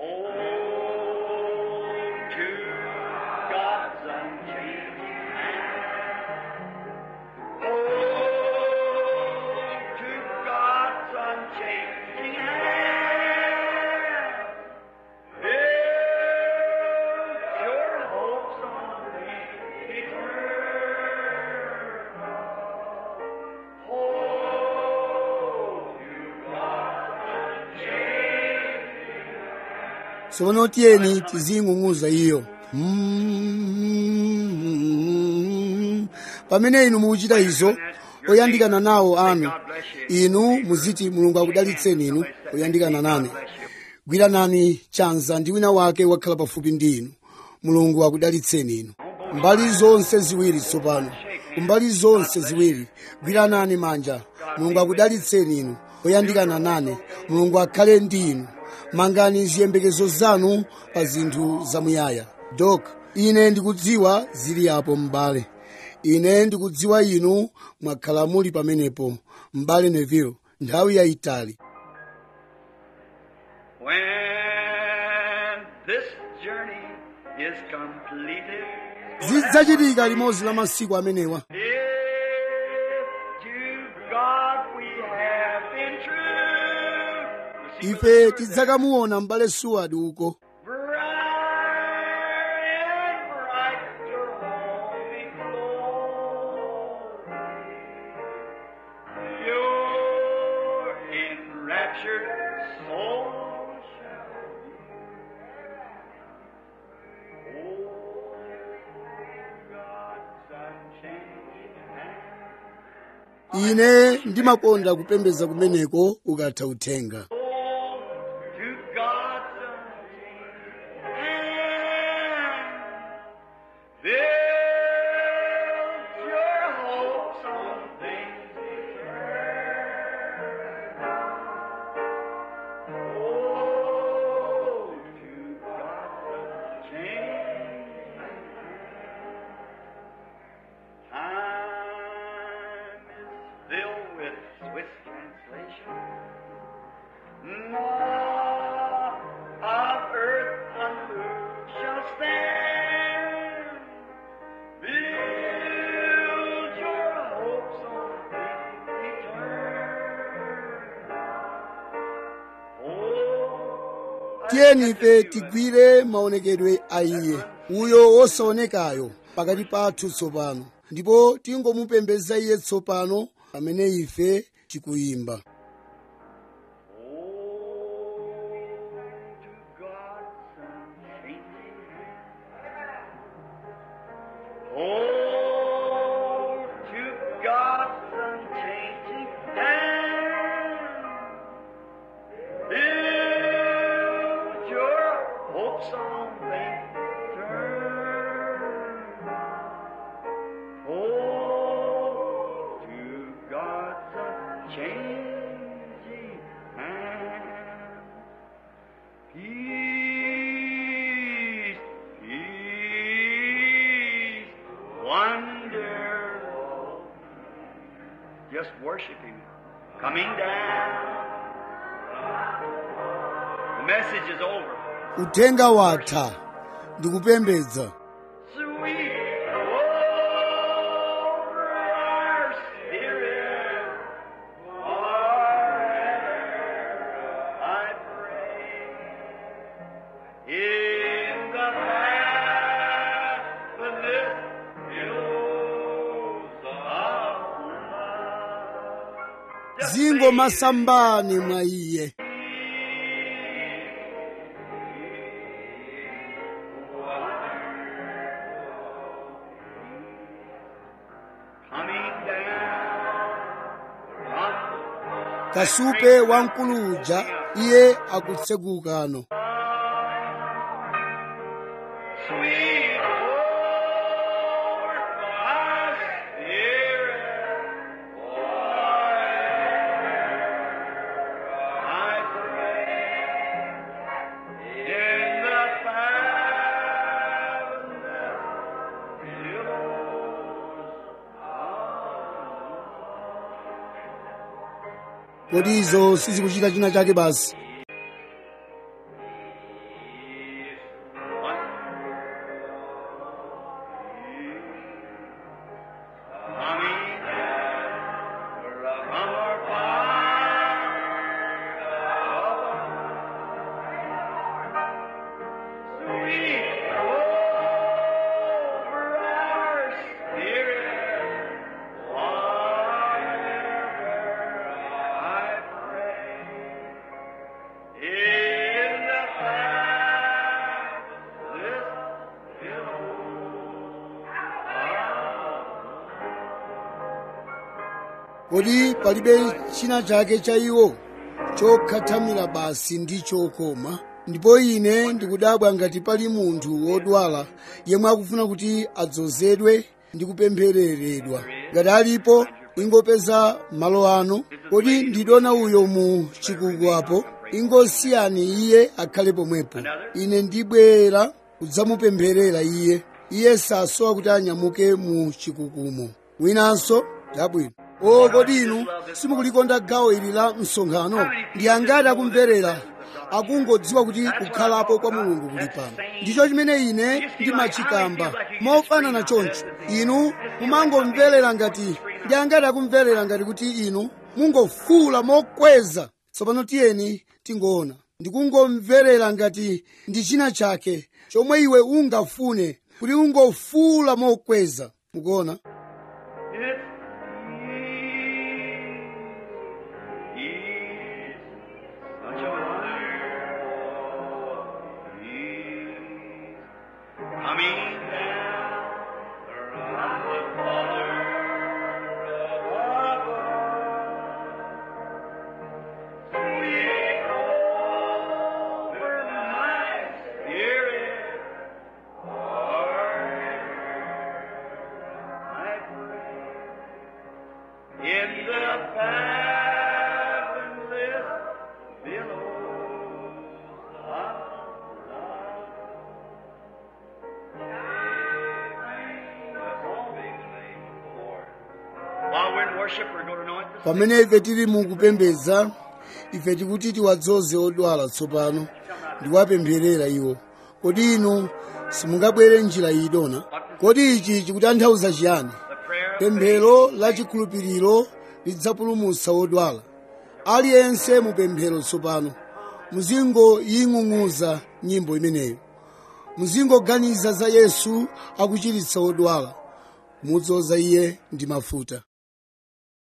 S1: Sono tiyeni tizing'ung'uza iyo. Pamene inu mukuchita izo, oyandikana nawo anu, inu muziti Mulungu akudalitseni inu oyandikana nane. Gwiranani chanza ndi wina wake wakhala pafupi ndi inu. Mulungu akudalitseni inu. Mbali zonse ziwiri tsopano. Mbali zonse ziwiri. Gwiranani manja. Mulungu akudalitseni inu oyandikana nane. Mulungu akhale ndi inu. Mangani ziyembekezo zanu pa zinthu zamuyaya. Dok, ine ndikudziwa zili apo m'bale. Ine ndikudziwa inu mwakhala muli pamenepo m'bale Neville nthawi yayitali.
S2: When this journey is completed,
S1: zidzachitika limodzi la masiku amenewa.
S2: if to God we have been true,
S1: Ife tidzakamuona m'bale Seward uko. Ine ndimakonda kupembedza kumeneko ukatha uthenga.
S2: Swiss translation. Law of earth unmoved shall stand. Build your hopes on things eternal. Oh,
S1: tiyeni ife tigwire maonekedwe a iye uyo wosaonekayo pakati pathu tsopano ndipo tingomupembedza iye tsopano pamene ife tikuyimba.
S2: oh, to God's unchanging hand. Build your hopes on things eternal. Oh, to God's unchanging hand. Peace, peace, wonderful. Just worship Him. Coming down. The message is over.
S1: Uthenga watha ndikupembedza.
S2: Sweet over our spirit, forever I pray. In the marvelous billows of love.
S1: zingo masambani mwa iye.
S2: Coming down from
S1: Kasupe wamkulu uja iye akutsegukano.
S2: sweet over our spirit, forever I pray. In the fathomless billows
S1: Kodi izo sizikuchita china chake basi. Kodi palibe china chake cha iwo chokhathamira basi ndi chokoma. Ndipo ine ndikudabwa ngati pali munthu wodwala yemwe akufuna kuti adzozedwe ndi kupemphereredwa. Ngati alipo ingopeza malo ano. Kodi ndidona uyo mu chikuku apo ingosiyani iye akhale pomwepo. Ine ndibwera kudzamupempherera iye. Iye sasowa kuti anyamuke mu chikukumo. Winanso labwino. O kodi inu simukulikonda gawo ili la msonkhano? Ndi angati akumverera akungodziwa kuti kukhalapo kwa Mulungu kuli pano. Ndicho chimene ine ndimachikamba. Mofanana choncho inu mumangomverera ngati ndi angati akumverera ngati kuti inu mungofuula mokweza. Tsopano tiyeni tingoona. Ndikungomverera ngati ndi china chake chomwe iwe ungafune kuti ungofuula mokweza. Mukuona?
S2: While we're in worship, we're going to anoint the sick.
S1: pamene ife tili mukupembedza ife tikuti tiwadzoze odwala tsopano ndiwapempherera iwo. Kodi inu simungabwere njira iyi dona? Kodi ichi chikutanthauza chiyani?
S2: The prayer of
S1: Pemphero la chikhulupiriro lidzapulumutsa odwala. Aliyense mupemphero tsopano muzingoying'ung'uza nyimbo imeneyo, muzingoganiza za Yesu akuchiritsa odwala, kumudzoza iye ndi mafuta.